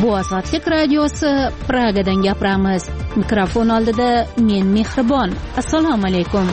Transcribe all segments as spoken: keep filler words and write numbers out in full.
Bu Ozodlik radiosi, Pragadan gapiramiz. Mikrofon oldida men Mehribon. Assalomu alaykum.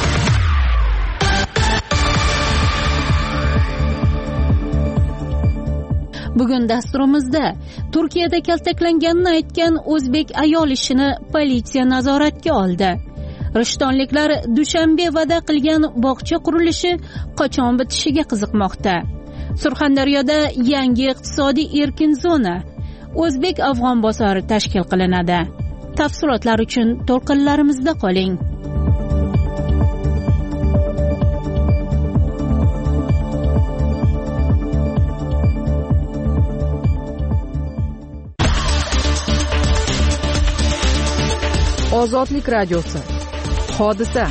Bugun dasturimizda Turkiyada kaltaklanganini aytgan o'zbek ayol ishini politsiya nazoratga oldi. Rishtonliklar Dushanbe va'da qilgan bog'cha qurilishi qachon bitishiga qiziqmoqda. Surxondaryoda yangi iqtisodiy erkin zona O'zbek-Afg'on bozori tashkil qilinadi. Tafsilotlar uchun to'lqinlarimizda qoling. Ozodlik radiosi. Hodisa.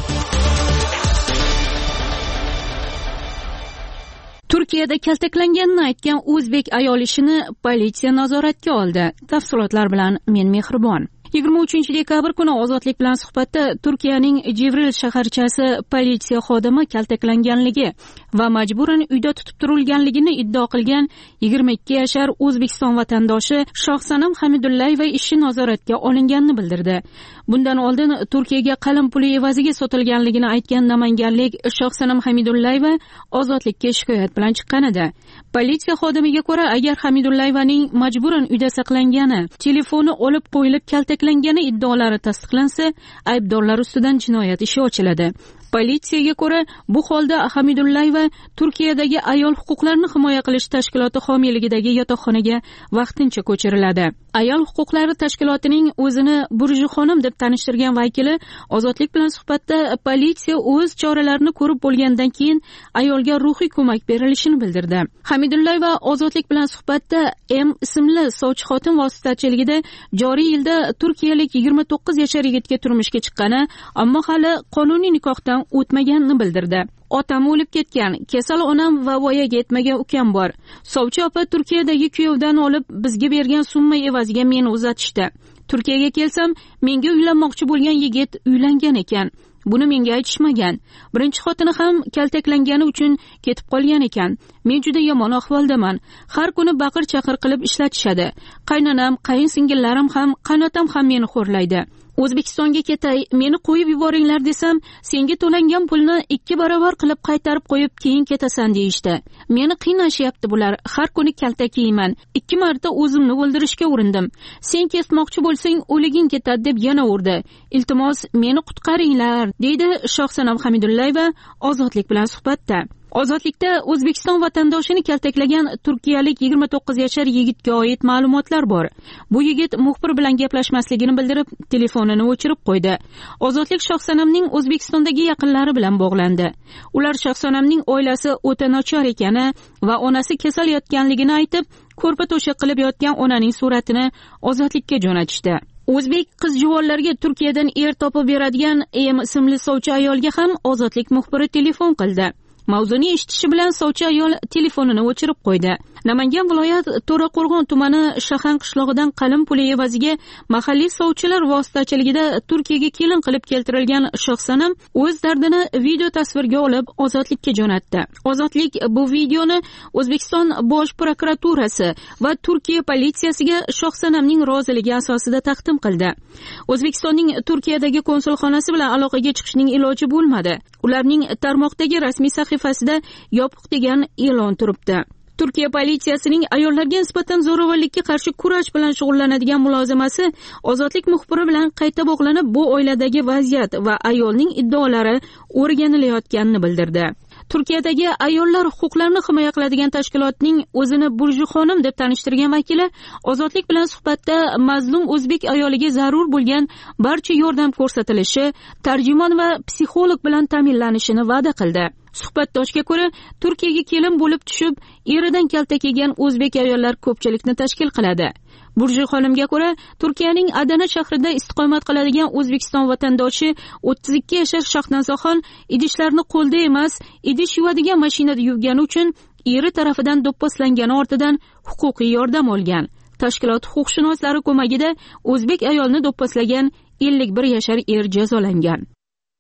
Turkiyada kaltaklanganini aytgan o'zbek ayol ishini politsiya nazoratga oldi. Tafsilotlar bilan men Mehribon. yigirma uchinchi dekabr kuni Ozodlik bilan suhbatda Turkiyaning Jivril shaharchasi politsiya xodimi kaltaklanganligi va majburan uyda tutib turilganligini iddao qilgan yigirma ikki yashar O'zbekiston vatandoshi Shohsanam Hamidullayeva ishi nazoratga olinganini bildirdi. Bundan oldin Turkiyaga qalin puli evaziga sotilganligini aytgan namanganlik Shohsanam Hamidullayeva ozodlikka shikoyat bilan chiqqan edi. Politsiya xodimiga ko'ra, agar Hamidullayevaning majburan uyda saqlangani, telefoni olib qo'yilib kaltaklangani iddaolari tasdiqlansa, aybdorlar ustidan jinoyat ishi ochiladi. Politsiyaga ko'ra, bu holda Hamidullayeva Turkiyadagi ayol huquqlarini himoya qilish tashkiloti homiyligidagi yotoqxonaga vaqtincha ko'chiriladi. Ayol huquqlari tashkilotining o'zini Burjuxonim deb tanishtirgan vakili Ozodlik bilan suhbatda politsiya o'z choralarini ko'rib bo'lgandan keyin ayolga ruhiy ko'mak berilishini bildirdi. Hamidullayeva Ozodlik bilan suhbatda M ismli sovchi xotin vositachiligida joriy yilda turkiyalik yigirma to'qqiz yashar yigitga turmushga chiqqani, ammo hali qonuniy nikohdan o'tmaganini bildirdi. Otam o'lib ketgan, kasal onam va voyaga yetmagan ukam bor. Sovchi opa Turkiyadagi kuyovdan olib bizga bergan summa evaziga meni uzatishdi. Turkiyaga kelsam, menga uylanmoqchi bo'lgan yigit uylangan ekan. Buni menga aytishmagan. Birinchi xotini ham kaltaklangani uchun ketib qolgan ekan. Men juda yomon ahvoldaman. Har kuni baqir-chaqir qilib ishlatishadi. Qaynonam, qaynsingillarim ham, qaynotam ham meni xo'rlaydi. O'zbekistonga ketay, meni qo'yib yuboringlar desam, senga to'langan pulni ikki barobar qilib qaytarib qo'yib keyin ketasan deyishdi. Meni qiynashyapti bular. Har kuni kaltak yeyman. Ikki marta o'zimni o'ldirishga urindim. Sen ketmoqchi bo'lsang, o'liging ketadi deb yana urdi. Iltimos, meni qutqaringlar, deydi Shohsanam Hamidullayeva Ozodlik bilan suhbatda. Ozodlikda O'zbekiston vatandoshini kaltaklagan turkiyalik yigirma to'qqiz yashar yigitga oid ma'lumotlar bor. Bu yigit muxbir bilan gaplashmasligini bildirib, telefonini o'chirib qo'ydi. Ozodlik Shohsanamning O'zbekistondagi yaqinlari bilan bog'landi. Ular Shohsanamning oilasi o'ta nochor ekani va onasi kasal yotganligini aytib, ko'rpa to'shaq qilib yotgan onaning suratini Ozodlikka jo'natishdi. O'zbek qiz-juvonlarga Turkiyadan er topib beradigan M ismli sovchi ayolga ham Ozodlik muxbiri telefon qildi. Mavzuni eshitishi bilan sovchi ayol telefonini o'chirib qo'ydi. Namangan viloyat To'raqo'rg'on tumani Shahan qishlog'idan qalin puli evaziga mahalliy sovchilar vositachiligida Turkiyaga kelin qilib keltirilgan Shohsanam o'z dardini video tasvirga olib Ozodlikka jo'natdi. Ozodlik bu videoni O'zbekiston Bosh prokuraturasi va Turkiya politsiyasiga Shohsanamning roziligi asosida taqdim qildi. O'zbekistonning Turkiyadagi konsulxonasi bilan aloqaga chiqishning iloji bo'lmadi. Ularning tarmoqdagi rasmiy sahifasida yopiq degan e'lon turibdi. Turkiya politsiyasining ayollarga nisbatan zo'ravonlikka qarshi kurash bilan shug'ullanadigan mulozimasi Ozodlik muxbiri bilan qayta bog'lanib, bu oiladagi vaziyat va ayolning iddaolari o'rganilayotganini bildirdi. Turkiyadagi ayollar huquqlarini himoya qiladigan tashkilotning o'zini Burjuxonim deb tanishtirgan vakili Ozodlik bilan suhbatda mazlum o'zbek ayoliga zarur bo'lgan barcha yordam ko'rsatilishi, tarjimon va psixolog bilan ta'minlanishini va'da qildi. Suhbatdoshga ko'ra, Turkiyaga kelin bo'lib tushib, eridan kaltak yegan o'zbek ayollar ko'pchilikni tashkil qiladi. Burjuxonimga ko'ra, Turkiyaning Adana shahrida istiqomat qiladigan O'zbekiston vatandoshi o'ttiz ikki yashar Shahnazoxon idishlarni qo'lda emas, idish yuvadigan mashinada yuvgani uchun eri tarafidan do'pposlangani ortidan huquqiy yordam olgan. Tashkilot huquqshunoslari ko'magida o'zbek ayolni do'pposlagan ellik bir yashar er jazolangan.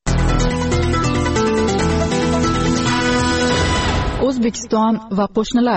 O'zbekiston va qo'shnilar.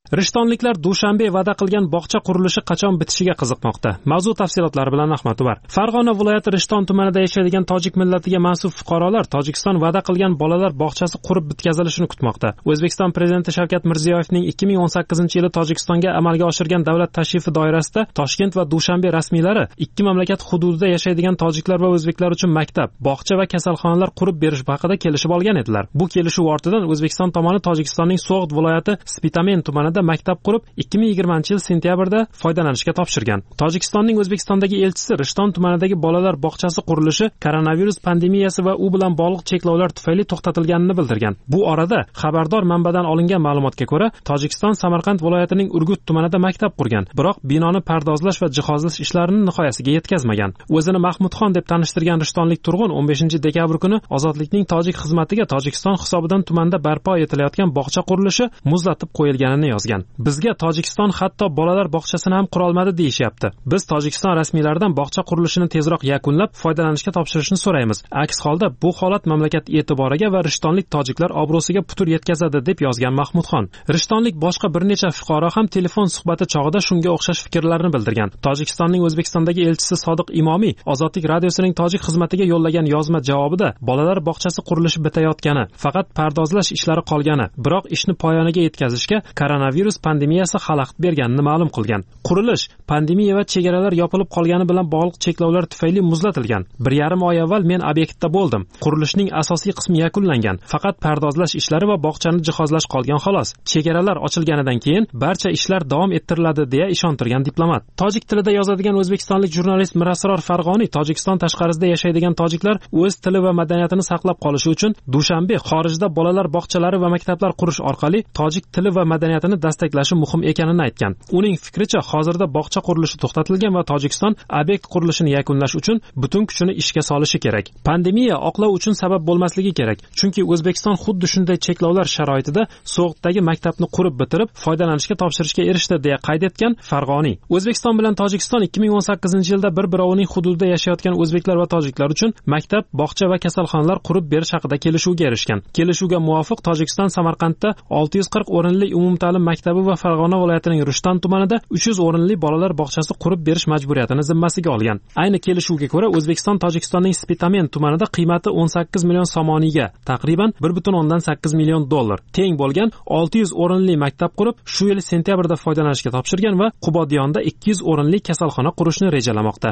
Rishtonliklar Dushanbe va'da qilgan bog'cha qurilishi qachon bitishiga qiziqmoqda. Mavzu tafsilotlari bilan Ahmad Uvar. Farg'ona viloyati Rishton tumanida yashaydigan tojik millatiga mansub fuqarolar Tojikiston va'da qilgan bolalar bog'chasi qurib bitkazilishini kutmoqda. O'zbekiston prezidenti Shavkat Mirziyoyevning ikki ming o'n sakkizinchi yili Tojikistonga amalga oshirgan davlat tashrifi doirasida Toshkent va Dushanbe rasmiylari ikki mamlakat hududida yashaydigan tojiklar va o'zbeklar uchun maktab, bog'cha va kasalxonalar qurib berish haqida kelishib olgan edilar. Bu kelishuv ortidan O'zbekiston tomoni Tojikistonning So'g'd viloyati Spitamen tumanida maktab qurib ikki ming yigirmanchi yil sentyabrda foydalanishga topshirgan. Tojikistonning O'zbekistondagi elchisi Rishton tumanidagi bolalar bog'chasi qurilishi koronavirus pandemiyasi va u bilan bog'liq cheklovlar tufayli to'xtatilganini bildirgan. Bu orada xabardor manbadan olingan ma'lumotga ko'ra, Tojikiston Samarqand viloyatining Urgut tumanida maktab qurgan, biroq binoni pardozlash va jihozlash ishlarini nihoyasiga yetkazmagan. O'zini Mahmudxon deb tanishtirgan rishtonlik turg'un o'n beshinchi dekabr kuni Ozodlikning tojik xizmatiga Tojikiston hisobidan tumanda barpo etilayotgan bog'cha qurilishi muzlatib qo'yilganini yozgan. Bizga Tojikiston hatto bolalar bog'chasini ham qura olmadi deyishyapti. Biz Tojikiston rasmiylaridan bog'cha qurilishini tezroq yakunlab foydalanishga topshirishni so'raymiz. Aks holda bu holat mamlakat e'tiboriga va rishtonlik tojiklar obro'siga putur yetkazadi deb yozgan Mahmudxon. Rishtonlik boshqa bir necha fuqaro ham telefon suhbati chog'ida shunga o'xshash fikrlarni bildirgan. Tojikistonning O'zbekistondagi elchisi Sodiq Imomiy Ozodlik radiosining tojik xizmatiga yo'llagan yozma javobida bolalar bog'chasi qurilishi bitayotgani, faqat pardozlash ishlari qolgani, biroq ishni poyoniga yetkazishga koronavirus pandemiyasi xalaqit berganini ma'lum qilgan. Qurilish pandemiya va chegaralar yopilib qolgani bilan bog'liq cheklovlar tufayli muzlatilgan. Bir yarim oy avval men obyektda bo'ldim. Qurilishning asosiy qismi yakunlangan. Faqat pardozlash ishlari va bog'chani jihozlash qolgan xolos. Chegaralar ochilganidan keyin barcha ishlar davom ettiriladi deya ishontirgan diplomat. Tojik tilida yozadigan o'zbekistonlik jurnalist Mirasror Farg'oniy Tojikiston tashqarisida yashaydigan tojiklar o'z tili va madaniyatini saqlab qolishi uchun Dushanbe xorijda bolalar bog'chalari va maktablar qurish orqali tojik tili va madaniyatini dastaklashi muhim ekanini aytgan. Uning fikricha, hozirda bog'cha qurilishi to'xtatilgan va Tojikiston obyekt qurilishini yakunlash uchun butun kuchini ishga solishi kerak. Pandemiya oqlov uchun sabab bo'lmasligi kerak. Chunki O'zbekiston xuddi shunday cheklovlar sharoitida So'g'dagi maktabni qurib bitirib foydalanishga topshirishga erishdi deya qayd etgan Farg'oniy. O'zbekiston bilan Tojikiston ikki ming o'n sakkizinchi yilda bir-birovining hududida yashayotgan o'zbeklar va tojiklar uchun maktab, bog'cha va kasalxonalar qurib berish haqida kelishuvga erishgan. Kelishuvga muvofiq Tojikiston Samarqandda olti yuz qirq o'rinli umumta'lim maktabi va Farg'ona viloyatining Rishton tumanida uch yuz o'rinli bolalar bog'chasi qurib berish majburiyatini zimmasiga olgan. Ayni kelishuvga ko'ra O'zbekiston Tojikistonning Spitamen tumanida qiymati o'n sakkiz million somoniga, taqriban bir butun o'ndan sakkiz million dollar teng bo'lgan olti yuz o'rinli maktab qurib, shu yil sentyabrda foydalanishga topshirgan va Qubodiyonda ikki yuz o'rinli kasalxona qurishni rejalamoqda.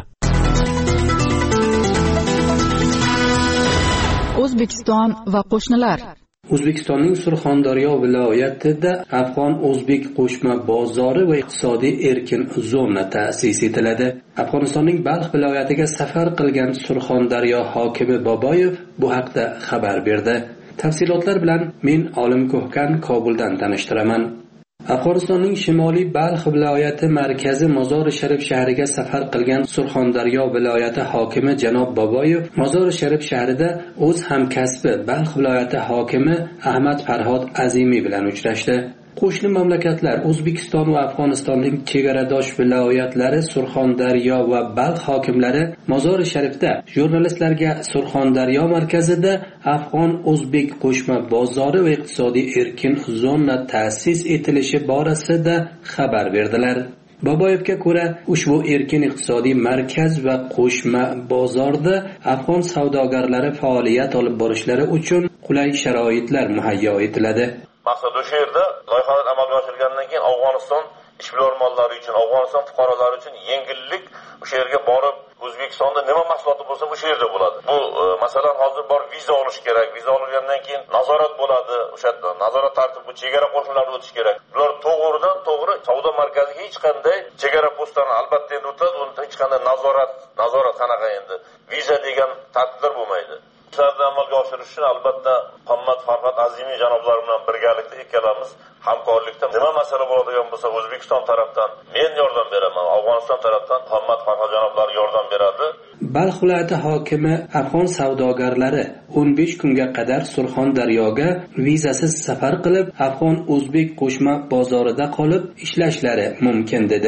O'zbekiston va qo'shnilar. O'zbekistonning Surxondaryo viloyatida Afg'on-O'zbek qo'shma bozori va iqtisodiy erkin zona ta'sis etiladi. Afg'onistonning Balx viloyatiga safar qilgan Surxondaryo hokimi Boboyev bu haqda xabar berdi. Tafsilotlar bilan men Olim Ko'hkan Kobuldan tanishtiraman. Afg'onistonning Shimoliy Balx viloyati markazi Mozori Sharif shahriga safar qilgan Surxondaryo viloyati hokimi janob Boboyev Mozori Sharif shahrida o'z hamkasbi Balx viloyati hokimi Ahmad Farhod Azimiy bilan uchrashdi. Qo'shni mamlakatlar O'zbekiston va Afg'onistonning chegaradosh viloyatlari Surxondaryo va Balx hokimlari Mozori Sharifda jurnalistlarga Surxondaryo markazida Afg'on-O'zbek qo'shma bozori va iqtisodiy erkin zona ta'sis etilishi borasida xabar berdilar. Boboyevga ko'ra, ushbu erkin iqtisodiy markaz va qo'shma bozorda afg'on savdogarlari faoliyat olib borishlari uchun qulay sharoitlar muhayyo etiladi. Maqsad o'sha yerda loyihalar amalga oshirilgandan keyin Afg'oniston ishbilarmonlari uchun, Afg'oniston fuqarolari uchun yengillik o'sha yerga borib, O'zbekistonda nima mahsuloti bo'lsa o'sha yerda bo'ladi. Bu e, masalan hozir bor viza olish kerak. Viza olgandan keyin nazorat bo'ladi. O'sha nazorat tartibi bu chegara qo'shinlari o'tish kerak. Ular to'g'ridan to'g'ri savdo markaziga hech qanday chegara postlarini albatta endi o'tadi, unda hech qanday nazorat, nazorat qanaqa endi viza degan tartiblar bo'lmaydi. Ishlarni amalga oshirish uchun albatta Muhammad Farhod Azimiy janoblari bilan birgalikda ikkalamiz hamkorlikda nima masala bo'ladigan bo'lsa O'zbekiston tarafdan men yordam beraman, Afg'oniston tarafdan Muhammad Farhod janoblari yordam beradi. Balx viloyati hokimi afg'on savdogarlari o'n besh kunga qadar Surxondaryoga vizasiz safar qilib, Afg'on-O'zbek qo'shma bozorida qolib ishlashlari mumkin dedi.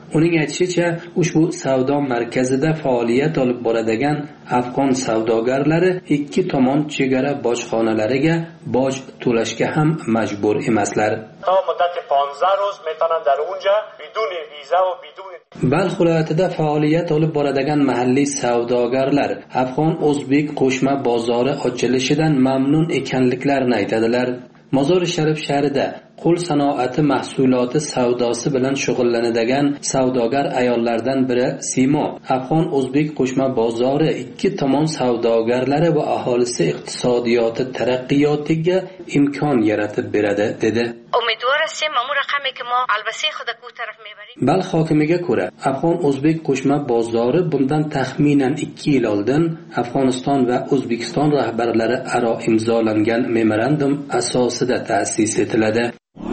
Uning aytishicha, ushbu savdo markazida faoliyat olib boradigan afg'on savdogarlari ikki tomon chegara bojxonalariga boj to'lashga ham majbur emaslar. تا مدت پانزده روز میتونن در اونجا بدون ویزا و بدون Balx viloyatida faoliyat olib boradigan mahalliy savdogarlar afg'on o'zbek qo'shma bozori ochilishidan mamnun ekanliklarini aytadilar. Mozori Sharif shahrida qo'l sanoati mahsuloti savdosi bilan shug'ullanadigan savdogar ayollardan biri Simo afg'on o'zbek qo'shma bozori ikki tomon savdogarlari va aholisi iqtisodiyoti taraqqiyotiga imkon yaratib beradi dedi. امیدوار هستیم اون رقمی که ما البته خود کو طرف میبریم. Balx hokimiga ko'ra, afg'on o'zbek qo'shma bozori bundan taxminan ikki yil oldin Afg'oniston va O'zbekiston rahbarlari aro imzolangan memorandum asosida ta'sis etiladi.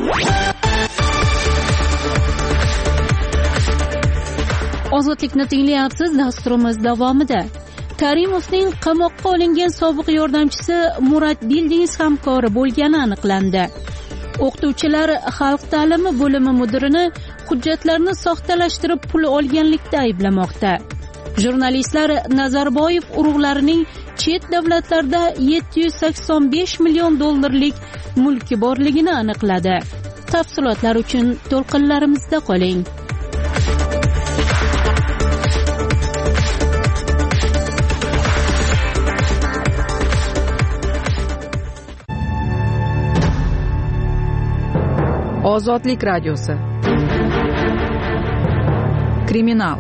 Ozodlikni tinglayapsiz, dasturimiz davomida. Karimovning qamoqqa olingan sobiq yordamchisi Murat Bildings hamkori bo'lgani aniqlandi. O'qituvchilar xalq ta'limi bo'limi mudirini hujjatlarni soxtalashtirib pul olganlikda ayblamoqda. Jurnalistlar Nazarboyev urug'larining chet davlatlarda yetti yuz sakson besh million dollarlik mulki borligini aniqladi. Tafsilotlar uchun to'lqinlarimizda qoling. Ozodlik radiosi. Kriminal.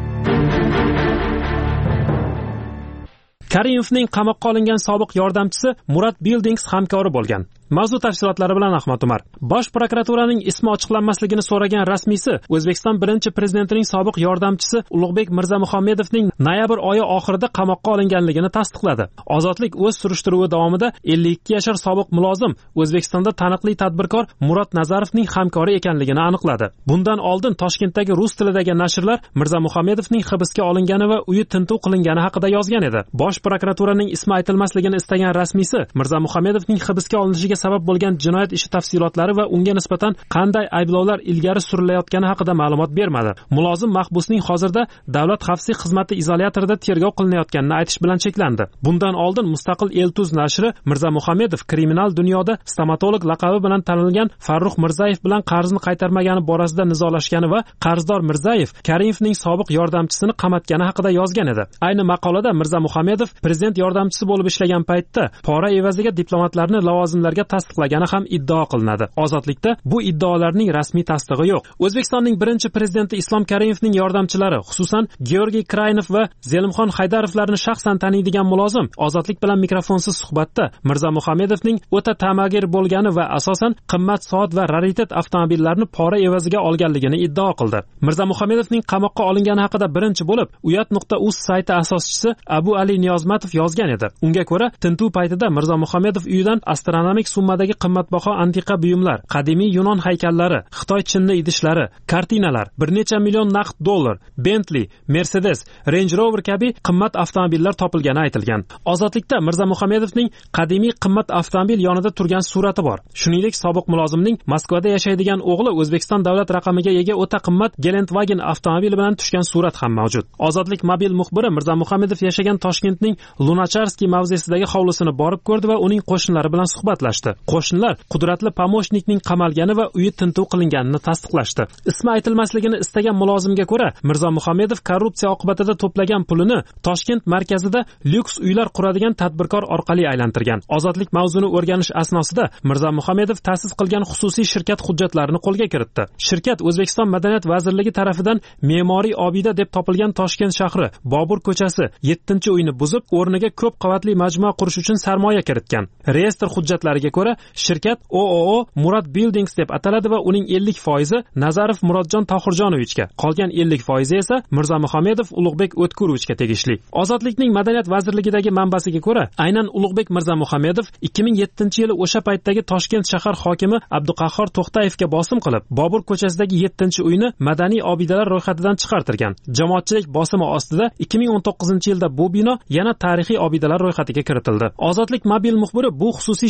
Karimovning qamoqqa olingan sobiq yordamchisi Murat Bildings hamkori bo'lgan. Mavzu tafsilotlari bilan Ahmad Umar. Bosh prokuraturaning ismi ochiqlanmasligini so'ragan rasmiysi O'zbekiston birinchi prezidentining sobiq yordamchisi Ulug'bek Mirzamuhammedovning noyabr oyi oxirida qamoqqa olinganligini tasdiqladi. Ozodlik o'z surishtiruvi davomida ellik ikki yashar sobiq mulozim O'zbekistonda taniqli tadbirkor Murat Nazarovning hamkori ekanligini aniqladi. Bundan oldin Toshkentdagi rus tilidagi nashrlar Mirzamuhammedovning hibsga olingani va uyi tintuv qilingani haqida yozgan edi. Bosh prokuraturaning ismi aytilmasligini istagan rasmiysi Mirzamuhammedovning hibsga olinishiga sabab bo'lgan jinoyat ishi tafsilotlari va unga nisbatan qanday ayblovlar ilgari surilayotgani haqida ma'lumot bermadi. Mulozim mahbusning hozirda Davlat xavfsizlik xizmati izolyatorida tergov qilinayotganini aytish bilan cheklandi. Bundan oldin Mustaqil Eltuz nashri Mirzamuhammedov kriminal dunyoda stomatolog laqabi bilan tanilgan Farruh Mirzayev bilan qarzni qaytarmagani borasida nizolashgani va qarzdor Mirzayev Karimovning sobiq yordamchisini qamatgani haqida yozgan edi. Ayni maqolada Mirzamuhammedov prezident yordamchisi bo'lib ishlagan paytda pora evaziga diplomatlarni lavozimlarga tasdiqlagani ham iddao qilinadi. Ozodlikda bu iddaolarning rasmiy tasdig'i yo'q. O'zbekistonning birinchi prezidenti Islom Karimovning yordamchilari, xususan Georgiy Kraynov va Zelimxon Haydarovlarni shaxsan taniydigan mulozim Ozodlik bilan mikrofonsiz suhbatda Mirzamuhammedovning o'ta tamagir bo'lgani va asosan qimmat soat va raritet avtomobillarni pora evaziga olganligini iddao qildi. Mirzamuhammedovning qamoqqa olingani haqida birinchi bo'lib uyat nuqta uz sayti asoschisi Abu Ali Niyozmatov yozgan edi. Unga ko'ra, tintuv paytida Mirzamuhammedov uyidan astronomik summadagi qimmatbaho antiqa buyumlar, qadimiy Yunon haykallari, Xitoy chinni idishlari, kartinalar, bir necha million naqd dollar, Bentley, Mercedes, Range Rover kabi qimmat avtomobillar topilgani aytilgan. Ozodlikda Mirzamuhammedovning qadimiy qimmat avtomobil yonida turgan surati bor. Shuningdek, sobiq mulozimning Moskvada yashaydigan o'g'li O'zbekiston davlat raqamiga ega o'ta qimmat Gelandewagen avtomobili bilan tushgan surat ham mavjud. Ozodlik mobil muxbiri Mirzamuhammedov yashagan Toshkentning Lunacharskiy mavzesidagi hovlisini borib ko'rdi va uning qo'shnilari bilan suhbatlashdi. Qo'shnilar qudratli pomoshnikning qamalgani va uyi tintuv qilinganini tasdiqlashdi. Ismi aytilmasligini istagan mulozimga ko'ra, Mirzamuhammedov korrupsiya oqibatida to'plagan pulini Toshkent markazida lyuks uylar quradigan tadbirkor orqali aylantirgan. Ozodlik mavzuni o'rganish asnosida Mirzamuhammedov ta'sis qilgan xususiy shirkat hujjatlarini qo'lga kiritdi. Shirkat O'zbekiston Madaniyat vazirligi tomonidan me'moriy obida deb topilgan Toshkent shahri Bobur ko'chasi yettinchi uyni buzib, o'rniga ko'p qavatli majmua qurish uchun sarmoya kiritgan. Reyestr hujjatlariga ko'ra, shirkat O O O Murat Buildings deb ataladi va uning ellik foizi Nazarov Murodjon Tohirjonovichga, qolgan ellik foizi esa Mirzamuhammedov Ulug'bek O'tkurovichga tegishli. Ozodlikning Madaniyat vazirligidagi manbasiga ko'ra, aynan Ulug'bek Mirzamuhammedov ikki ming yettinchi yili o'sha paytdagi Toshkent shahar hokimi Abduqahhor To'xtayevga bosim qilib, Bobur ko'chasidagi yettinchi uyni madaniy obidalar ro'yxatidan chiqartirgan. Jamoatchilik bosimi ostida ikki ming o'n to'qqizinchi yilda bu bino yana tarixiy obidalar ro'yxatiga kiritildi. Ozodlik mobil muxbiri bu xususiy shirkat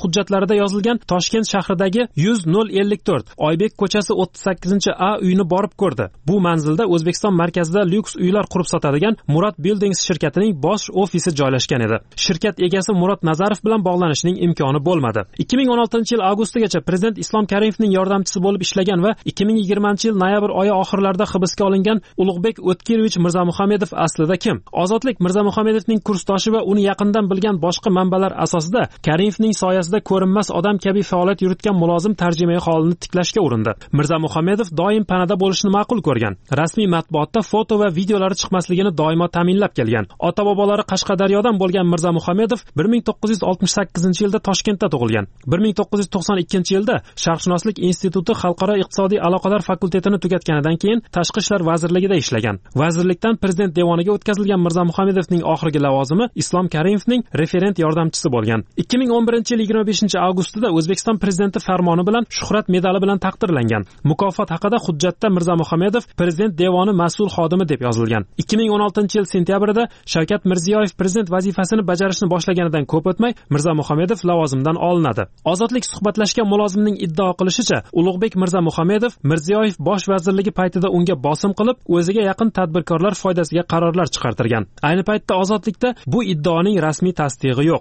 hujjatlarida yozilgan Toshkent shahridagi yuz nol ellik to'rt Oybek ko'chasi o'ttiz sakkizinchi A uyini borib ko'rdi. Bu manzilda O'zbekiston markazida lyuks uylar qurib sotadigan Murad Buildings shirkatining bosh ofisi joylashgan edi. Shirkat egasi Murod Nazarov bilan bog'lanishning imkoni bo'lmadi. ikki ming o'n oltinchi yil avgustigacha prezident Islom Karimovning yordamchisi bo'lib ishlagan va ikki ming yigirmanchi yil noyabr oyi oxirlarida hibsga olingan Ulug'bek O'tkirevich Mirzamuhamedov aslida kim? Ozodlik Mirzamuhamedovning kursdoshi va uni yaqindan bilgan boshqa manbalar asosida Karimovning soyasida ko'rinmas odam kabi faoliyat yuritgan mulozim tarjimai holini tiklashga urindi. Mirzamuhamedov doim panada bo'lishni ma'qul ko'rgan. Rasmiy matbuotda foto va videolari chiqmasligini doimo ta'minlab kelgan. Ota-bobolari Qashqadaryodan bo'lgan Mirzamuhamedov bir ming to'qqiz yuz oltmish sakkizinchi yilda Toshkentda tug'ilgan. bir ming to'qqiz yuz to'qson ikkinchi yilda Sharqshunoslik instituti xalqaro iqtisodiy aloqalar fakultetini tugatganidan keyin Tashqi ishlar vazirligida ishlagan. Vazirlikdan prezident devoniga o'tkazilgan Mirzamuhamedovning oxirgi lavozimi Islom Karimovning referent yordamchisi bo'lgan. ikki ming o'n birinchi yil yigirma beshinchi avgustida O'zbekiston prezidenti farmoni bilan Shuhrat medali bilan taqdirlangan. Mukofot haqida hujjatda Mirzamuhamedov prezident devoni mas'ul xodimi deb yozilgan. ikki ming o'n oltinchi yil sentyabrida Shavkat Mirziyoyev prezident vazifasini bajarishni boshlaganidan ko'p o'tmay Mirzamuhamedov lavozimdan olinadi. Ozodlik suhbatlashgan mulozimning iddao qilishicha, Ulug'bek Mirzamuhamedov Mirziyoyev bosh vazirligi paytida unga bosim qilib, o'ziga yaqin tadbirkorlar foydasiga qarorlar chiqartirgan. Ayni paytda Ozodlikda bu iddaoning rasmiy tasdig'i yo'q.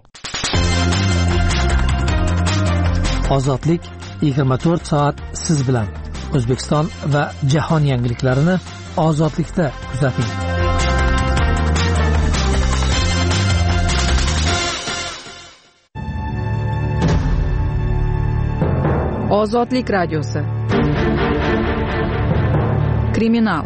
Ozodlik yigirma to'rt soat siz bilan. O'zbekiston va jahon yangiliklarini Ozodlikda kuzating. Ozodlik radiosi. Kriminal.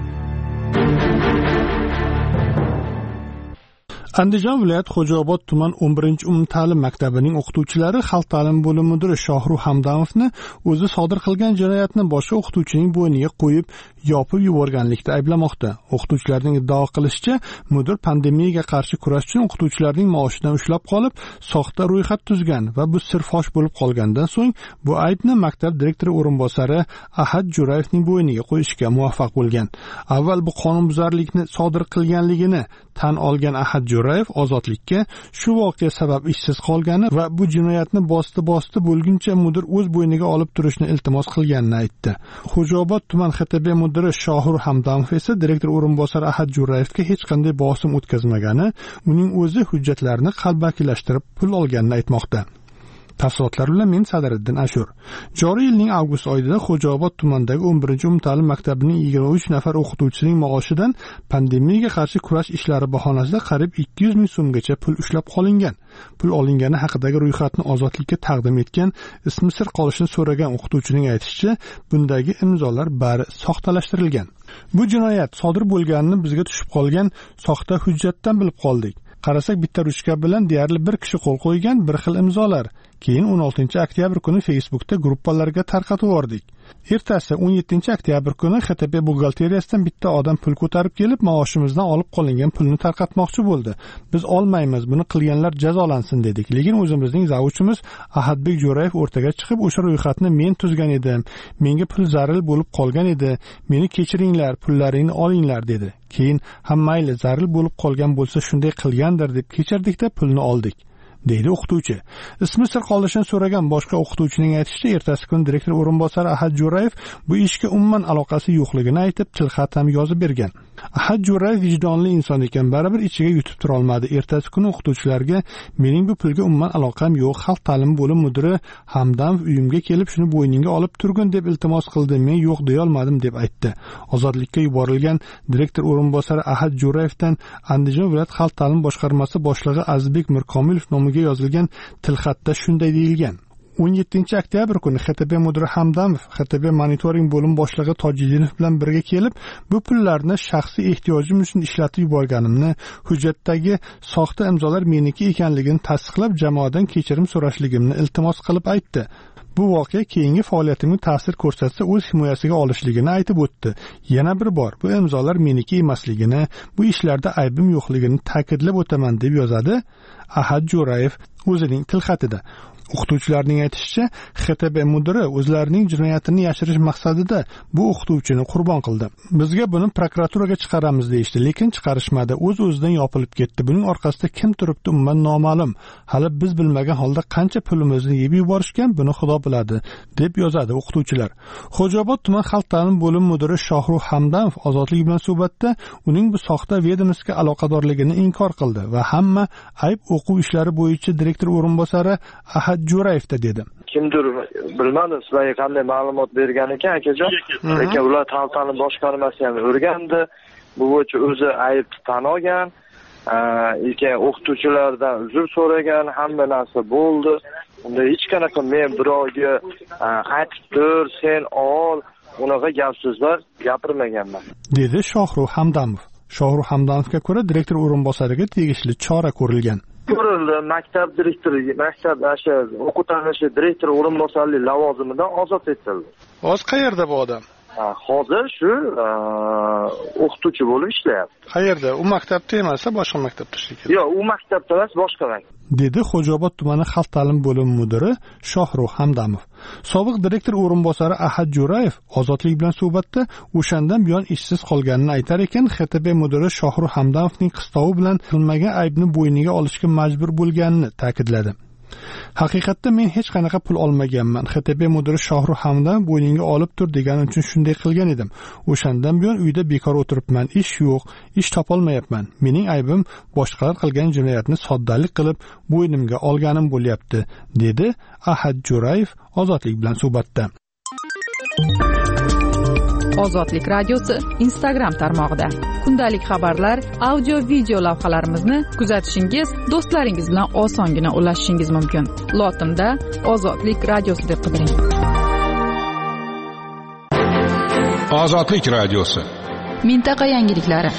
Andijon viloyat Xo'jaobod tuman o'n birinchi umumta'lim maktabining o'qituvchilari xalq ta'limi bo'limi mudiri Shohru Hamdamovni o'zi sodir qilgan jinoyatni boshqa o'qituvchining bo'yniga qo'yib, yopib yuborganlikda ayblamoqda. O'qituvchilarning iddao qilishicha, mudir pandemiyaga qarshi kurash uchun o'qituvchilarning maoshidan ushlab qolib, soxta ro'yxat tuzgan va bu sir fosh bo'lib qolgandan so'ng bu aybni maktab direktori o'rinbosari Ahad Jo'rayevning bo'yniga qo'yishga muvaffaq bo'lgan. Avval bu qonunbuzarlikni sodir qilganligini tan olgan Ahad Jo'rayev Ozodlikka shu voqea sabab ishsiz qolgani va bu jinoyatni bosti-bosti bo'lguncha mudir o'z bo'yniga olib turishni iltimos qilganini aytdi. Xo'jaobod tuman X T B mudiri Shohur Hamdamov esa direktor o'rinbosari Ahad Jo'rayevga hech qanday bosim o'tkazmagani, uning o'zi hujjatlarni qalbakilashtirib pul olganini aytmoqda. Tafsilotlar bilan men Sadiriddin Ashur. Joriy yilning avgust oyida Xo'jaobod tumanidagi o'n birinchi umumta'lim maktabining yigirma uch nafar o'qituvchisining maoshidan pandemiyaga qarshi kurash ishlari bahonasida qariyb ikki yuz ming so'mgacha pul ushlab qolingan. Pul olingani haqidagi ro'yxatni Ozodlikka taqdim etgan, ismi sir qolishini so'ragan o'qituvchining aytishicha, bundagi imzolar bari soxtalashtirilgan. Bu jinoyat sodir bo'lganini bizga tushib qolgan soxta hujjatdan bilib qoldik. Qarasak bitta ruchka bilan deyarli bir kishi qo'l qo'ygan bir xil imzolar. Keyin o'n oltinchi oktyabr kuni Facebookda gruppalarga tarqatib yubordik. Ertasi o'n yettinchi oktyabr kuni X T B buxgalteriyasidan bitta odam pul ko'tarib kelib, maoshimizdan olib qolingan pulni tarqatmoqchi bo'ldi. Biz olmaymiz, buni qilganlar jazolansin dedik. Lekin o'zimizning zavuchimiz Ahadbek Jo'rayev o'rtaga chiqib, o'sha ro'yxatni men tuzgan edim. Menga pul zaril bo'lib qolgan edi. Meni kechiringlar, pullaringni olinglar dedi. Keyin ham mayli, zaril bo'lib qolgan bo'lsa shunday qilgandir deb kechirdik-da pulni oldik, deydi o'qituvchi. Ismi sir qolishini so'ragan boshqa o'qituvchining aytishicha, ertasi kun direktor o'rinbosari Ahad Jo'rayev bu ishga umuman aloqasi yo'qligini aytib, tilxat ham yozib bergan. Ahad Jo'rayev vijdonli inson ekan, baribir ichiga yutib tura olmadi. Ertasi kuni o'qituvchilarga mening bu pulga umuman aloqam yo'q, xalq ta'limi bo'limi mudiri Hamdamov uyimga kelib shuni bo'yningga olib turgin deb iltimos qildi, men yo'q deya olmadim deb aytdi. Ozodlikka yuborilgan direktor o'rinbosari Ahad Jo'rayevdan Andijon viloyat xalq ta'limi boshqarmasi boshlig'i Azizbek Mirkomilov nomiga yozilgan tilxatda shunday deyilgan: o'n yettinchi oktyabr kuni X T B mudiri Hamdamov X T B monitoring bo'lim boshlig'i Tojidinov bilan birga kelib, bu pullarni shaxsiy ehtiyojim uchun ishlatib yuborganimni, hujjatdagi soxta imzolar meniki ekanligini tasdiqlab, jamoadan kechirim so'rashligimni iltimos qilib aytdi. Bu voqea keyingi faoliyatimga ta'sir ko'rsatsa, o'z himoyasiga olishligini aytib o'tdi. Yana bir bor bu imzolar meniki emasligini, bu ishlarda aybim yo'qligini ta'kidlab o'taman deb yozadi Ahad Jo'rayev o'zining tilxatida. O'qituvchilarning aytishicha, X T B mudiri o'zlarining jinoyatini yashirish maqsadida bu o'qituvchini qurbon qildi. Bizga buni prokuraturaga chiqaramiz deyishdi, lekin chiqarishmadi. O'z-o'zidan yopilib ketdi. Buning orqasida kim turibdi umuman noma'lum. Hali biz bilmagan holda qancha pulimizni yeb yuborishgan, buni Xudo biladi, deb yozadi o'qituvchilar. Xo'jaobod tuman xalq ta'lim bo'limi mudiri Shohruh Hamdamov ozodlik bilan suhbatda uning bu soxta vedomostiga aloqadorligini inkor qildi va hamma ayb o'quv ishlari bo'yicha direktor o'rinbosari Ahad Jo'rayevda dedi. Kimdir bilmadim sizlarga qanday ma'lumot bergan ekan akajon, lekin ular ta'lim ta'lim boshqarmasi ham o'rgandi. Bu bo'yicha o'zi aybni tan olgan, lekin o'qituvchilardan uzr so'ragan, hamma narsa bo'ldi. Unda hech qanaqa men birovga aytib tur, sen ol, unaqa gap so'zlar gapirmaganman, dedi Shohruh Hamdamov. Shohruh Hamdamovga ko'ra direktor o'rinbosariga tegishli chora ko'rilgan. Ko'rildi, maktab direktori, maktab asha o'qituvchi direktor o'rinbosarlik lavozimidan ozod etildi. Hozir qayerda bu odam? Hozir shu o'qituvchi bo'lib ishlayapti. Qayerda? U maktabda emas, boshqa maktabda ishlaydi. Yo'q, u maktabda emas, boshqa maktab, dedi Xo'jaobod tumani xalq ta'lim bo'limi mudiri Shohruh Hamdamov. Sobiq direktor o'rinbosari Ahad Jo'rayev ozodlik bilan suhbatda o'shandan buyon ishsiz qolganini aytar ekan, X T B mudiri Shohruh Hamdamovning qistovi bilan qilmagan aybni bo'yniga olishga majbur bo'lganini ta'kidladi. Haqiqatda men hech qanaqa pul olmaganman. X T B mudiri Shohruh Hamdamov bo'yningga olib tur degani uchun shunday qilgan edim. O'shandan buyon uyda bekor o'tiribman, ish yo'q, ish topolmayapman. Mening aybim boshqalar qilgan jinoyatni soddalik qilib bo'ynimga olganim bo'lyapti, dedi Ahad Jo'rayev ozodlik bilan suhbatda. Ozodlik radiosi Instagram tarmog'ida kundalik xabarlar, audio video lavhalarimizni kuzatishingiz, do'stlaringiz bilan osongina ulashishingiz mumkin. Lotinda Ozodlik radiosi deb qidiring. Ozodlik radiosi. Mintaqa yangiliklari.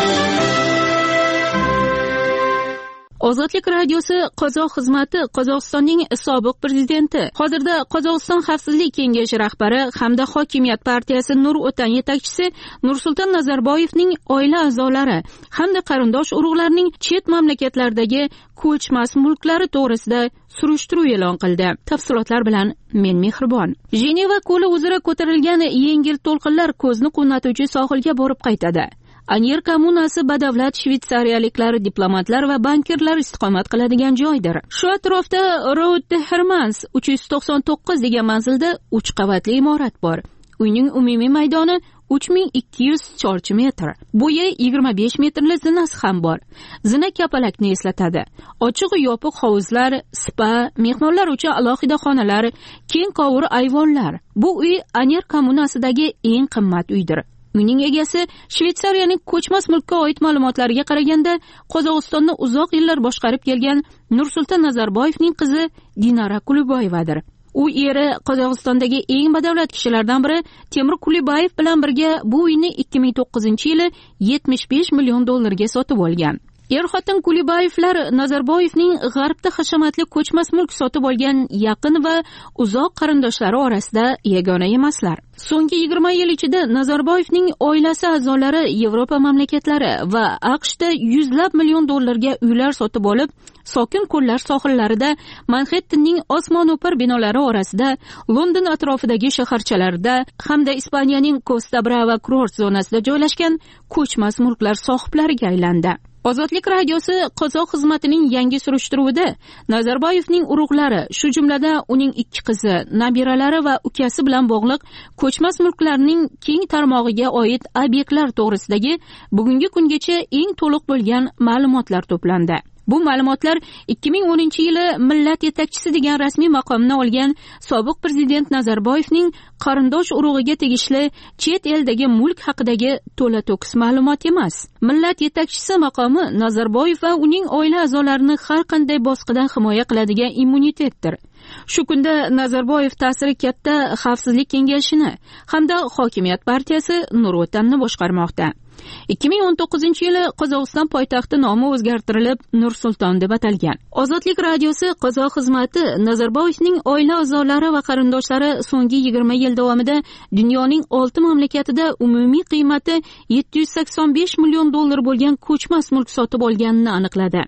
Ozodlik radiosi Qozoq xizmati Qozog'istonning sobiq prezidenti, hozirda Qozog'iston xavfsizlik kengashi rahbari hamda hokimiyat partiyasi Nur O'tan yetakchisi Nursulton Nazarboyevning oila a'zolari hamda qarindosh urug'larning chet mamlakatlardagi ko'chmas mulklari to'g'risida surishtiruv e'lon qildi. Tafsilotlar bilan men Mehribon. Jeneva ko'li uzra ko'tarilgan yengil to'lqinlar ko'zni quvnatuvchi sohilga borib qaytadi. Anyer kommunasi badavlat shvetsariyaliklar, diplomatlar va bankirlar istiqomat qiladigan joydir. Shu atrofda Route Hermans uch yuz to'qson to'qqiz degan manzilda uch qavatli imorat bor. Uyning umumiy maydoni uch ming ikki yuz chorchi metr. Bo'yi yigirma besh metrli zinasi ham bor. Zina kapalakni eslatadi. Ochiq yopiq hovuzlar, spa, mehmonlar uchun alohida xonalar, keng qovur ayvonlar. Bu uy Anyer kommunasidagi eng qimmat uydir. Uyning egasi Shvetsariyaning ko'chmas mulkka oid ma'lumotlariga qaraganda Qozog'istonni uzoq yillar boshqarib kelgan Nursulton Nazarboyevning qizi Dinara Kuliboyevadir. U eri Qozog'istondagi eng badavlat kishilardan biri Temur Kuliboyev bilan birga bu uyni ikki ming to'qqizinchi yili yetmish besh million dollarga sotib olgan. Er-xotin Kuliboyevlar Nazarboyevning g'arbda hashamatli ko'chmas mulk sotib olgan yaqin va uzoq qarindoshlari orasida yagona emaslar. So'nggi yigirma yil ichida Nazarboyevning oilasi a'zolari Yevropa mamlakatlari va AQShda yuzlab million dollarga uylar sotib olib, sokin ko'llar sohillarida, Manhattanning osmono'par binolari orasida, London atrofidagi shaharchalarda hamda Ispaniyaning Costa Brava kurort zonasida joylashgan ko'chmas mulklar sohiblariga aylandi. Ozodlik radiosi Qozoq xizmatining yangi surishtiruvida Nazarboyevning urug'lari, shu jumladan uning ikki qizi, nabiralari va ukasi bilan bog'liq ko'chmas mulklarning keng tarmog'iga oid obyektlar to'g'risidagi bugungi kungacha eng to'liq bo'lgan ma'lumotlar to'plandi. Bu ma'lumotlar ikki ming o'ninchi yili millat yetakchisi degan rasmiy maqomni olgan sobiq prezident Nazarboyevning qarindosh urug'iga tegishli chet eldagi mulk haqidagi to'la to'kis ma'lumot emas. Millat yetakchisi maqomi Nazarboyev va uning oila a'zolarini har qanday bosqidan himoya qiladigan immunitetdir. Shu kunda Nazarboyev ta'siri katta xavfsizlik kengashini hamda hokimiyat partiyasi Nur O'tanni boshqarmoqda. ikki ming o'n to'qqizinchi yili Qozog'iston poytaxti nomi o'zgartirilib Nursulton deb atalgan. Ozodlik radiosi Qozoq xizmati Nazarboyevning oila a'zolari va qarindoshlari so'nggi yigirma yil davomida dunyoning olti mamlakatida umumiy qiymati yetti yuz sakson besh million dollar bo'lgan ko'chmas mulk sotib olganini aniqladi.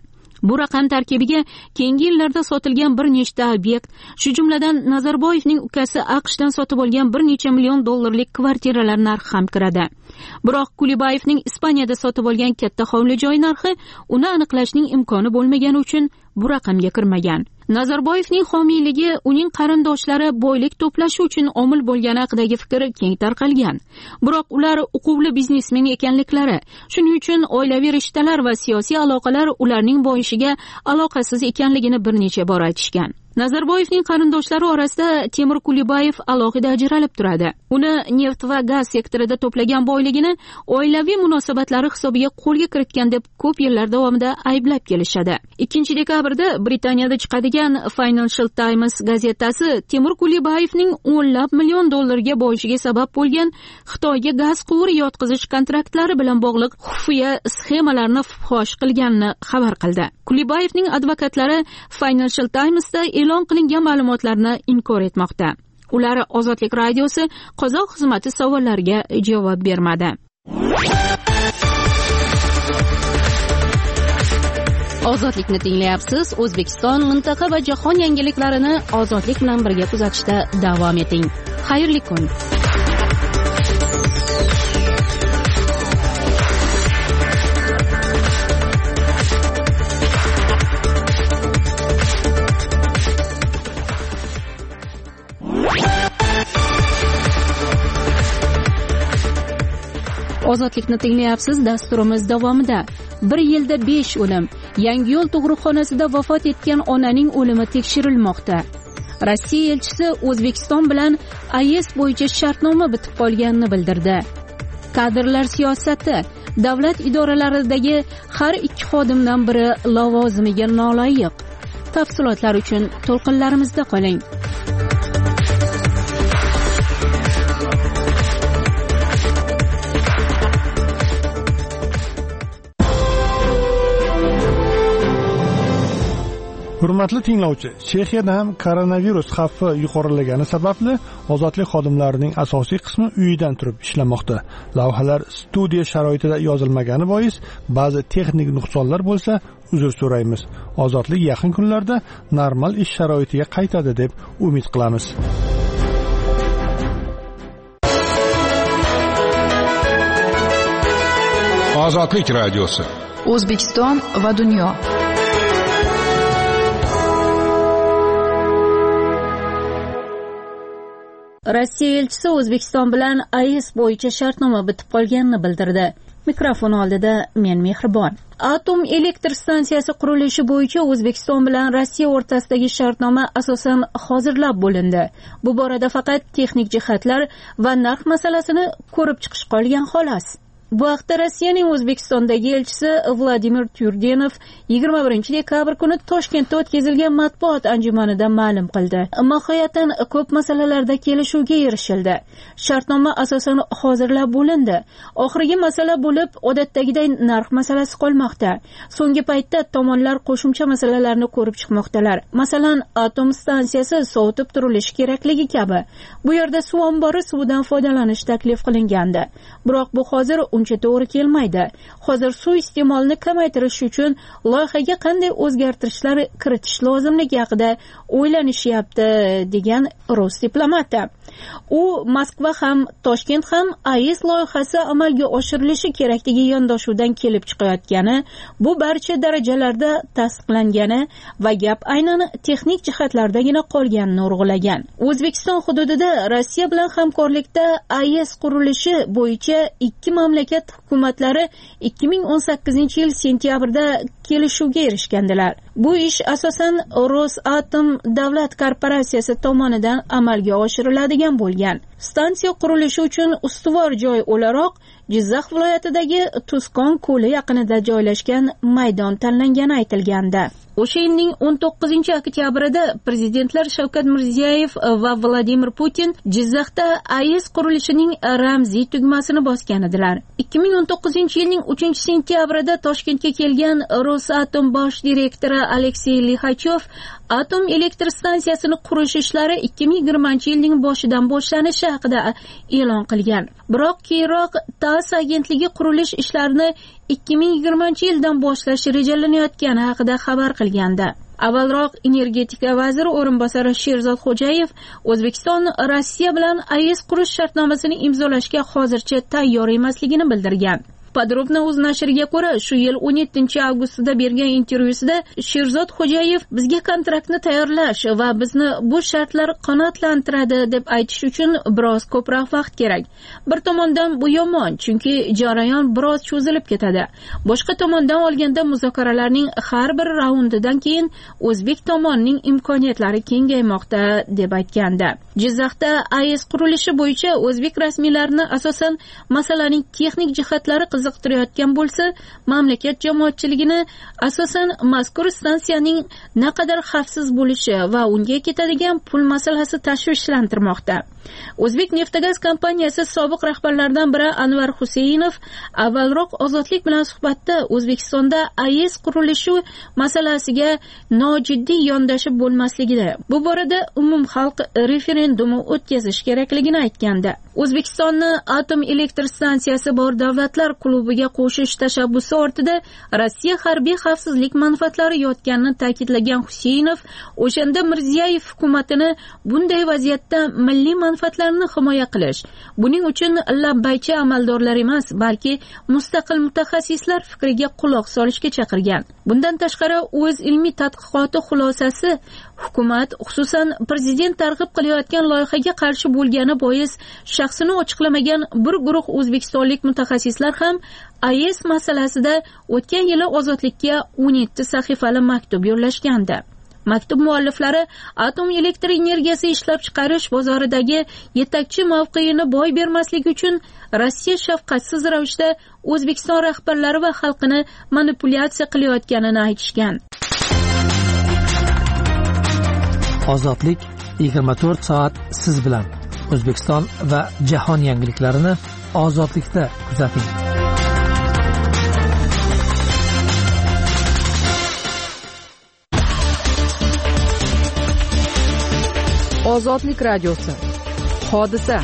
Bu raqam tarkibiga keyingi yillarda sotilgan bir nechta obyekt, shu jumladan Nazarboyevning ukasi AQShdan sotib olgan bir necha million dollarlik kvartiralar narxi ham kiradi. Biroq Kulibayevning Ispaniyada sotib olgan katta hovli joy narxi uni aniqlashning imkoni bo'lmagani uchun bu raqamga kirmagan. Nazarboyevning homiyligi uning qarindoshlari boylik to'plashi uchun omil bo'lgani haqidagi fikr keng tarqalgan. Biroq ular uquvli biznesmen ekanliklari, shuning uchun oilaviy rishtalar va siyosiy aloqalar ularning boyishiga aloqasiz ekanligini bir necha bor aytishgan. Nazarboyevning qarindoshlari orasida Temur Kulibayev alohida ajralib turadi. Uni neft va gaz sektorida to'plagan boyligini oilaviy munosabatlari hisobiga qo'lga kiritgan deb ko'p yillar davomida ayblab kelishadi. ikkinchi dekabrda Britaniyada chiqadigan Financial Times gazetasi Temur Kulibayevning o'nlab million dollarga boyishiga sabab bo'lgan Xitoyga gaz quvuri yotqizish kontraktlari bilan bog'liq xufiya sxemalarni fosh qilganini xabar qildi. Kulibayevning advokatlari Financial Timesda e'lon qilingan ma'lumotlarni inkor etmoqda. Ular Ozodlik radiosi qozoq xizmati savollariga javob bermadi. Ozodlikni tinglayapsiz. O'zbekiston, mintaqa va jahon yangiliklarini ozodlik bilan birga kuzatishda davom eting. Xayrli kun. Ozodlikni tinglayapsiz. Dasturimiz davomida bir yilda besh o'lim. Yangiyo'l tug'ruqxonasida vafot etgan onaning o'limi tekshirilmoqda. Rossiya elchisi O'zbekiston bilan A E S bo'yicha shartnoma bitib qolganini bildirdi. Kadrlar siyosati. Davlat idoralaridagi har ikki xodimdan biri lavozimiga noloyiq. Tafsilotlar uchun to'lqinlarimizda qoling. Hurmatli tinglovchi, Chexiyada ham koronavirus xavfi yuqorilagani sababli ozodlik xodimlarining asosiy qismi uyidan turib ishlamoqda. Lavhalar studiya sharoitida yozilmagani bois ba'zi texnik nuqsonlar bo'lsa, uzr so'raymiz. Ozodlik yaqin kunlarda normal ish sharoitiga qaytadi deb umid qilamiz. Ozodlik radiosi. O'zbekiston va dunyo. Rossiya elchisi O'zbekiston bilan A E S bo'yicha shartnoma bitib qolganini bildirdi. Mikrofon oldida men Mehribon. Atom elektr stansiyasi qurilishi bo'yicha O'zbekiston bilan Rossiya o'rtasidagi shartnoma asosan hozirlab bo'lindi. Bu borada faqat texnik jihatlar va narx masalasini ko'rib chiqish qolgan xolos. Bu haqda Rossiyaning O'zbekistondagi elchisi Vladimir Tyurdenov yigirma birinchi dekabr kuni Toshkentda o'tkazilgan matbuot anjumanida ma'lum qildi. Mohiyatan ko'p masalalarda kelishuvga erishildi. Shartnoma asosan hozirlab bo'lindi. Oxirgi masala bo'lib, odatdagiday narx masalasi qolmoqda. So'nggi paytda tomonlar qo'shimcha masalalarni ko'rib chiqmoqdalar. Masalan, atom stansiyasi sovutib turilishi kerakligi kabi. Bu yerda suv ombori suvidan foydalanish taklif qilingandi. Biroq bu hozir uncha to'g'ri kelmaydi. Hozir suv iste'molini kamaytirish uchun loyihaga qanday o'zgartirishlar kiritish lozimligi haqida o'ylanishyapti, degan rus diplomati. U Moskva ham, Toshkent ham A E S loyihasi amalga oshirilishi kerakligi yondashuvdan kelib chiqayotgani, bu barcha darajalarda tasdiqlangani va gap aynan texnik jihatlardagina qolganini urg'ulagan. O'zbekiston hududida Rossiya bilan hamkorlikda A E S qurilishi bo'yicha ikki mamlakat hukumatlari ikki ming o'n sakkizinchi yil sentyabrda kelishuvga erishgandilar. Bu ish asosan Rosatom davlat korporatsiyasi tomonidan amalga oshiriladigan bo'lgan. Stansiya qurilishi uchun ustuvor joy o'laroq Jizzax viloyatidagi Tuzkon ko'li yaqinida joylashgan maydon tanlangani aytilgandi. O'sha yilning o'n to'qqizinchi oktyabrida prezidentlar Shavkat Mirziyoyev va Vladimir Putin Jizzaxda A E S qurilishining ramziy tugmasini bosgan edilar. ikki ming o'n to'qqizinchi yilning uchinchi sentyabrida Toshkentga kelgan Rosatom bosh direktori Aleksey Lixachov atom elektr stansiyasini qurish ishlari ikki ming yigirmanchi yilning boshidan boshlanishi haqida e'lon qilgan. Biroq keyinroq TASS agentligi qurilish ishlarini ikki ming yigirmanchi yildan boshlash rejalanayotgani haqida xabar qilgandi. Avvalroq energetika vaziri o'rinbosari Sherzod Xo'jayev O'zbekiston Rossiya bilan A E S qurish shartnomasini imzolashga hozircha tayyor emasligini bildirgan. Podrobna o'z nashriga ko'ra, shu yil o'n yettinchi avgustida bergan intervyusida Sherzod Xo'jayev bizga kontraktni tayyorlash va bizni bu shartlar qanoatlantiradi deb aytish uchun biroz ko'proq vaqt kerak. Bir tomondan bu yomon, chunki jarayon biroz cho'zilib ketadi. Boshqa tomondan olganda muzokaralarning har bir raundidan keyin o'zbek tomonining imkoniyatlari kengaymoqda deb aytgandi. Jizzaxda A E S qurilishi bo'yicha o'zbek rasmiylarini asosan masalaning texnik jihatlari qiziqtirayotgan bo'lsa, mamlakat jamoatchiligini asosan mazkur stansiyaning naqadar xavfsiz bo'lishi va unga ketadigan pul masalasi tashvishlantirmoqda. O'zbek Neftagaz kompaniyasi sobiq rahbarlaridan biri Anvar Husaynov avvalroq Ozodlik bilan suhbatda O'zbekistonda A E S qurilishi masalasiga nojiddiy yondashib bo'lmasligini, bu borada umumxalq referendumi o'tkazish kerakligini aytgandi. O'zbekistonni atom elektr stansiyasi bor davlatlar klubiga qo'shish tashabbusi ortida Rossiya harbiy xavfsizlik manfaatlari yotganini ta'kidlagan Husaynov, o'shanda Mirziyoyev hukumatini bunday vaziyatda milliy manfaatlarni himoya qilish, buning uchun labbaychi amaldorlar emas, balki mustaqil mutaxassislar fikriga quloq solishga chaqirgan. Bundan tashqari, o'z ilmiy tadqiqoti xulosasi hukumat, xususan prezident targ'ib qilayotgan loyihaga qarshi bo'lgani bois shaxsini ochiqlamagan bir guruh o'zbekistonlik mutaxassislar ham A E S masalasida o'tgan yili Ozodlikka o'n yetti sahifali maktub yo'llashgandi. Maktub mualliflari atom elektr energiyasi ishlab chiqarish bozoridagi yetakchi mavqeini boy bermaslik uchun Rossiya shafqatsiz ravishda O'zbekiston rahbarlari va xalqini manipulyatsiya qilayotganini aytishgan. Ozodlik yigirma to'rt soat siz bilan. O'zbekiston va jahon yangiliklarini ozodlikda kuzating. Ozodlik radiosi. Hodisa.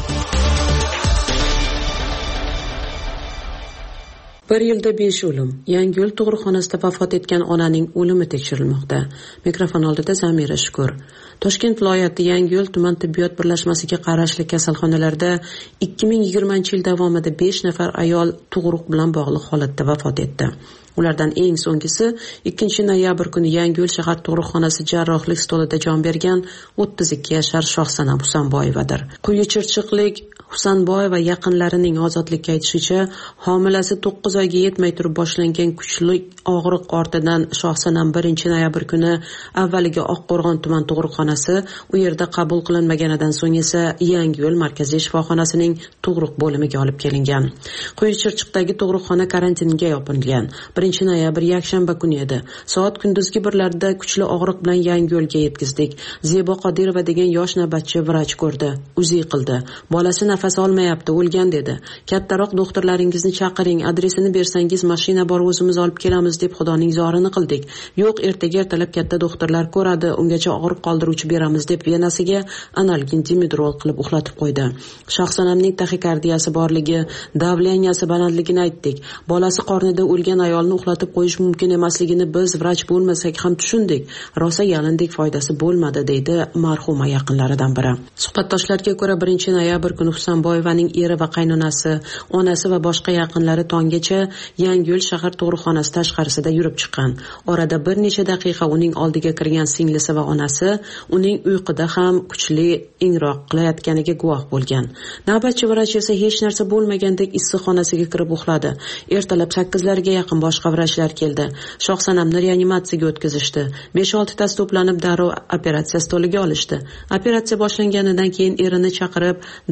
Bir yilda besh o'lim. Yangiyo'l tug'ruqxonasida vafot etgan onaning o'limi tekshirilmoqda. Mikrofon oldida Zamira Shukur. Toshkent viloyati Yangiyo'l tuman tibbiyot birlashmasiga qarashli kasalxonalarda ikki ming yigirmanchi yil davomida besh nafar ayol tug'ruq bilan bog'liq holatda vafot etdi. Ulardan eng so'nggisi ikkinchi noyabr kuni Yangiyo'l shahar tug'ruqxonasi jarrohlik stolida jon bergan o'ttiz ikki yashar Shohsanam Husanboyevadir. Quyi Chirchiqlik Husanboyeva yaqinlarining ozodlikka aytishicha, homilasi to'qqiz oyga yetmay turib boshlangan kuchli og'riq ortidan Shohsanam birinchi noyabr kuni avvaliga Oqqo'rg'on tuman tug'ruqxonasi, u yerda qabul qilinmaganidan so'ng esa Yangiyo'l markaziy shifoxonasining tug'ruq bo'limiga olib kelingan. Quyi Chirchiqdagi tug'ruqxona karantinga yopilgan. birinchi noyabr yakshanba kuni edi. Soat kunduzgi birlarda kuchli og'riq bilan Yangiyo'lga yetkazdik. Zebo Qodirova degan yosh navbatchi vrach ko'rdi. Uzi qildi. Bolasi nafas olmayapti, o'lgan dedi. Kattaroq doktorlaringizni chaqiring, adresini bersangiz mashina bor, o'zimiz olib kelamiz deb Xudoning zorini qildik. Yo'q, ertaga ertalab katta doktorlar ko'radi, ungacha og'riq qoldiruvchi beramiz deb venasiga analgin dimidrol qilib uxlatib qo'ydi. Shohsanamning taxikardiyasi borligi, davleniyasi balandligini aytdik. Bolasi qornida o'lgan ayolni uxlatib qo'yish mumkin emasligini biz vrach bo'lmasak ham tushundik. Rosa yalindik, foydasi bo'lmadi, deydi marhuma yaqinlaridan biri. Suhbatdoshlarga ko'ra birinchi noyabr kuni Husanboyevaning eri va qaynonasi, onasi va boshqa yaqinlari tonggacha Yangiyo'l shahar tug'ruqxonasi tashqarisida yurib chiqqan. Orada bir necha daqiqa uning oldiga kirgan singlisi va onasi uning uyquda ham kuchli ingroq qilayotganiga guvoh bo'lgan. Navbatchi vrach esa hech narsa bo'lmagandek issiqxonasiga kirib uxladi. Ertalab sakkizlarga yaqin boshqa vrachlar keldi. Shohsanamni reanimatsiyaga o'tkazishdi. besh olti tasi to'planib darrov operatsiya stoliga olishdi. Operatsiya boshlanganidan keyin erini chaqirib, davleniya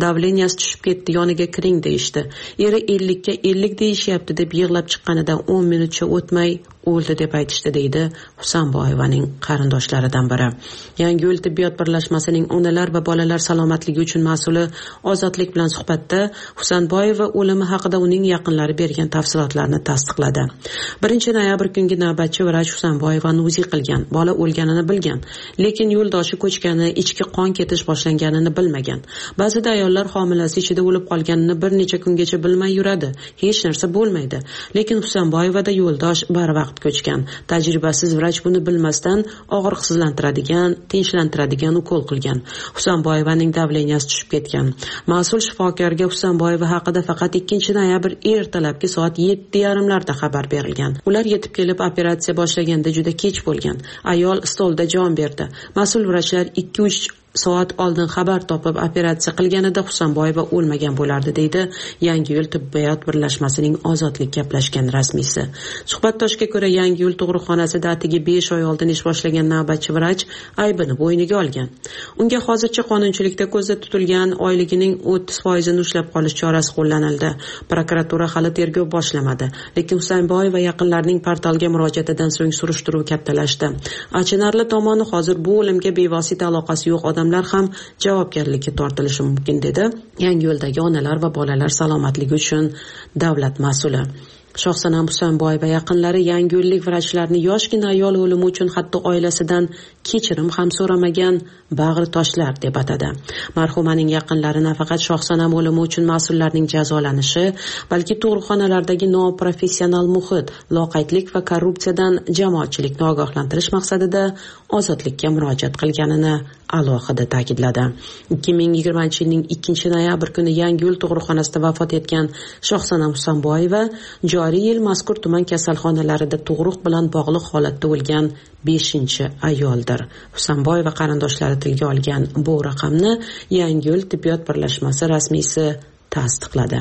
davleniyasi tushib ketdi, yoniga kiring deyishdi. Eri ellikka ellik deyishyapti deb yig'lab chiqqanida o'n minutcha o'tmay o'ldi deb aytishdi, deydi Husanboyevaning qarindoshlaridan biri. Yangiyo'l tibbiyot birlashmasining onalar va bolalar salomatligi uchun mas'uli Ozodlik bilan suhbatda Husanboyeva o'limi haqida uning yaqinlari bergan tafsilotlarni tasdiqladi. birinchi noyabr kungi navbatchi vrach Husanboyevani uzi qilgan, bola o'lganini bilgan, lekin yo'ldoshi ko'chgani, ichki qon ketish boshlanganini bilmagan. Ba'zida ayollar homilasi ichida o'lib qolganini bir necha kungacha bilmay yuradi, hech narsa bo'lmaydi. Lekin Husanboyevada yo'ldosh barvaqt ko'chgan. Tajribasiz vrach buni bilmasdan og'riqsizlantiradigan, tinchlantiradigan ukol qilgan. Husanboyevaning davleniyasi tushib ketgan. Mas'ul shifokorga Husanboyeva haqida faqat ikkinchi noyabr ertalabki soat yetti yarim larda xabar berilgan. Ular yetib kelib operatsiya boshlaganda juda kech bo'lgan. Ayol stolda jon berdi. Mas'ul vrachlar ikki uch soat oldin xabar topib operatsiya qilganida Husanboyeva o'lmagan bo'lardi, deydi Yangiyo'l tibbiyot birlashmasining Ozodlik gaplashgan rasmiysi. Suhbatdoshga ko'ra, Yangiyo'l tug'ruqxonasida atigi besh oy oldin ish boshlagan navbatchi vrach aybini bo'yniga olgan. Unga hozircha qonunchilikda ko'zda tutilgan oyligining o'ttiz foizini ushlab qolish chorasi qo'llanildi. Prokuratura hali tergov boshlamadi, lekin Husanboyeva yaqinlarining portalga murojaatidan so'ng surishtiruv kattalashdi. Achinarli tomoni, hozir bu o'limga bevosita aloqasi yo'q odam ham javobgarlikka tortilishi mumkin, dedi Yangiyo'ldagi onalar va bolalar salomatligi uchun davlat mas'uli. Shohsanam Husanboyeva yaqinlari yangiyo'llik vrachlarni yoshgina ayol o'limi uchun hatto oilasidan kechirim ham so'ramagan bag'ri toshlar deb atadi. Marhumaning yaqinlari nafaqat Shohsanam o'limi uchun mas'ullarning jazolanishi, balki tug'ruqxonalardagi noprofessional muhit, loqaydlik va korrupsiyadan jamoatchilikni ogohlantirish maqsadida Ozodlikka murojaat qilganini alohida ta'kidladi. ikki ming yigirmanchi yilning ikkinchi noyabr kuni Yangiyo'l tug'ruqxonasida vafot etgan Shohsanam Husanboyeva joriy yil mazkur tuman kasalxonalarida tug'ruq bilan bog'liq holatda o'lgan beshinchi ayoldir. Husanboyeva qarindoshlari tilga olgan bu raqamni Yangiyo'l tibbiyot birlashmasi rasmiysi tasdiqladi.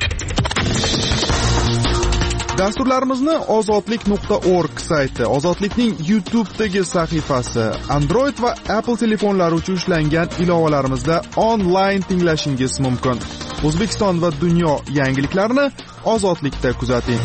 Dasturlarimizni ozodlik nuqta org sayti, Ozodlikning YouTube'dagi sahifasi, Android va Apple telefonlari uchun ishlangan ilovalarimizda onlayn tinglashingiz mumkin. O'zbekiston va dunyo yangiliklarini Ozodlikda kuzating.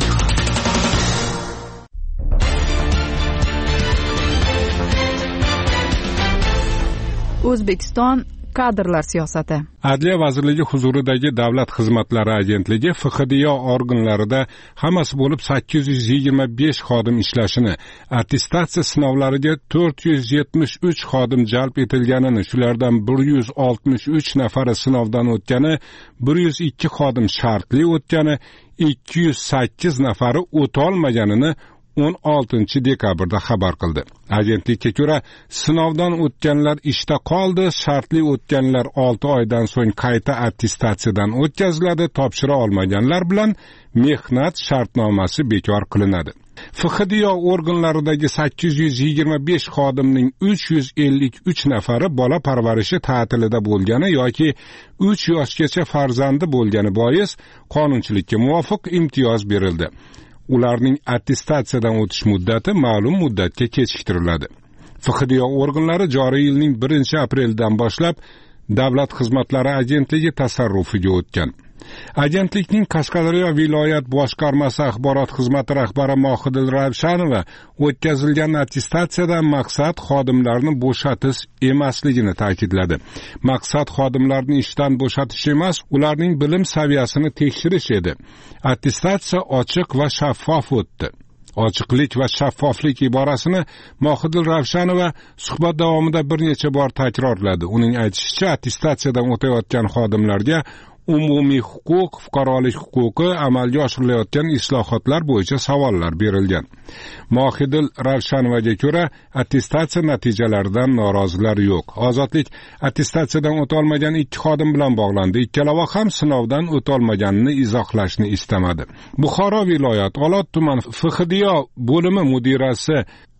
O'zbekiston kadrlar siyosati. Adliya vazirligi huzuridagi Davlat xizmatlari agentligi F X D yo organlarida hammasi bo'lib sakkiz yuz yigirma besh xodim ishlashini, attestatsiya sinovlariga to'rt yuz yetmish uch xodim jalb etilganini, shulardan bir yuz oltmish uch nafari sinovdan o'tgani, bir yuz ikki xodim shartli o'tgani, ikki yuz sakkiz nafari o'tolmaganini o'n oltinchi dekabrda xabar qildi. Agentlikka ko'ra, sinovdan o'tganlar ishda qoldi, shartli o'tganlar olti oydan so'ng qayta attestatsiyadan o'tkaziladi, topshira olmaganlar bilan mehnat shartnomasi bekor qilinadi. F X D yo organlaridagi sakkiz yuz yigirma besh xodimning uch yuz ellik uch nafari bola parvarishi ta'tilida bo'lgani yoki uch yoshgacha farzandi bo'lgani bois qonunchilikka muvofiq imtiyoz berildi. Ularning attestatsiyadan o'tish muddati ma'lum muddatga kechiktiriladi. F X D yo organlari joriy yilning birinchi aprelidan boshlab Davlat xizmatlari agentligi tasarrufiga o'tgan. Agentlikning Qashqadaryo viloyat boshqarmasi axborot xizmati rahbari Mohidil Ravshanova o'tkazilgan attestatsiyadan maqsad xodimlarni bo'shatish emasligini ta'kidladi. Maqsad xodimlarni ishdan bo'shatish emas, ularning bilim saviyasini tekshirish edi. Attestatsiya ochiq va shaffof o'tdi. Ochiqlik va shaffoflik iborasini Mohidil Ravshanova suhbat davomida bir necha bor takrorladi. Uning aytishicha, attestatsiyadan o'tayotgan xodimlarga umumiy huquq, fuqarolik huquqi, amalga oshirilayotgan islohotlar bo'yicha savollar berilgan. Mohidil Ravshanovaga ko'ra, attestatsiya natijalaridan norozilar yo'q. Ozodlik attestatsiyadan o'tolmagan ikki xodim bilan bog'landi. Ikkalovi ham sinovdan o'tolmaganini izohlashni istamadi. Buxoro viloyat Olot tuman F X D yo bo'limi mudirasi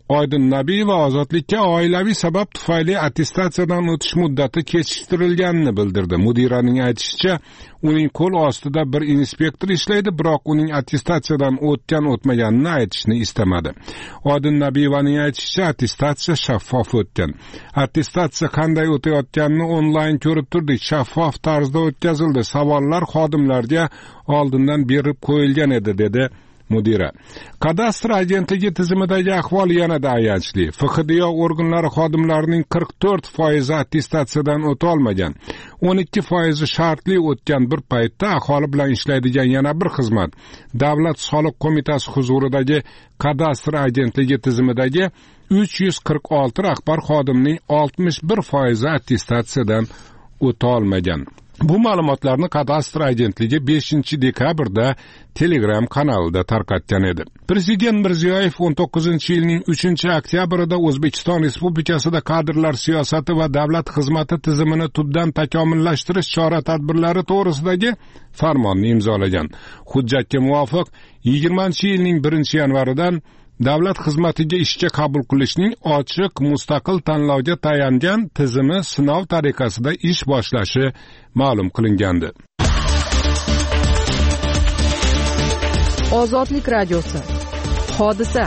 Oydin Nabiyeva ozodlikka oilaviy sabab tufayli attestatsiyadan o'tish muddati kechiktirilganini bildirdi. Mudiraning aytishicha, uning qo'l ostida bir inspektor ishlaydi, biroq uning attestatsiyadan o'tgan o'tmaganini aytishni istamadi. Oydin Nabiyevaning aytishicha, attestatsiya shaffof o'tgan. Attestatsiya qanday o'tayotganini onlayn ko'rib turdik. Shaffof tarzda o'tkazildi. Savollar xodimlarga oldindan berib qo'yilgan edi, dedi mudira. Kadastr agentligi tizimidagi ahvol yanada ayanchli. F X D O organlari xodimlarining qirq to'rt foizi attestatsiyadan o'ta olmagan. o'n ikki foizi shartli o'tgan bir paytda aholi bilan ishlaydigan yana bir xizmat. Davlat soliq qo'mitasi huzuridagi kadastr agentligi tizimidagi uch yuz qirq olti rahbar xodimning oltmish bir foizi attestatsiyadan o'ta olmagan. Bu ma'lumotlarni kadastr agentligi beshinchi dekabrda Telegram kanalida tarqatgan edi. Prezident Mirziyoyev o'n to'qqizinchi yilning uchinchi oktyabrida O'zbekiston Respublikasida kadrlar siyosati va davlat xizmati tizimini tubdan takomillashtirish chora-tadbirlari to'g'risidagi farmonni imzolagan. Hujjatga muvofiq yigirmanchi yilning birinchi yanvaridan davlat xizmatiga ishga qabul qilishning ochiq mustaqil tanlovga tayangan tizimi sinov tariqasida ish boshlashi ma'lum qilingandi. Ozodlik radiosi. Hodisa.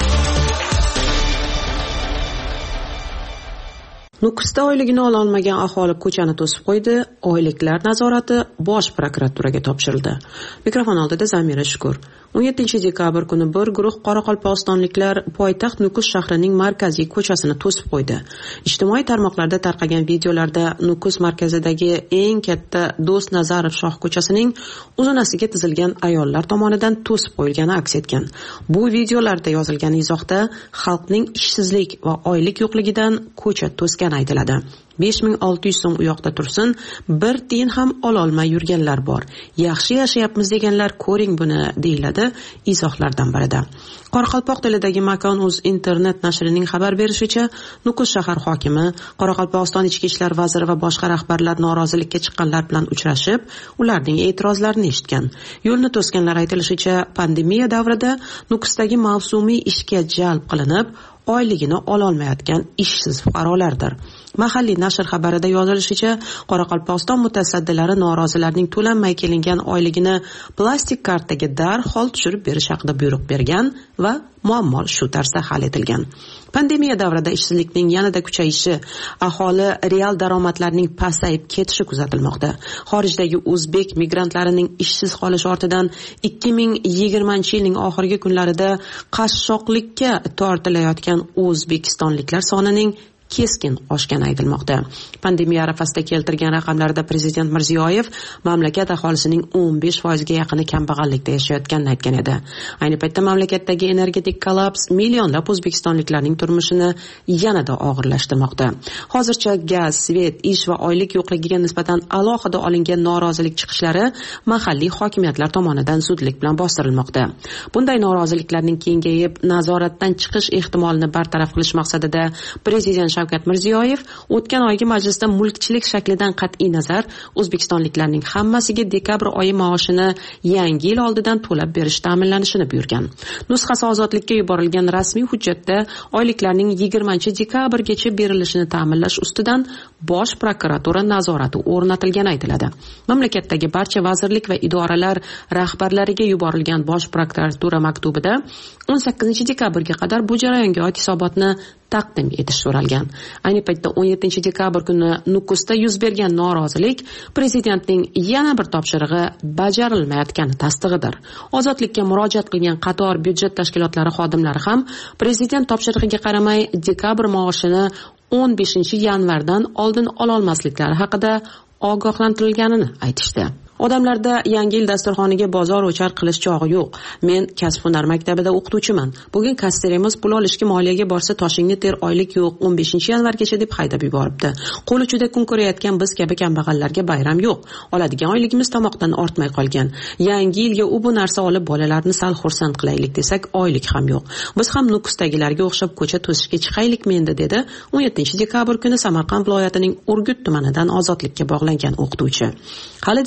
Nukusda oyligini ola olmagan aholi ko'chani to'sib qo'ydi. Oyliklar nazorati Bosh prokuraturaga topshirildi. Mikrofon oldida Zamira Shukur. o'n yettinchi dekabr kuni bir guruh qoraqalpog'istonliklar poytaxt Nukus shahrining markaziy ko'chasini to'sib qo'ydi. Ijtimoiy tarmoqlarda tarqagan videolarda Nukus markazidagi eng katta Do'st Nazarov shoh ko'chasining uzunasiga tizilgan ayollar tomonidan to'sib qo'yilgani aks etgan. Bu videolarda yozilgan izohda xalqning ishsizlik va oylik yo'qligidan ko'cha to'sgani aytiladi. besh ming olti yuz so'm u yoqda tursin, bir tiyin ham ololmay yurganlar bor. Yaxshi yashayapmiz deganlar ko'ring buni, deyiladi izohlardan birida. Qoraqalpoq tilidagi Makon.uz internet nashrining xabar berishicha, Nukus shahar hokimi Qoraqalpog'iston ichki ishlar vaziri va boshqa rahbarlar norozilikka chiqqanlar bilan uchrashib, ularning e'tirozlarini eshitgan. Yo'lni to'sganlar aytilishicha, pandemiya davrida Nukusdagi mavsumiy ishga jalb qilinib, oyligini ololmayotgan ishsiz fuqarolardir. Mahalliy nashr xabarida yozilishicha, Qoraqalpog'iston mutasaddilari norozilarning to'lanmay kelingan oyligini plastik kartaga darhol tushirib berish haqida buyruq bergan va muammo shu tarzda hal etilgan. Pandemiya davrida ishsizlikning yanada kuchayishi, aholi real daromadlarning pasayib ketishi kuzatilmoqda. Xorijdagi o'zbek migrantlarining ishsiz qolishi ortidan ikki ming yigirmanchi yilning oxirgi kunlarida qashshoqlikka tortilayotgan o'zbekistonliklar sonining keskin oshgani aytilmoqda. Pandemiya arafasida keltirgan raqamlarda Prezident Mirziyoyev mamlakat aholisining o'n besh foiziga yaqini kambag'allikda yashayotganini aytgan edi. Ayni paytda mamlakatdagi energetik kollaps millionlab o'zbekistonliklarning turmushini yanada og'irlashtirmoqda. Hozircha gaz, svet, ish va oylik yo'qligiga nisbatan alohida olingan norozilik chiqishlari mahalliy hokimiyatlar tomonidan zudlik bilan bostirilmoqda. Bunday noroziliklarning kengayib, nazoratdan chiqish ehtimolini bartaraf qilish maqsadida Prezident Shavkat Mirziyoyev o'tgan oygi majlisda mulkchilik shaklidan qat'iy nazar o'zbekistonliklarning hammasiga dekabr oyi maoshini yangi yil oldidan to'lab berish ta'minlanishini buyurgan. Nusxasi ozodlikka yuborilgan rasmiy hujjatda oyliklarning yigirmanchi dekabrgacha berilishini ta'minlash ustidan Bosh prokuratura nazorati o'rnatilgani aytiladi. Mamlakatdagi barcha vazirlik va idoralar rahbarlariga yuborilgan Bosh prokuratura maktubida o'n sakkizinchi dekabrga qadar bu jarayonga oid hisobotni taqdim etish so'ralgan. Ayni paytda o'n yettinchi dekabr kuni Nukusda yuz bergan norozilik prezidentning yana bir topshirig'i bajarilmayotgani tasdig'idir. Ozodlikka murojaat qilgan qator byudjet tashkilotlari xodimlari ham prezident topshirig'iga qaramay dekabr maoshini o'n beshinchi yanvardan oldin ololmasliklari haqida ogohlantirilganini aytishdi. Odamlarda yangi yil dasturxoniga bozor o'char qilish chog'i yo'q. Men kasb-hunar maktabida o'qituvchiman. Bugun kassirimiz pul olishga moliyaga borsa toshingni ter, oylik yo'q, o'n beshinchi yanvargacha deb haydab yuboribdi. Qo'l uchida kun ko'rayotgan biz kabi kambag'allarga bayram yo'q. Oladigan oyligimiz tomoqdan ortmay qolgan. Yangi yilga u bu narsa olib bolalarni sal xursand qilaylik desak, oylik ham yo'q. Biz ham Nukusdagilarga o'xshab ko'cha to'sishga chiqaylikmi endi, dedi o'n yettinchi dekabr kuni Samarqand viloyatining Urgut tumanidan ozodlikka bog'langan o'qituvchi. Hali dekabr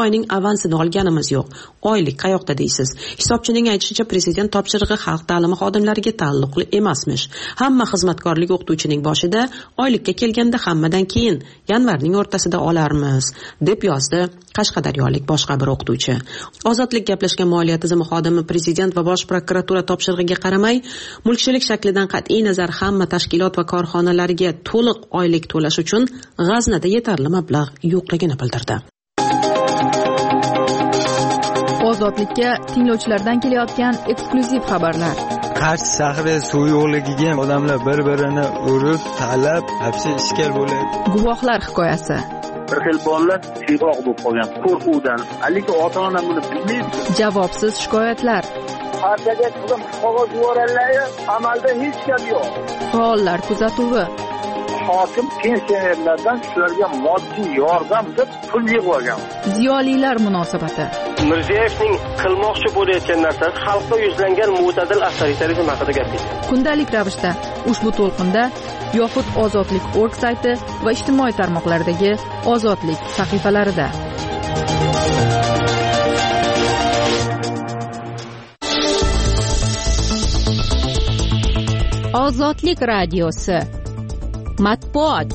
oyning avansini olganimiz yo'q. Oylik qayoqda deysiz? Hisobchining aytishicha, prezident topshirig'i xalq ta'limi xodimlariga taalluqli emasmish. Hamma xizmatkorlik o'qituvchining boshida, oylikka kelganda hammadan keyin yanvarning o'rtasida olarmiz, deb yozdi qashqadaryolik boshqa bir o'qituvchi. Ozodlik gaplashgan moliya tizimi xodimi prezident va bosh prokuratura topshirig'iga qaramay, mulkchilik shaklidan qat'iy nazar hamma tashkilot va korxonalarga to'liq oylik to'lash uchun g'aznada yetarli mablag' yo'qligini bildirdi. Ozodlikka tinglovchilardan kelayotgan eksklyuziv xabarlar. Qarshi shahri suv yo'qligiga odamlar bir-birini urib, talab, hapsi ishkal bo'ladi. Guvohlar hikoyasi. Bir xil bolalar siyg'oq bo'lib qolgan qo'rquvdan, lekin ota-ona buni bilmaydi. Javobsiz shikoyatlar. Partiyaga qizim qog'oz yuborganlar, amalda hech gap yo'q. Faollar kuzatuvi. Hokim pensionerlardan shularga moddiy yordam deb pul yig'ib olgan. Ziyolilar munosabati. Mirziyoyevning qilmoqchi bo'layotgan narsasi xalqqa yuzlangan mo'tadil avtoritarizm haqida gapirdi. Kundalik ravishda ushbu to'lqinda yoxud ozodlik точка org sayti va ijtimoiy tarmoqlardagi ozodlik sahifalarida. Ozodlik radiosi matbuot.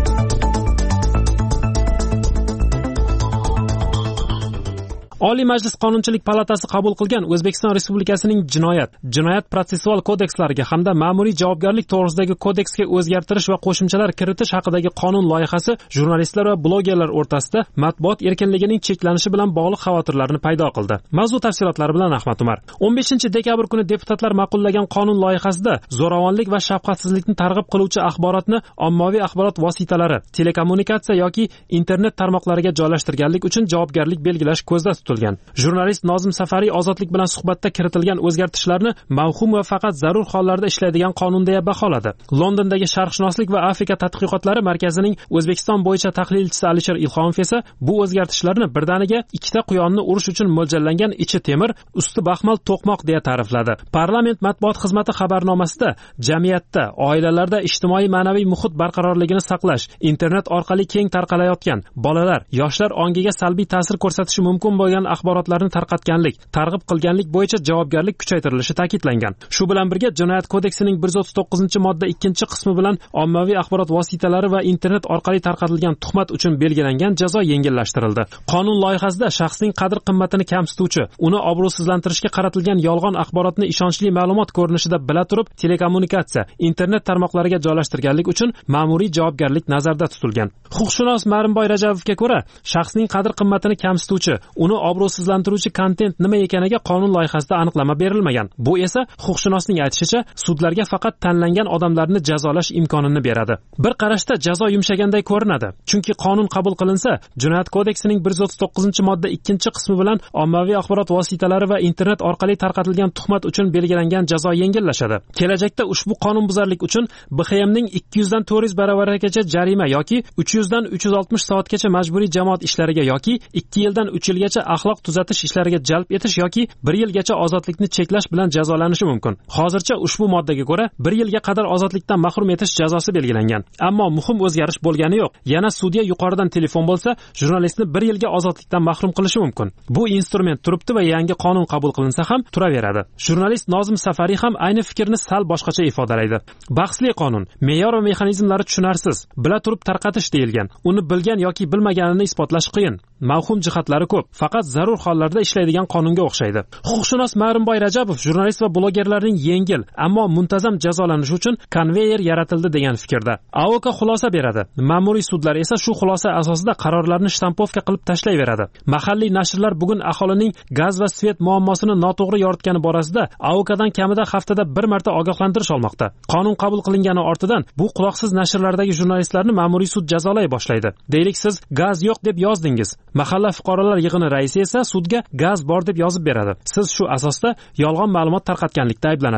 Oliy Majlis Qonunchilik palatasi qabul qilgan O'zbekiston Respublikasining jinoyat, jinoyat protsessual kodekslariga hamda ma'muriy javobgarlik to'g'risidagi kodeksga o'zgartirish va qo'shimchalar kiritish haqidagi qonun loyihasi jurnalistlar va blogerlar o'rtasida matbuot erkinligining cheklanishi bilan bog'liq xavotirlarni paydo qildi. Mavzu tafsilotlari bilan Ahmad Umar. o'n beshinchi dekabr kuni deputatlar ma'qullagan qonun loyihasida zo'ravonlik va shafqatsizlikni targ'ib qiluvchi axborotni ommaviy axborot vositalari, telekommunikatsiya yoki internet tarmoqlariga joylashtirganlik uchun javobgarlik belgilash ko'zda tutilgan. Jurnalist Nozim Safariy ozodlik bilan suhbatda kiritilgan o'zgartishlarni mavhum va faqat zarur hollarda ishlaydigan qonun deya baholadi. Londondagi Sharqshunoslik va Afrika tadqiqotlari markazining O'zbekiston bo'yicha tahlilchisi Alisher Ilhomov esa bu o'zgartishlarni birdaniga ikkita quyonni urish uchun mo'ljallangan ichi temir, usti baxmal to'qmoq deya ta'rifladi. Parlament matbuot xizmati xabarnomasida jamiyatda, oilalarda ijtimoiy ma'naviy muhit barqarorligini saqlash, internet orqali keng tarqalayotgan bolalar, yoshlar ongiga salbiy ta'sir ko'rsatishi mumkin bo'lgan axborotlarni tarqatganlik, targ'ib qilganlik bo'yicha javobgarlik kuchaytirilishi ta'kidlangan. Shu bilan birga Jinoyat kodeksining bir yuz o'ttiz to'qqizinchi modda ikkinchi qismi bilan ommaviy axborot vositalari va internet orqali tarqatilgan tuhmat uchun belgilangan jazo yengillashtirildi. Qonun loyihasida shaxsning qadr-qimmatini kamsituvchi, uni obro'sizlantirishga qaratilgan yolg'on axborotni ishonchli ma'lumot ko'rinishida bila turib telekommunikatsiya, internet tarmoqlariga joylashtirganlik uchun ma'muriy javobgarlik nazarda tutilgan. Huquqshunos Marimboy Rajabovga ko'ra, shaxsning qadr-qimmatini kamsituvchi, uni obro'sizlantiruvchi kontent nima ekaniga qonun loyihasida aniqlama berilmagan. Bu esa huquqshunosning aytishicha, sudlarga faqat tanlangan odamlarni jazolash imkonini beradi. Bir qarashda jazo yumshaganday ko'rinadi. Chunki qonun qabul qilinsa, Jinoyat kodeksining bir yuz o'ttiz to'qqizinchi modda ikkinchi qismi bilan ommaviy axborot vositalari va internet orqali tarqatilgan tuhmat uchun belgilangan jazo yengillashadi. Kelajakda ushbu qonunbuzarlik uchun B X M'ning ikki yuz dan to'rt yuz baravargacha jarima yoki uch yuz dan uch yuz oltmish soatgacha majburiy jamoat ishlariga yoki ikki yildan uch yilgacha axloq tuzatish ishlariga jalb etish yoki bir yilgacha ozodlikni cheklash bilan jazolanishi mumkin. Hozircha ushbu moddaga ko'ra bir yilga qadar ozodlikdan mahrum etish jazosi belgilangan. Ammo muhim o'zgarish bo'lgani yo'q. Yana sudya yuqoridan telefon bo'lsa, jurnalistni bir yilga ozodlikdan mahrum qilishi mumkin. Bu instrument turibdi va yangi qonun qabul qilinsa ham turaveradi. Jurnalist Nozim Safariy ham ayni fikrni sal boshqacha ifodalaydi. Bahsli qonun, me'yor va mexanizmlari tushunarsiz, bila turib tarqatish deyilgan. Uni bilgan yoki bilmaganini isbotlash qiyin. Mavhum jihatlari ko'p. Faqat zarur hollarda ishlaydigan qonunga o'xshaydi. Huquqshunos Marimboy Rajabov jurnalist va blogerlarning yengil, ammo muntazam jazolanishi uchun konveyer yaratildi degan fikrda. A O K xulosa beradi. Ma'muriy sudlar esa shu xulosa asosida qarorlarni shtampovka qilib tashlayveradi. Mahalliy nashrlar bugun aholining gaz va svet muammosini noto'g'ri yoritgani borasida A O Kdan kamida haftada bir marta ogohlantirish olmoqda. Qonun qabul qilingani ortidan bu quloqsiz nashrlardagi jurnalistlarni ma'muriy sud jazolay boshlaydi. Deylik, siz gaz yo'q deb yozdingiz. Mahalla fuqarolar yig'ini raisi esa sudga gaz bor deb yozib beradi. Siz shu asosda yolg'on ma'lumot tarqatganlikda ayblanasiz.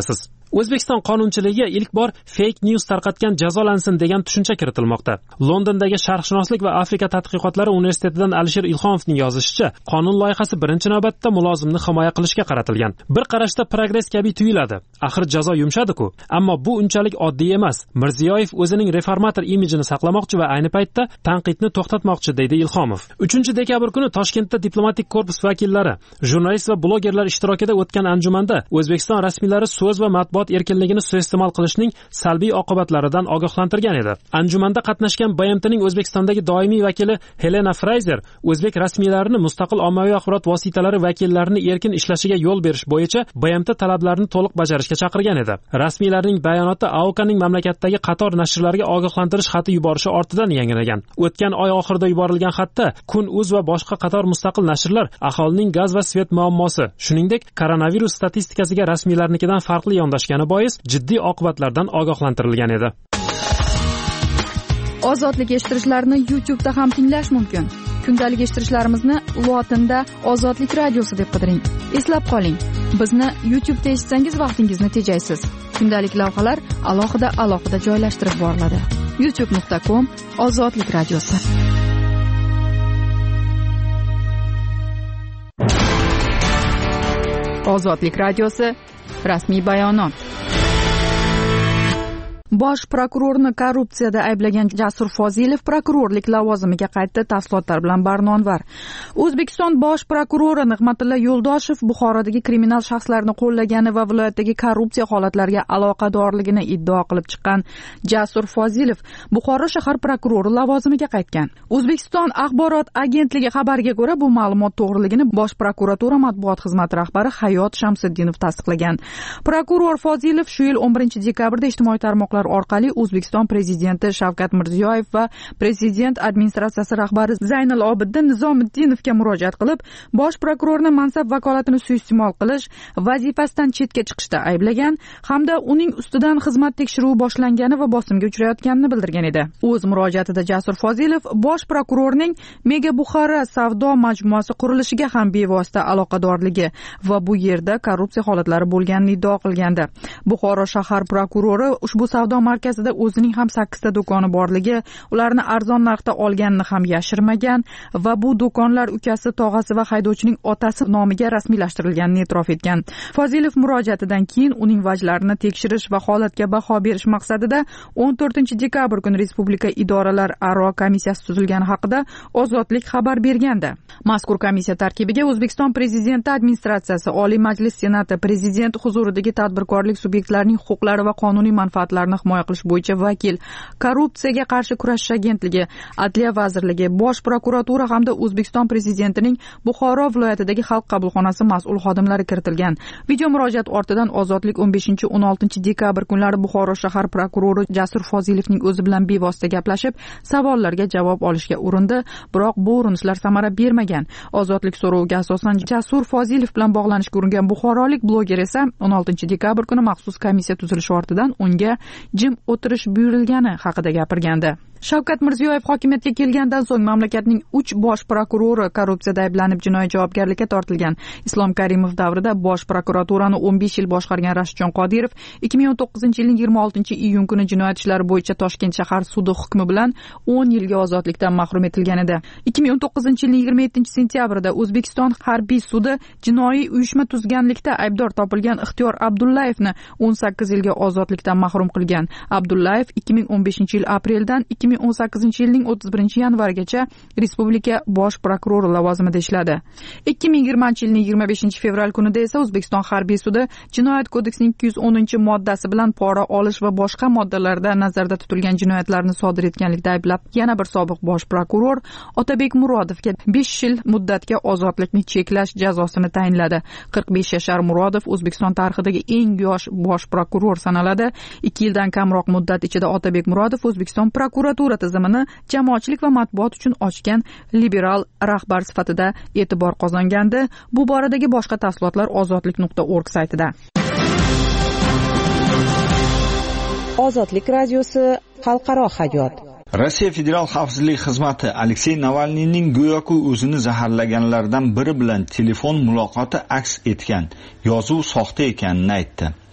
O'zbekiston qonunchiligiga ilk bor fake news tarqatgan jazolansin degan tushuncha kiritilmoqda. Londondagi Sharqshunoslik va Afrika tadqiqotlari universitetidan Alisher Ilhomovning yozishicha, qonun loyihasi birinchi navbatda mulozimni himoya qilishga qaratilgan. Bir qarashda progress kabi tuyuladi. Axir jazo yumshadi-ku. Ammo bu unchalik oddiy emas. Mirziyoyev o'zining reformator imijini saqlamoqchi va ayni paytda tanqidni to'xtatmoqchi, deydi Ilhomov. uchinchi dekabr kuni Toshkentda diplomatik korpus vakillari, jurnalist va blogerlar ishtirokida o'tgan anjumanda O'zbekiston rasmiylari so'z va matbuot erkinligini suiiste'mol qilishning salbiy oqibatlaridan ogohlantirgan edi. Anjumanda qatnashgan B M Tning O'zbekistondagi doimiy vakili Helena Fraser o'zbek rasmiylarini mustaqil ommaviy axborot vositalari vakillarini erkin ishlashiga yo'l berish bo'yicha B M T talablarini to'liq bajarishga chaqirgan edi. Rasmiylarning bayonoti A O K'ning mamlakatdagi qator nashrlarga ogohlantirish xati yuborishi ortidan yangragan. O'tgan oy oxirida yuborilgan xatda Kun.uz va boshqa qator mustaqil nashrlar aholining gaz va svet muammosi, shuningdek koronavirus statistikasiga rasmiylarnikidan farqli yondashgani bois jiddiy oqibatlardan ogohlantirilgan edi. Ozodlik eshittirishlarni YouTube'da ham tinglash mumkin. Kundalik eshittirishlarimizni lotinda Ozodlik radiosi deb qidiring. Eslab qoling, bizni YouTube'da eshitsangiz vaqtingizni tejaysiz. Kundalik lavhalar alohida alohida joylashtirib boriladi. youtube nuqta com Ozodlik radiosi. Ozodlik radiosi rasmiy bayonot. Bosh prokurorni korrupsiyada ayblagan Jasur Fozilov prokurorlik lavozimiga qaytdi. Tafsilotlar bilan Barnonvar. O'zbekiston bosh prokurori Nig'matilla Yo'ldoshev Buxorodagi kriminal shaxslarni qo'llagani va viloyatdagi korrupsiya holatlariga aloqadorligini iddao qilib chiqqan Jasur Fozilov Buxoro shahar prokurori lavozimiga qaytgan. O'zbekiston axborot agentligi xabariga ko'ra, bu ma'lumot to'g'riligini Bosh prokuratura matbuot xizmati rahbari Hayot Shamsiddinov tasdiqlagan. Prokuror Fozilov shu yil o'n birinchi dekabrda ijtimoiy tarmoqlar orqali O'zbekiston prezidenti Shavkat Mirziyoyev va prezident administratsiyasi rahbari Zaynal Obiddin Nizomiddinovga murojaat qilib, bosh prokurorning mansab vakolatini suiiste'mol qilish, vazifasidan chetga chiqishda ayblagan hamda uning ustidan xizmat tekshiruvi boshlangani va bosimga uchrayotganini bildirgan edi. O'z murojaatida Jasur Fozilov bosh prokurorning Mega Buxara savdo majmuasi qurilishiga ham bevosita aloqadorligi va bu yerda korrupsiya holatlari bo'lganini iddao qilgandi. Buxoro shahar prokurori ushbu savdo markazida o'zining ham sakkizta do'koni borligi, ularni arzon narxda olganini ham yashirmagan va bu do'konlar ukasi, tog'asi va haydovchining otasi nomiga rasmiylashtirilganini e'tirof etgan. Fozilov murojaatidan keyin uning vajlarini tekshirish va holatga baho berish maqsadida o'n to'rtinchi dekabr kuni Respublika idoralar aro komissiyasi tuzilgani haqida Ozodlik xabar bergandi. Mazkur komissiya tarkibiga O'zbekiston prezidenti administratsiyasi, Oliy Majlis Senati, prezident huzuridagi tadbirkorlik subyektlarining huquqlari va qonuniy manfaatlarini himoya qilish bo'yicha vakil, korrupsiyaga qarshi kurashish agentligi, Adliya vazirligi, Bosh prokuratura hamda O'zbekiston prezidentining Buxoro viloyatidagi xalq qabulxonasi mas'ul xodimlari kiritilgan. Video murojaat ortidan Ozodlik o'n beshinchi o'n oltinchi dekabr kunlari Buxoro shahar prokurori Jasur Fozilovning o'zi bilan bevosita gaplashib, savollarga javob olishga urindi, biroq bu urinishlar samara bermagan. Ozodlik so'roviga asosan Jasur Fozilov bilan bog'lanishga uringan buxorolik bloger esa o'n oltinchi dekabr kuni maxsus komissiya tuzilishi ortidan unga jim o'tirish buyurilgani haqida gapirgandi. Shavkat Mirziyoyev hokimiyatga kelgandan so'ng mamlakatning uch bosh prokurori korrupsiyada ayblanib jinoiy javobgarlikka tortilgan. Islom Karimov davrida bosh prokuraturani o'n besh yil boshqargan Rashidjon Qodirov ikki ming o'n to'qqizinchi yilning yigirma oltinchi iyun kuni jinoyat ishlari bo'yicha Toshkent shahar sudi hukmi bilan o'n yilga ozodlikdan mahrum etilgan edi. ikki ming o'n to'qqizinchi yilning yigirma yettinchi sentyabrida O'zbekiston harbiy sudi jinoiy uyushma tuzganlikda aybdor topilgan Ixtiyor Abdullayevni o'n sakkiz yilga ozodlikdan mahrum qilgan. Abdullayev ikki ming o'n beshinchi yil apreldan ikki ming o'n sakkizinchi yilning o'ttiz birinchi yanvarigacha Respublika bosh prokurori lavozimida ishladi. ikki ming yigirmanchi yilning yigirma beshinchi fevral kunida esa O'zbekiston harbiy sudi Jinoyat kodeksining ikki yuz o'ninchi moddasi bilan pora olish va boshqa moddalarda nazarda tutilgan jinoyatlarni sodir etganlikda ayblab yana bir sobiq bosh prokuror Otabek Murodovga besh yil muddatga ozodlikni cheklash jazosini tayinladi. qirq besh yashar Murodov O'zbekiston tarixidagi eng yosh bosh prokuror sanaladi. ikki yildan kamroq muddat ichida Otabek Murodov O'zbekiston prokuratura tizimini jamoatchilik va matbuot uchun ochgan liberal rahbar sifatida e'tibor qozongandi. Bu boradagi boshqa tafsilotlar ozodlik nuqta org saytida. Ozodlik radiosi xalqaro hayot. Rossiya Federal xavfsizlik xizmati Aleksey Navalniyning go'yoki o'zini zaharlaganlardan biri bilan telefon muloqoti aks etgan yozuv soxta ekanini aytdi.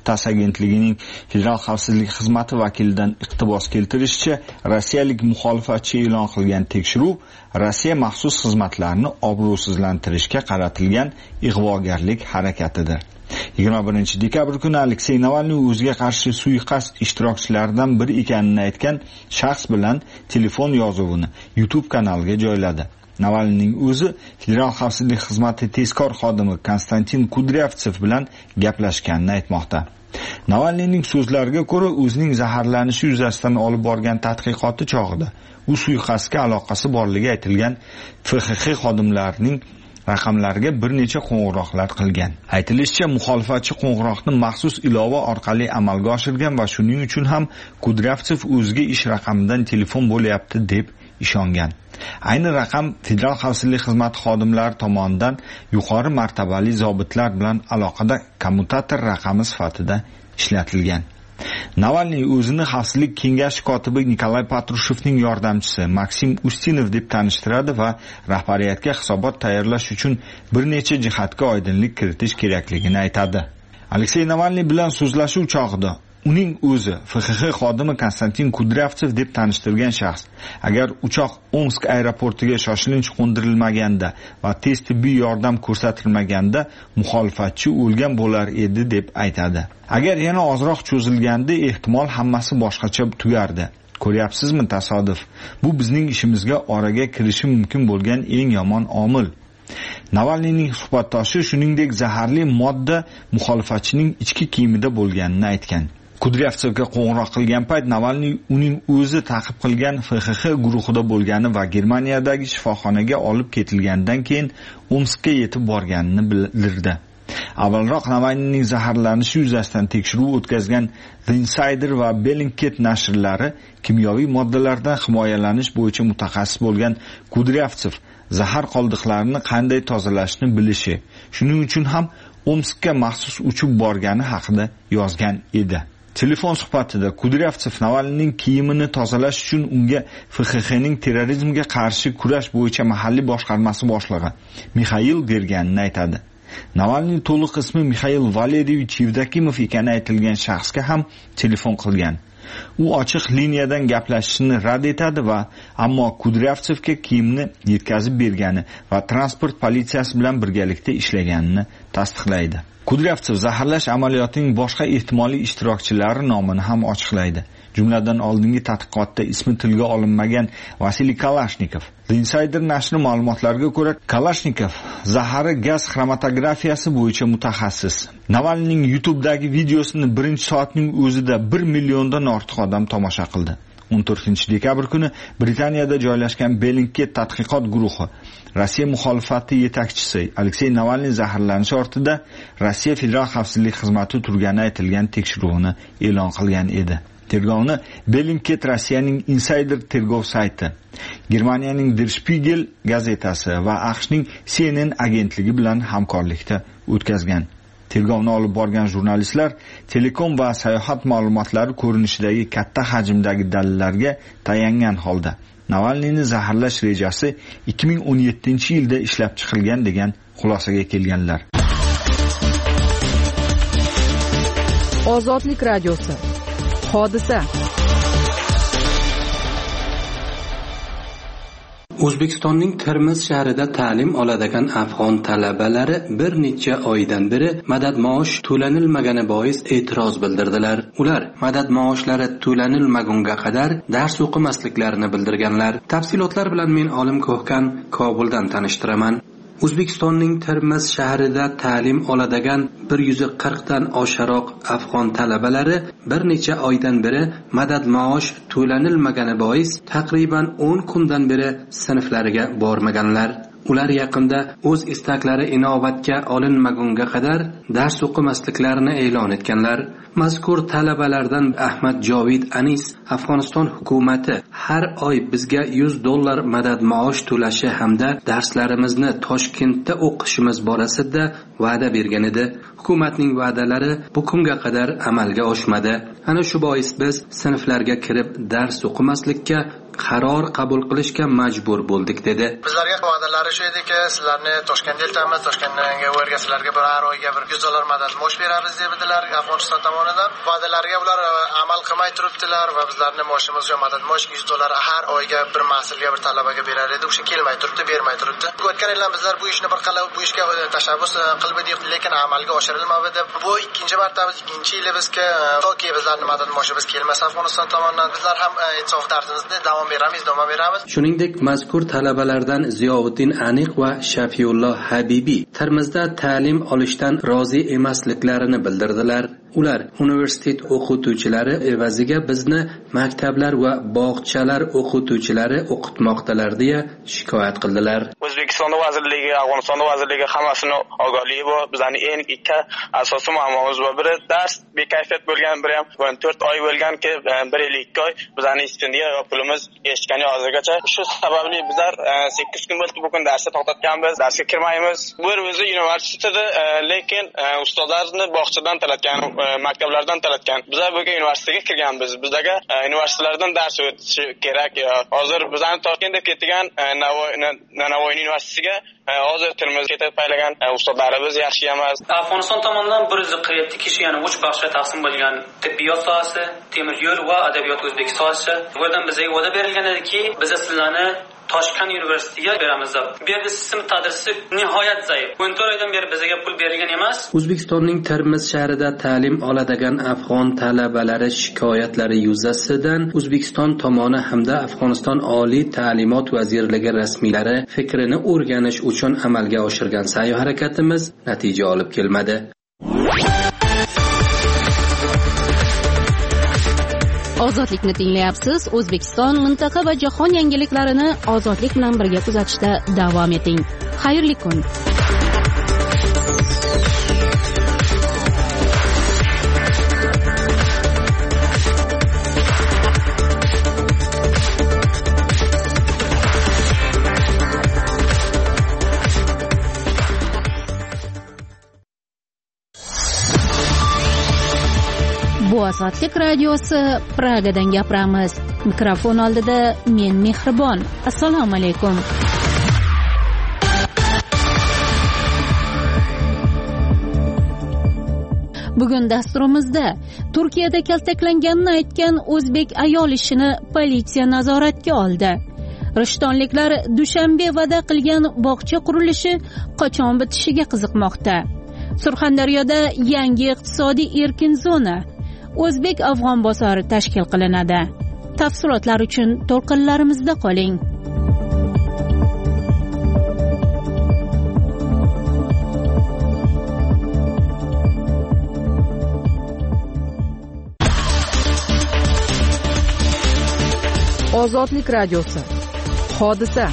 TASS agentligining Federal xavfsizlik xizmati vakilidan iqtibos keltirishicha, rossiyalik muxolifatchi e'lon qilgan tekshiruv Rossiya maxsus xizmatlarini obro'sizlantirishga qaratilgan ig'vogarlik harakatidir. yigirma birinchi dekabr kuni Aleksey Navalniy o'ziga qarshi suiqasd ishtirokchilaridan biri ekanini aytgan shaxs bilan telefon yozuvini YouTube kanaliga joyladi. Navalniyning o'zi Federal xavfsizlik xizmati tezkor xodimi Konstantin Kudryavtsev bilan gaplashganini aytmoqda. Navalniyning so'zlariga ko'ra, o'zining zaharlanishi yuzasidan olib borgan tadqiqoti chog'ida u suiqasdga aloqasi borligi aytilgan F X X xodimlarining raqamlariga bir necha qo'ng'iroqlar qilgan. Aytilishicha, muxolifatchi qo'ng'iroqni maxsus ilova orqali amalga oshirgan va shuning uchun ham Kudryavtsev o'ziga ish raqamidan telefon bo'lyapti deb ishongan. Ayni raqam Federal xavfsizlik xizmati xodimlari tomonidan yuqori martabali zobitlar bilan aloqada kommutator raqami sifatida ishlatilgan. Navalniy o'zini xavfsizlik kengashi kotibi Nikolay Patrushevning yordamchisi Maksim Ustinov deb tanishtiradi va rahbariyatga hisobot tayyorlash uchun bir necha jihatga oydinlik kiritish kerakligini aytadi. Aleksey Navalniy bilan so'zlashuv chog'ida uning o'zi F X X xodimi Konstantin Kudryavtsev deb tanishtirgan shaxs agar uchoq Omsk aeroportiga shoshilinch qo'ndirilmaganda va tez tibbiy yordam ko'rsatilmaganda muxolifatchi o'lgan bo'lar edi deb aytadi. Agar yana ozroq cho'zilganda ehtimol hammasi boshqacha tugardi. Ko'ryapsizmi tasodif? Bu bizning ishimizga oraga kirishi mumkin bo'lgan eng yomon omil. Navalniyning suhbatdoshi shuningdek zaharli modda muxolifatchining ichki kiyimida bo'lganini aytgan. Kudryavtsevga qo'ng'iroq qilgan payt Navalniy uning o'zi ta'qib qilgan F X X guruhida bo'lgani va Germaniyadagi shifoxonaga olib ketilgandan keyin Omskka yetib borganini bildirdi. Avvalroq Navalniyning zaharlanishi yuzasidan tekshiruv o'tkazgan The Insider va Bellingcat nashrlari kimyoviy moddalardan himoyalanish bo'yicha mutaxassis bo'lgan Kudryavtsev zahar qoldiqlarini qanday tozalashni bilishi, shuning uchun ham Omskka maxsus uchib borgani haqida yozgan edi. Telefon suhbatida Kudryavtsev Navalniyning kiyimini tozalash uchun unga F X X'ning terrorizmga qarshi kurash bo'yicha mahalliy boshqarmasi boshlig'i Mixail berganini aytadi. Navalniy to'liq ismi Mixail Valeriyevich Yevdokimov ekani aytilgan shaxsga ham telefon qilgan. U ochiq liniyadan gaplashishni rad etadi va ammo Kudryavtsevga kiyimni yetkazib bergani va transport politsiyasi bilan birgalikda ishlaganini tasdiqlaydi. Kudryavtsev zaharlash amaliyotining boshqa ehtimoliy ishtirokchilari nomini ham ochiqlaydi. Jumladan oldingi tadqiqotda ismi tilga olinmagan Vasiliy Kalashnikov. The Insider nashri ma'lumotlariga ko'ra, Kalashnikov zahari gaz xromatografiyasi bo'yicha mutaxassis. Navalniyning YouTube'dagi videosini birinchi soatning o'zida bir milliondan ortiq odam tomosha qildi. o'n to'rtinchi dekabr kuni Britaniyada joylashgan Bellingcat tadqiqot guruhi Rossiya muxolifati yetakchisi Aleksey Navalniy zaharlanishi ortida Rossiya Federal xavfsizlik xizmati turgani aytilgan tekshiruvni e'lon qilgan edi. Tergovni Bellingcat Rossiyaning Insider tergov sayti, Germaniyaning Der Spiegel gazetasi va AQShning C N N agentligi bilan hamkorlikda o'tkazgan. Tergovni olib borgan jurnalistlar telekom va sayohat ma'lumotlari ko'rinishidagi katta hajmdagi dalillarga tayangan holda Navalniyni zaharlash rejasi ikki ming o'n yettinchi yilda ishlab chiqilgan degan xulosaga kelganlar. Ozodlik radiosi. Hodisa. O'zbekistonning Termiz shahrida ta'lim oladigan afg'on talabalari bir necha oydan beri madad maosh to'lanilmagani bois e'tiroz bildirdilar. Ular madad maoshlari to'lanilmagunga qadar dars o'qimasliklarini bildirganlar. Tafsilotlar bilan men Olim Ko'hkan Kobuldan tanishtiraman. O'zbekistonning Termiz shahrida ta'lim oladigan bir yuz qirq dan oshiqroq afg'on talabalari bir necha oydan beri madad maosh to'lanilmagani bois taqriban o'n kundan beri sinflariga bormaganlar. Ular yaqinda o'z istaklari inobatga olinmagunga qadar dars o'qimasliklarini e'lon etganlar. Mazkur talabalardan Ahmad Jovid Anis Afg'oniston hukumati har oy bizga yuz dollar madad maosh to'lashi hamda darslarimizni Toshkentda o'qishimiz borasida va'da bergan edi. Hukumatning va'dalari bu kunga qadar amalga oshmadi. Ana shu bois biz sinflarga kirib dars o'qimaslikka qaror qabul qilishga majbur bo'ldik dedi. Bizlarga va'dalari shu ediki, sizlarni Toshkentga eltamiz, Toshkentga o'rga sizlarga bir har oyga bir yuz dollar madad maosh beramiz dedilar Afg'oniston tomonidan. Va'dalarga ular amal qilmay turibdilar va bizlarni maoshimiz yo'q, madad maosh yuz dollar har oyga bir mas'ulga bir talabaga berar edi. O'sha kelmay turibdi, bermay turibdi. O'tgan yillar bizlar bu ishni bir qalay bu ishga tashabbus qilib edik, lekin amalga oshirilmadi. Bu ikkinchi martamiz, ikkinchi yilibizga toki bizlarning madad maoshimiz kelmasa Afg'oniston tomonidan bizlar ham insof dardimizni davom beramiz, davom beramiz. Shuningdek, mazkur talabalardan Ziyovuddin Aniq va Shafiyulloh Habibiy Termizda ta'lim olishdan rozi emasliklarini bildirdilar. Ular universitet o'qituvchilari evaziga bizni maktablar va bog'chalar o'qituvchilari o'qitmoqdalar deya shikoyat qildilar. O'zbekiston vazirligi, Afg'oniston vazirligi hammasini ogohligi bor. Bizning eng ikki asosiy muammomiz bor. Biri dars bekayfiyat bo'lgan, biri ham to'rt oy bo'lganki, bir yil ikki oy bizning stipendiya va pulimiz eshitgani hozirgacha. Shu sababli bizlar sakkiz kun bo'ldi bu kun darsga to'xtatganmiz, darsga kirmaymiz. Bu o'zi universitetda, lekin ustozlarni bog'chadan talatgan, maktablardan talatgan. Bizlar bu universitetiga kirganmiz. Bizdagi universitetlardan dars o'tishi kerak. Hozir bizning Toshkentda ketgan Navoiy universitetiga hozir Termiz ketib paylagan ustozlarimiz yaxshi emas. Afg'oniston tomonidan bir yuz qirq yetti kishi, ya'ni uch baxshga taqsim bo'lgan tibbiyot sohasi, temir yo'l va adabiyot o'zbek sohasi. Bu yerdan bizga va'da berilgan ediki, biz sizlarni Toshkent universitetiga beramiz deb. Bu yerda sistem tadrisi nihoyat zaif. o'n to'rt oydan beri bizga pul berilgan emas. O'zbekistonning Termiz shahrida ta'lim oladigan afg'on talabalari shikoyatlari yuzasidan O'zbekiston tomoni hamda Afg'oniston Oliy ta'limot vazirligi rasmiylari fikrini o'rganish uchun amalga oshirgan sa'y-harakatimiz natija olib kelmadi. Ozodlikni tinglayapsiz. O'zbekiston, mintaqa va jahon yangiliklarini ozodlik bilan birga kuzatishda davom eting. Xayrli kun. Bu Ozodlik radiosi, Pragadan gapiramiz. Mikrofon oldida men Mehribon. Assalomu alaykum. Bugun dasturimizda Turkiyada kaltaklanganini aytgan o'zbek ayol ishini politsiya nazoratga oldi. Rishtonliklar dushanba va'da qilgan bog'cha qurilishi qachon bitishiga qiziqmoqda. Surxondaryoda yangi iqtisodiy erkin zona O'zbek afg'on bozori tashkil qilinadi. Tafsilotlar uchun to'lqinlarimizda qoling. Ozodlik radiosi. Hodisa.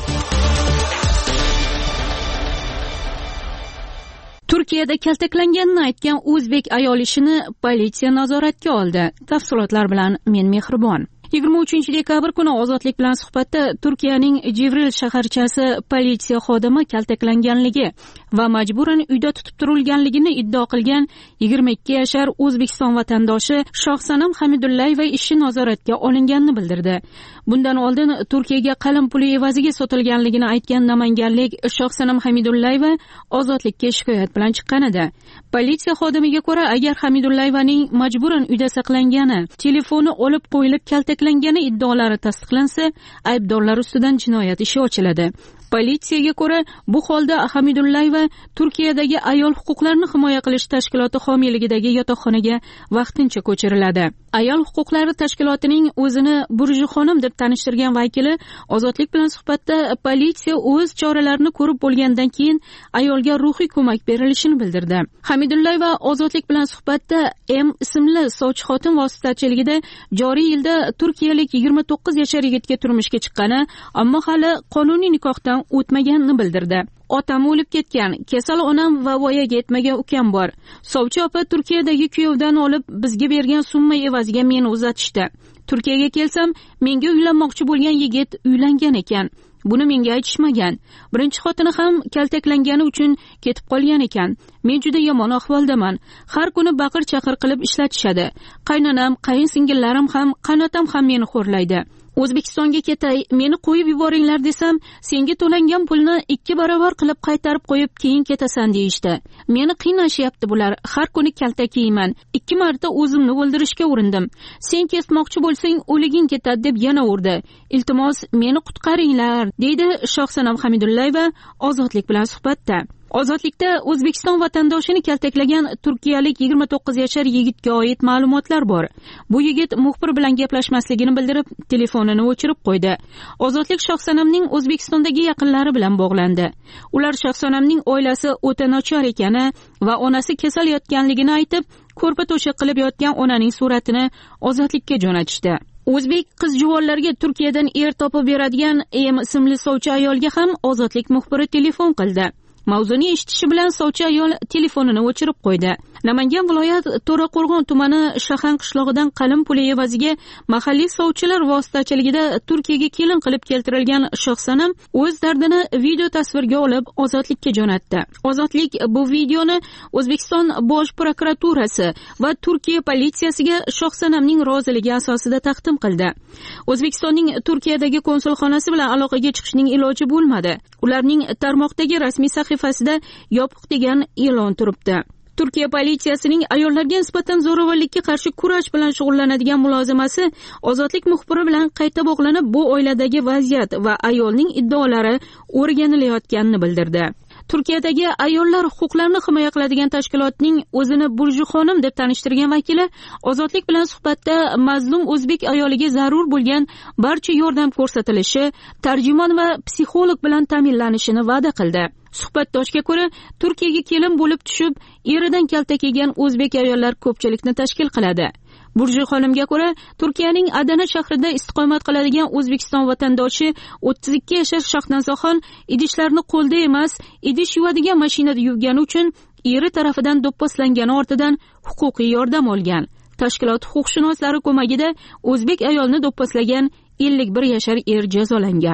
Turkiyada kaltaklanganini aytgan o'zbek ayol ishini politsiya nazoratga oldi. Tafsilotlar bilan men Mehribon. yigirma uchinchi dekabr kuni Ozodlik bilan suhbatda Turkiyaning Jivril shaharchasi politsiya xodimi kaltaklanganligi va majburan uyda tutib turilganligini iddao qilgan yigirma ikki yashar O'zbekiston vatandoshi Shohsanam Hamidullayeva ishi nazoratga olinganini bildirdi. Bundan oldin Turkiyaga qalin puli evaziga sotilganligini aytgan namanganlik Shohsanam Hamidullayeva ozodlikka shikoyat bilan chiqqan edi. Politsiya xodimiga ko'ra, agar Hamidullayvaning majburan uyda saqlangani, telefoni olib qo'yilib kaltaklangani iddaolari tasdiqlansa, aybdorlar ustidan jinoyat ishi ochiladi. Politsiyaga ko'ra, bu holda Hamidullayeva Turkiyadagi ayol huquqlarini himoya qilish tashkiloti homiyligidagi yotoqxonaga vaqtincha ko'chiriladi. Ayol huquqlari tashkilotining o'zini Burji xonim deb tanishtirgan vakili Ozodlik bilan suhbatda politsiya o'z choralarini ko'rib bo'lgandan keyin ayolga ruhiy ko'mak berilishini bildirdi. Hamidullayeva Ozodlik bilan suhbatda M ismli sovchi xotin vositachiligida joriy yilda turkiyalik yigirma to'qqiz yashar yigitga turmushga chiqqani, ammo hali qonuniy nikohdan o'tmaganini bildirdi. Otam o'lib ketgan, kasal onam va voyaga yetmagan ukam bor. Sovchi opa Turkiyadagi kuyovdan olib bizga bergan summa evaziga meni uzatishdi. Turkiyaga kelsam, menga uylanmoqchi bo'lgan yigit uylangan ekan. Buni menga aytishmagan. Birinchi xotini ham kaltaklangani uchun ketib qolgan ekan. Men juda yomon ahvoldaman. Har kuni baqir-chaqir qilib ishlatishadi. Qaynonam, qayin singillarim ham, qaynotam ham meni xo'rlaydi. O'zbekistonga ketay, meni qo'yib yuboringlar desam, senga to'langan pulni ikki barobar qilib qaytarib qo'yib keyin ketasan deyishdi. Meni qiynashyapti bular. Har kuni kalta kiyman. Ikki marta o'zimni o'ldirishga urindim. Sen kesmoqchi bo'lsang, o'liging ketadi deb yana urdi. Iltimos, meni qutqaringlar, deydi Shohsanam Hamidullayeva Ozodlik bilan suhbatda. Ozodlikda O'zbekiston vatandoshini kaltaklagan turkiyalik yigirma to'qqiz yashar yigitga oid ma'lumotlar bor. Bu yigit muxbir bilan gaplashmasligini bildirib, telefonini o'chirib qo'ydi. Ozodlik Shohsanamning O'zbekistondagi yaqinlari bilan bog'landi. Ular Shohsanamning oilasi o'ta nochor ekani va onasi kasal yotganligini aytib, ko'rpa to'shaq qilib yotgan onaning suratini Ozodlikka jo'natishdi. O'zbek qiz-juvonlarga Turkiyadan er topib beradigan Em ismli sovchi ayolga ham Ozodlik muxbiri telefon qildi. Mavzuni eshitishi bilan sovchi ayol telefonini o'chirib qo'ydi. Namangan viloyat To'raqo'rg'on tumani Shahan qishlog'idan qalin puli evaziga mahalliy sovchilar vositachiligida Turkiyaga kelin qilib keltirilgan Shohsanam o'z dardini video tasvirga olib Ozodlikka jo'natdi. Ozodlik bu videoni O'zbekiston Bosh prokuraturasi va Turkiya politsiyasiga Shohsanamning roziligi asosida taqdim qildi. O'zbekistonning Turkiyadagi konsulxonasi bilan aloqaga chiqishning iloji bo'lmadi. Ularning tarmoqdagi rasmiy sahifasida yopiq degan e'lon turibdi. Turkiya politsiyasining ayollarga nisbatan zo'ravonlikka qarshi kurash bilan shug'ullanadigan mulozimasi Ozodlik muxbiri bilan qayta bog'lanib, bu oiladagi vaziyat va ayolning iddaolari o'rganilayotganini bildirdi. Turkiyadagi ayollar huquqlarini himoya qiladigan tashkilotning o'zini Burju xonim deb tanishtirgan vakili Ozodlik bilan suhbatda mazlum o'zbek ayoliga zarur bo'lgan barcha yordam ko'rsatilishi, tarjimon va psixolog bilan ta'minlanishini va'da qildi. Suhbatdoshga ko'ra, Turkiyaga kelin bo'lib tushib, eridan kaltak yegan o'zbek ayollar ko'pchilikni tashkil qiladi. Burju xonimga ko'ra, Turkiyaning Adana shahrida istiqomat qiladigan O'zbekiston vatandoshi o'ttiz ikki yashar Shahnazoxon idishlarni qo'lda emas, idish yuvadigan mashinada yuvgani uchun eri tarafidan do'pposlangani ortidan huquqiy yordam olgan. Tashkilot huquqshunoslari ko'magida o'zbek ayolni do'pposlagan ellik bir yashar er jazolangan.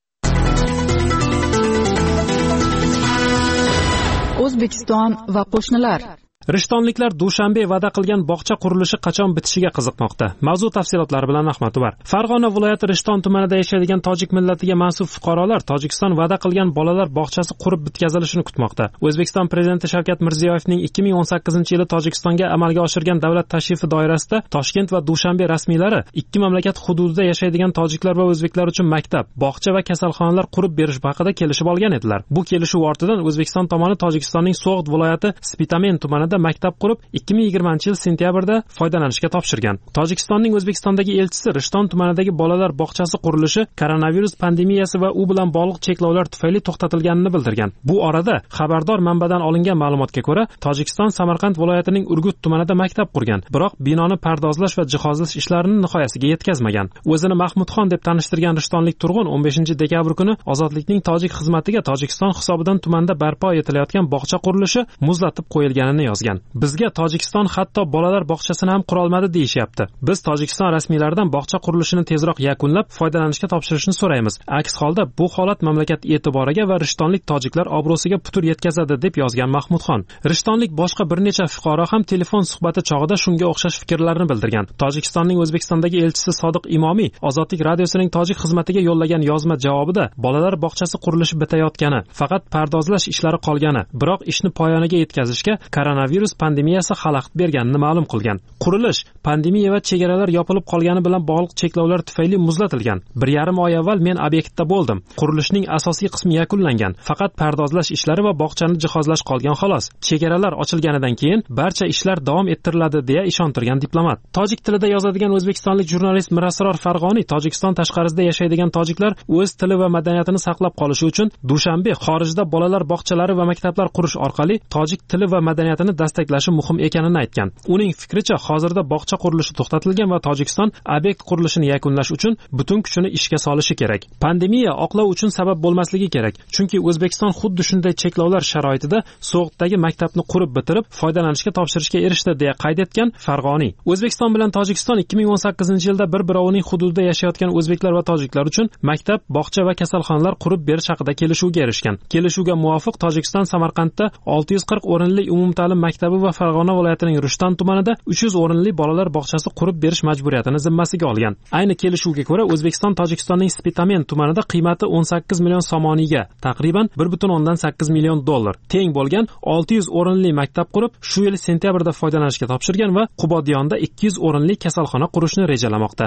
O'zbekiston va qo'shnilar. Rishtonliklar Dushanbe va'da qilgan bog'cha qurilishi qachon bitishiga qiziqmoqda. Mavzu tafsilotlari bilan Ahmad Uvar. Farg'ona viloyati Rishton tumanida yashaydigan tojik millatiga mansub fuqarolar Tojikiston va'da qilgan bolalar bog'chasi qurib bitkazilishini kutmoqda. O'zbekiston prezidenti Shavkat Mirziyoyevning ikki ming o'n sakkizinchi yili Tojikistonga amalga oshirgan davlat tashrifi doirasida Toshkent va Dushanbe rasmiylari ikki mamlakat hududida yashaydigan tojiklar va o'zbeklar uchun maktab, bog'cha va kasalxonalar qurib berish haqida kelishib olgan edilar. Bu kelishuv ortidan O'zbekiston tomoni Tojikistonning So'g'd viloyati Spitamen tumanida maktab qurib ikki ming yigirmanchi yil sentyabrda foydalanishga topshirgan. Tojikistonning O'zbekistondagi elchisi Rishton tumanidagi bolalar bog'chasi qurilishi koronavirus pandemiyasi va u bilan bog'liq cheklovlar tufayli to'xtatilganini bildirgan. Bu orada xabardor manbadan olingan ma'lumotga ko'ra, Tojikiston Samarqand viloyatining Urgut tumanida maktab qurgan, biroq binoni pardozlash va jihozlash ishlarini nihoyasiga yetkazmagan. O'zini Mahmudxon deb tanishtirgan rishtonlik turg'un o'n beshinchi dekabr kuni Ozodlikning tojik xizmatiga Tojikiston hisobidan tumanda barpo etilayotgan bog'cha qurilishi muzlatib qo'yilganini yozgan. Bizga Tojikiston hatto bolalar bog'chasini ham qura olmadi deyishyapti. Biz Tojikiston rasmiylaridan bog'cha qurilishini tezroq yakunlab, foydalanishga topshirishni so'raymiz. Aks holda bu holat mamlakat e'tiboriga va rishtonlik tojiklar obro'siga putur yetkazadi deb yozgan Mahmudxon. Rishtonlik boshqa bir necha fuqaro ham telefon suhbati chog'ida shunga o'xshash fikrlarni bildirgan. Tojikistonning O'zbekistondagi elchisi Sodiq Imomiy Ozodlik radiosining tojik xizmatiga yo'llagan yozma javobida bolalar bog'chasi qurilishi bitayotgani, faqat pardozlash ishlari qolgani, biroq ishni poyoniga yetkazishga koronavirus pandemiyasi xalaqit berganini ma'lum qilgan. Qurilish pandemiya va chegaralar yopilib qolgani bilan bog'liq cheklovlar tufayli muzlatilgan. Bir yarim oy avval men obyektda bo'ldim. Qurilishning asosiy qismi yakunlangan. Faqat pardozlash ishlari va bog'chani jihozlash qolgan xolos. Chegaralar ochilganidan keyin barcha ishlar davom ettiriladi deya ishontirgan diplomat. Tojik tilida yozadigan o'zbekistonlik jurnalist Mirasror Farg'oniy Tojikiston tashqarisida yashaydigan tojiklar o'z tili va madaniyatini saqlab qolishi uchun Dushanbe xorijda bolalar bog'chalari va maktablar qurish orqali tojik tili va madaniyatini dastaklashi muhim ekanini aytgan. Uning fikricha, hozirda bog'cha qurilishi to'xtatilgan va Tojikiston obyekt qurilishini yakunlash uchun butun kuchini ishga solishi kerak. Pandemiya oqlov uchun sabab bo'lmasligi kerak, chunki O'zbekiston xuddi shunday cheklovlar sharoitida So'g'dagi maktabni qurib bitirib, foydalanishga topshirishga erishdi deya qayd etgan Farg'oniy. O'zbekiston bilan Tojikiston ikki ming o'n sakkizinchi yilda bir-birovining hududida yashayotgan o'zbeklar va tojiklar uchun maktab, bog'cha va kasalxonalar qurib berish haqida kelishuvga erishgan. Kelishuvga muvofiq Tojikiston Samarqandda olti yuz qirq o'rinli umumta'lim maktabi va Farg'ona viloyatining Rishton tumanida uch yuz o'rinli bolalar bog'chasi qurib berish majburiyatini zimmasiga olgan. Ayni kelishuvga ko'ra O'zbekiston Tojikistonning Spitamen tumanida qiymati o'n sakkiz million somoniga, taqriban bir butun o'ndan sakkiz million dollar teng bo'lgan olti yuz o'rinli maktab qurib, shu yil sentyabrda foydalanishga topshirgan va Qubodiyonda ikki yuz o'rinli kasalxona qurishni rejalamoqda.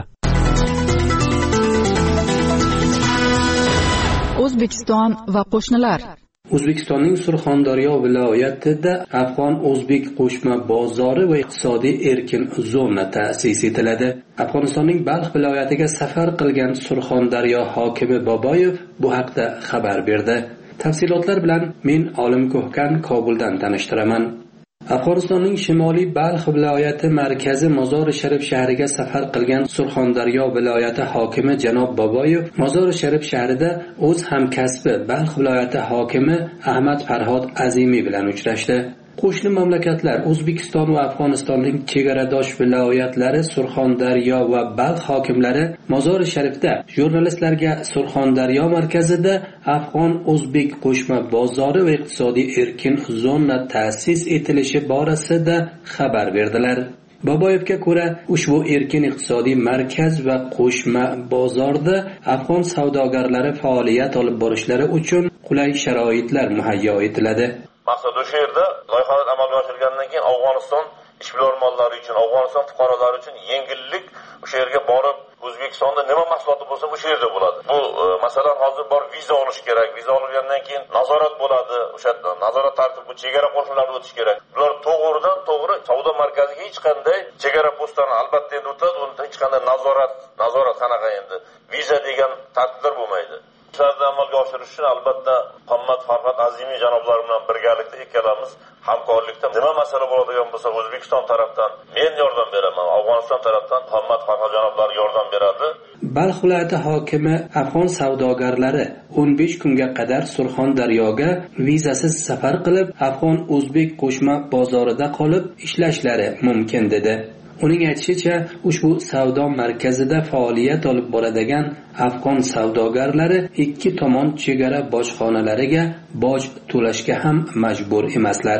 O'zbekiston va qo'shnilar. O'zbekistonning Surxondaryo viloyatida Afg'on-O'zbek qo'shma bozori va iqtisodiy erkin zona ta'sis etiladi. Afg'onistonning Balx viloyatiga safar qilgan Surxondaryo hokimi Boboyev bu haqda xabar berdi. Tafsilotlar bilan men Olim Ko'hkan Kobuldan tanishtiraman. Afg'onistonning Shimoliy Balx viloyati markazi Mozori Sharif shahriga safar qilgan Surxondaryo viloyati hokimi janob Boboyev Mozori Sharif shahrida o'z hamkasbi Balx viloyati hokimi Ahmad Farhod Azimiy bilan uchrashdi. Qo'shni mamlakatlar O'zbekiston va Afg'onistonning chegaradosh viloyatlari Surxondaryo va Balx hokimlari Mozori Sharifda jurnalistlarga Surxondaryo markazida Afg'on-O'zbek qo'shma bozori va iqtisodiy erkin zona ta'sis etilishi borasida xabar berdilar. Boboyevga ko'ra, ushbu erkin iqtisodiy markaz va qo'shma bozorda afg'on savdogarlari faoliyat olib borishlari uchun qulay sharoitlar muhayyo etiladi. Maqsad o'sha yerda loyihalar amalga oshirilgandan keyin Afg'oniston ishbilarmonlari uchun, Afg'oniston fuqarolari uchun yengillik o'sha yerga borib, O'zbekistonda nima mahsuloti bo'lsa, o'sha yerda bo'ladi. Bu e, masalan hozir bor viza olish kerak. Viza olgandan keyin nazorat bo'ladi. O'sha nazorat tartibi bu chegara qo'shinlari o'tish kerak. Bular to'g'ridan to'g'ri savdo markaziga hech qanday chegara postlarini albatta endi o'tadi. Unda hech qanday nazorat, nazorat qanaqa endi viza degan tartiblar bo'lmaydi. Shularni amalga oshirish uchun albatta Muhammad Farhod Azimiy janoblar bilan birgalikda ikkalamiz hamkorlikda nima masala bo'ladigan bo'lsa O'zbekiston tarafdan men yordam beraman, Afg'oniston tarafdan Muhammad Farhod janoblar yordam beradi. Balx viloyati hokimi afg'on savdogarlari o'n besh kunga qadar Surxondaryoga vizasiz safar qilib, Afg'on-O'zbek qo'shma bozorida qolib ishlashlari mumkin dedi. Uning aytishicha, ushbu savdo markazida faoliyat olib boradigan afg'on savdogarlari ikki tomon chegara bojxonalariga boj to'lashga ham majbur emaslar.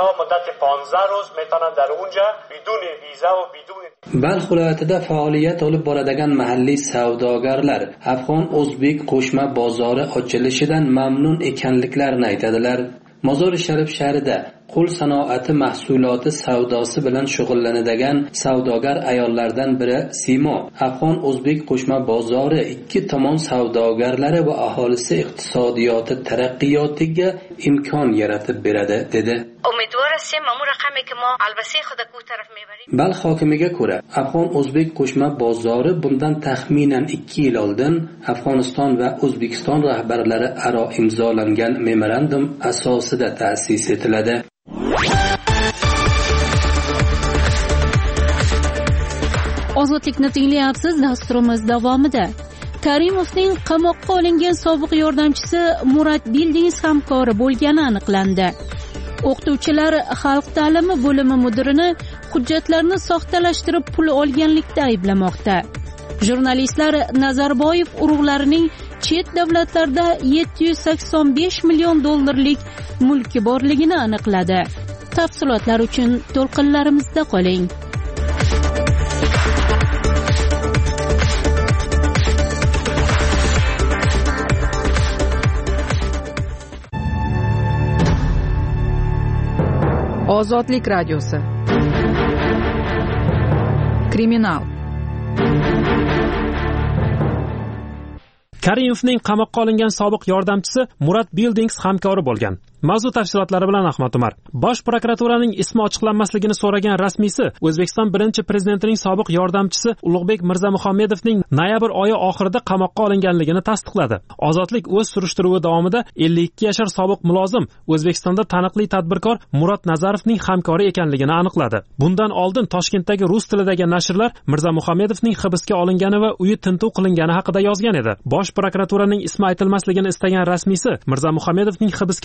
Balx viloyatida faoliyat olib boradigan mahalliy savdogarlar Afg'on-O'zbek qo'shma bozori ochilishidan mamnun ekanliklarini aytadilar. Mozori Sharif shahrida qo'l sanoati mahsuloti savdosi bilan shug'ullanadigan savdogar ayollardan biri Simo Afg'on-O'zbek qo'shma bozori ikki tomon savdogarlari va aholisi iqtisodiyoti taraqqiyotiga imkon yaratib beradi dedi. Balx hokimiga ko'ra, Afg'on-O'zbek qo'shma bozori bundan taxminan ikki yil oldin Afg'oniston va O'zbekiston rahbarlari aro imzolangan memorandum asosida ta'sis etiladi. Ozodlikni tinglayapsiz. Dasturimiz davomida Karimovning qamoqqa olingan sobiq yordamchisi Murat Bildings hamkori bo'lgani aniqlandi. O'qituvchilar xalq ta'limi bo'limi mudirini hujjatlarni soxtalashtirib pul olganlikda ayblamoqda. Jurnalistlar Nazarboyev urug'larining chet davlatlarda yetti yuz sakson besh million dollarlik mulki borligini aniqladi. Tafsilotlar uchun to'lqinlarimizda qoling. Ozodlik radiosi. Kriminal. Karimovning qamoqqa olingan sobiq yordamchisi Murat Bildings hamkori bo'lgan. Mavzu tafsilotlari bilan Ahmad Umar. Bosh prokuraturaning ismi ochiqlanmasligini so'ragan rasmiysi O'zbekiston birinchi prezidentining sobiq yordamchisi Ulug'bek Mirzamuhammedovning noyabr oyi oxirida qamoqqa olinganligini tasdiqladi. Ozodlik o'z surishtiruvi davomida ellik ikki yashar sobiq mulozim O'zbekistonda taniqli tadbirkor Murat Nazarovning hamkori ekanligini aniqladi. Bundan oldin Toshkentdagi rus tilidagi nashrlar Mirzamuhammedovning hibsga olingani va uyi tintuv qilingani haqida yozgan edi. Bosh prokuraturaning ismi aytilmasligini istagan rasmiysi Mirzamuhammedovning hibsga olinishiga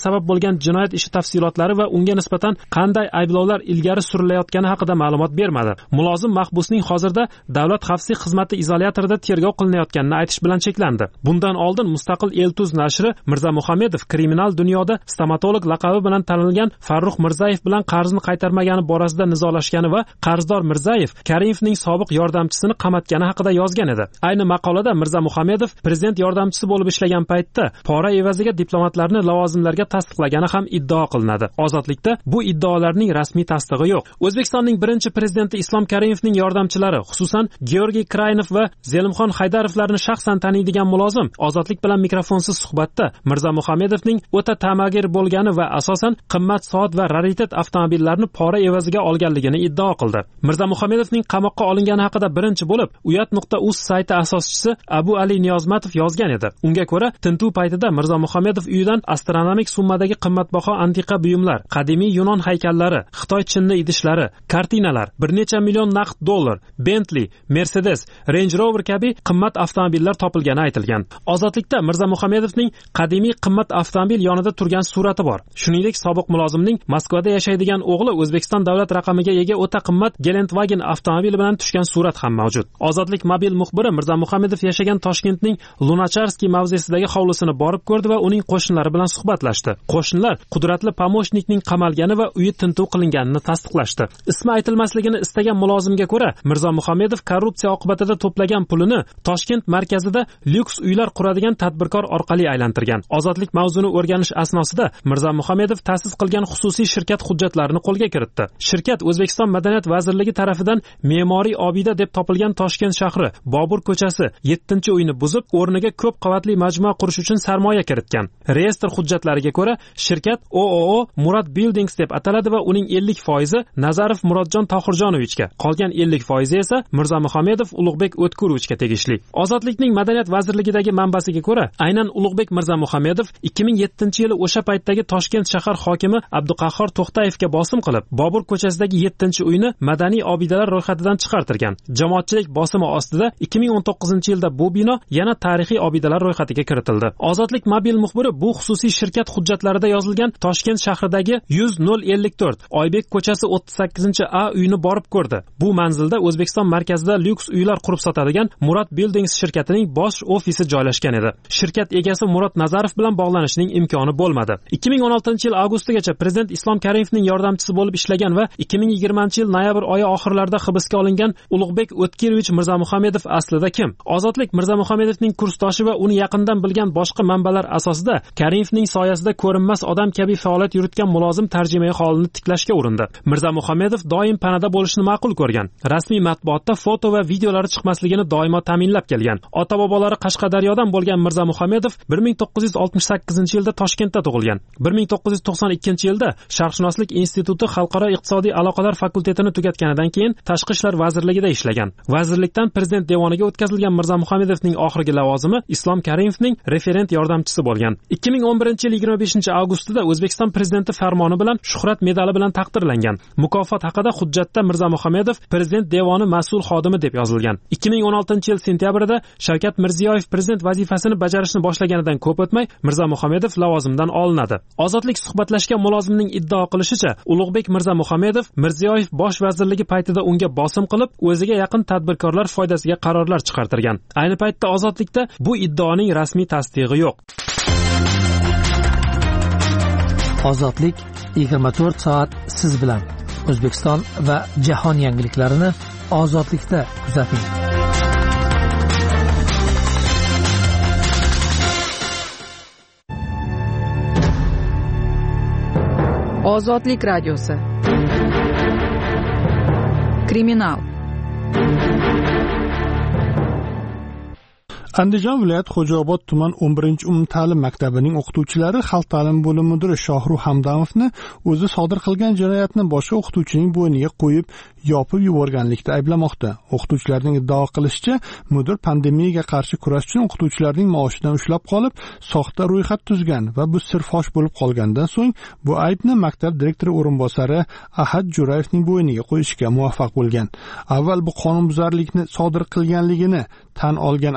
sabab bo'lgan jinoyat ishi tafsilotlari va unga nisbatan qanday ayblovlar ilgari surilayotgani haqida ma'lumot bermadi. Mulozim mahbusning hozirda Davlat xavfsizlik xizmati izolyatorida tergov qilinayotganini aytish bilan cheklandi. Bundan oldin mustaqil Eltuz nashri Mirza Muhammedov kriminal dunyoda stomatolog laqabi bilan tanilgan Farruh Mirzayev bilan qarzni qaytarmagani borasida nizolashgani va qarzdor Mirzayev Karimovning sobiq yordamchisini qamatgani haqida yozgan edi. Ayni maqolada Mirza Muhammedov prezident yordamchisi bo'lib ishlagan paytda pora evaziga diplomatlarni lavozimlarga tasdiqlagani ham iddao qilinadi. Ozodlikda bu iddaolarning rasmiy tasdig'i yo'q. O'zbekistonning birinchi prezidenti Islom Karimovning yordamchilari, xususan Georgiy Kraynov va Zelimxon Haydarovlarni shaxsan taniydigan mulozim Ozodlik bilan mikrofonsiz suhbatda Mirza Muhammedovning o'ta ta'magir bo'lgani va asosan qimmat soat va raritet avtomobillarni pora evaziga olganligini iddao qildi. Mirza Muhammedovning qamoqqa olingani haqida birinchi bo'lib uyat nuqta uz sayti asoschisi Abu Ali Niyozmatov yozgan edi. Unga ko'ra, tintuv paytida Mirza Muhammedov uyidan astronomik summadagi qimmatbaho antiqa buyumlar, qadimiy Yunon haykallari, Xitoy chinni idishlari, kartinalar, bir necha million naqd dollar, Bentley, Mercedes, Range Rover kabi qimmat avtomobillar topilgani aytilgan. Ozodlikda Mirza Muhammedovning qadimiy qimmat avtomobil yonida turgan surati bor. Shuningdek, sobiq mulozimning Moskvada yashaydigan o'g'li O'zbekiston davlat raqamiga ega o'ta qimmat Gelandewagen avtomobili bilan tushgan surat ham mavjud. Ozodlik mobil muxbiri Mirza Muhammedov yashagan Toshkentning Lunacharskiy mavzesidagi hovlisini borib ko'rdi va uning qo'shnilari bilan suhbatlashdi. Qo'shnilar qudratli pomochnikning qamalgani va uyi tintuv qilinganini tasdiqlashdi. Ismi aytilmasligini istagan mulozimga ko'ra, Mirza Muhammedov korrupsiya oqibatida to'plagan pulini Toshkent markazida lyuks uylar quradigan tadbirkor orqali aylantirgan. Ozodlik mavzuni o'rganish asnosida Mirza Muhammedov ta'sis qilgan xususiy shirkat hujjatlarini qo'lga kiritdi. Shirkat O'zbekiston Madaniyat vazirligi tarafidan me'moriy obida deb topilgan Toshkent shahri Bobur ko'chasi yettinchi uyni buzib, o'rniga ko'p qavatli majmua qurish uchun sarmoya kiritgan. Reyestr hujjatlariga ko'ra, shirkat O O O Murad Buildings deb ataladi va uning ellik foizi Nazarov Murodjon Tohirjonovichga, qolgan ellik foizi esa Mirza Muhammedov Ulug'bek O'tkurovichga tegishli. Ozodlikning Madaniyat vazirligidagi manbasiga ko'ra, aynan Ulug'bek Mirza Muhammedov ikki ming yettinchi yili o'sha paytdagi Toshkent shahar hokimi Abduqahhor To'xtayevga bosim qilib, Bobur ko'chasidagi yettinchi uyni madaniy obidalar ro'yxatidan chiqartirgan. Jamoatchilik bosimi ostida ikki ming o'n to'qqizinchi yilda bu bino yana tarixiy obidalar ro'yxatiga kiritildi. Ozodlik mobil muxbiri bu xususiy shirkat hujjatlarida yozilgan Toshkent shahridagi yuz nol ellik to'rt Oybek ko'chasi o'ttiz sakkizinchi A uyini borib ko'rdi. Bu manzilda O'zbekiston markazida lyuks uylar qurib sotadigan Murad Buildings shirkatining bosh ofisi joylashgan edi. Shirkat egasi Murod Nazarov bilan bog'lanishning imkoni bo'lmadi. ikki ming o'n oltinchi yil avgustigacha prezident Islom Karimovning yordamchisi bo'lib ishlagan va ikki ming yigirmanchi yil noyabr oyi oxirlarida hibsga olingan Ulug'bek O'tkirovich Mirza Muhammedov aslida kim? Ozodlik Mirza Muhammedovning kursdoshi va uni yaqindan bilgan boshqa manbalar asosida Karimovning soyasida ko'rinmas odam kabi faoliyat yuritgan mulozim tarjimai holini tiklashga urindi. Mirza Muhammedov doim panada bo'lishni ma'qul ko'rgan. Rasmiy matbuotda foto va videolari chiqmasligini doimo ta'minlab kelgan. Ota-bobolari Qashqadaryodan bo'lgan Mirza Muhammedov bir ming to'qqiz yuz oltmish sakkizinchi yilda Toshkentda tug'ilgan. bir ming to'qqiz yuz to'qson ikkinchi yilda Sharqshunoslik instituti xalqaro iqtisodiy aloqalar fakultetini tugatganidan keyin Tashqi ishlar vazirligida ishlagan. Vazirlikdan prezident devoniga o'tkazilgan Mirza Muhammedovning oxirgi lavozimi Islom Karimovning referent yordamchisi bo'lgan. ikki ming o'n birinchi yil yigirma beshinchi avgustida O'zbekiston prezidenti farmoni bilan Shuhrat medali bilan taqdirlangan. Mukofot haqida hujjatda Mirza Muhammedov prezident devoni mas'ul xodimi deb yozilgan. ikki ming o'n oltinchi yil sentyabrida Shavkat Mirziyoyev prezident vazifasini bajarishni boshlaganidan ko'p o'tmay Mirza Muhammedov lavozimdan olinadi. Ozodlik suhbatlashgan mulozimning iddao qilishicha, Ulug'bek Mirza Muhammedov Mirziyoyev bosh vazirligi paytida unga bosim qilib, o'ziga yaqin tadbirkorlar foydasiga qarorlar chiqartirgan. Ayni paytda Ozodlikda bu iddaoning rasmiy tasdig'i yo'q. Ozodlik yigirma to'rt soat siz bilan. O'zbekiston va jahon yangiliklarini Ozodlikda kuzating. Ozodlik radiosi. Kriminal. Andijon viloyat Xo'jaobod tuman o'n birinchi umumta'lim maktabining o'qituvchilari xalq ta'limi bo'limi mudiri Shohruh Hamdamovni o'zi sodir qilgan jinoyatni boshqa o'qituvchining bo'yniga qo'yib, yopib yuborganlikda ayblamoqda. O'qituvchilarning iddao qilishicha, mudir pandemiyaga qarshi kurash uchun o'qituvchilarning maoshidan ushlab qolib, soxta ro'yxat tuzgan va bu sir fosh bo'lib qolgandan so'ng bu aybni maktab direktori o'rinbosari Ahad Jo'rayevning bo'yniga qo'yishga muvaffaq bo'lgan. Avval bu qonunbuzarlikni sodir qilganligini tan olgan Ahad Jo'rayev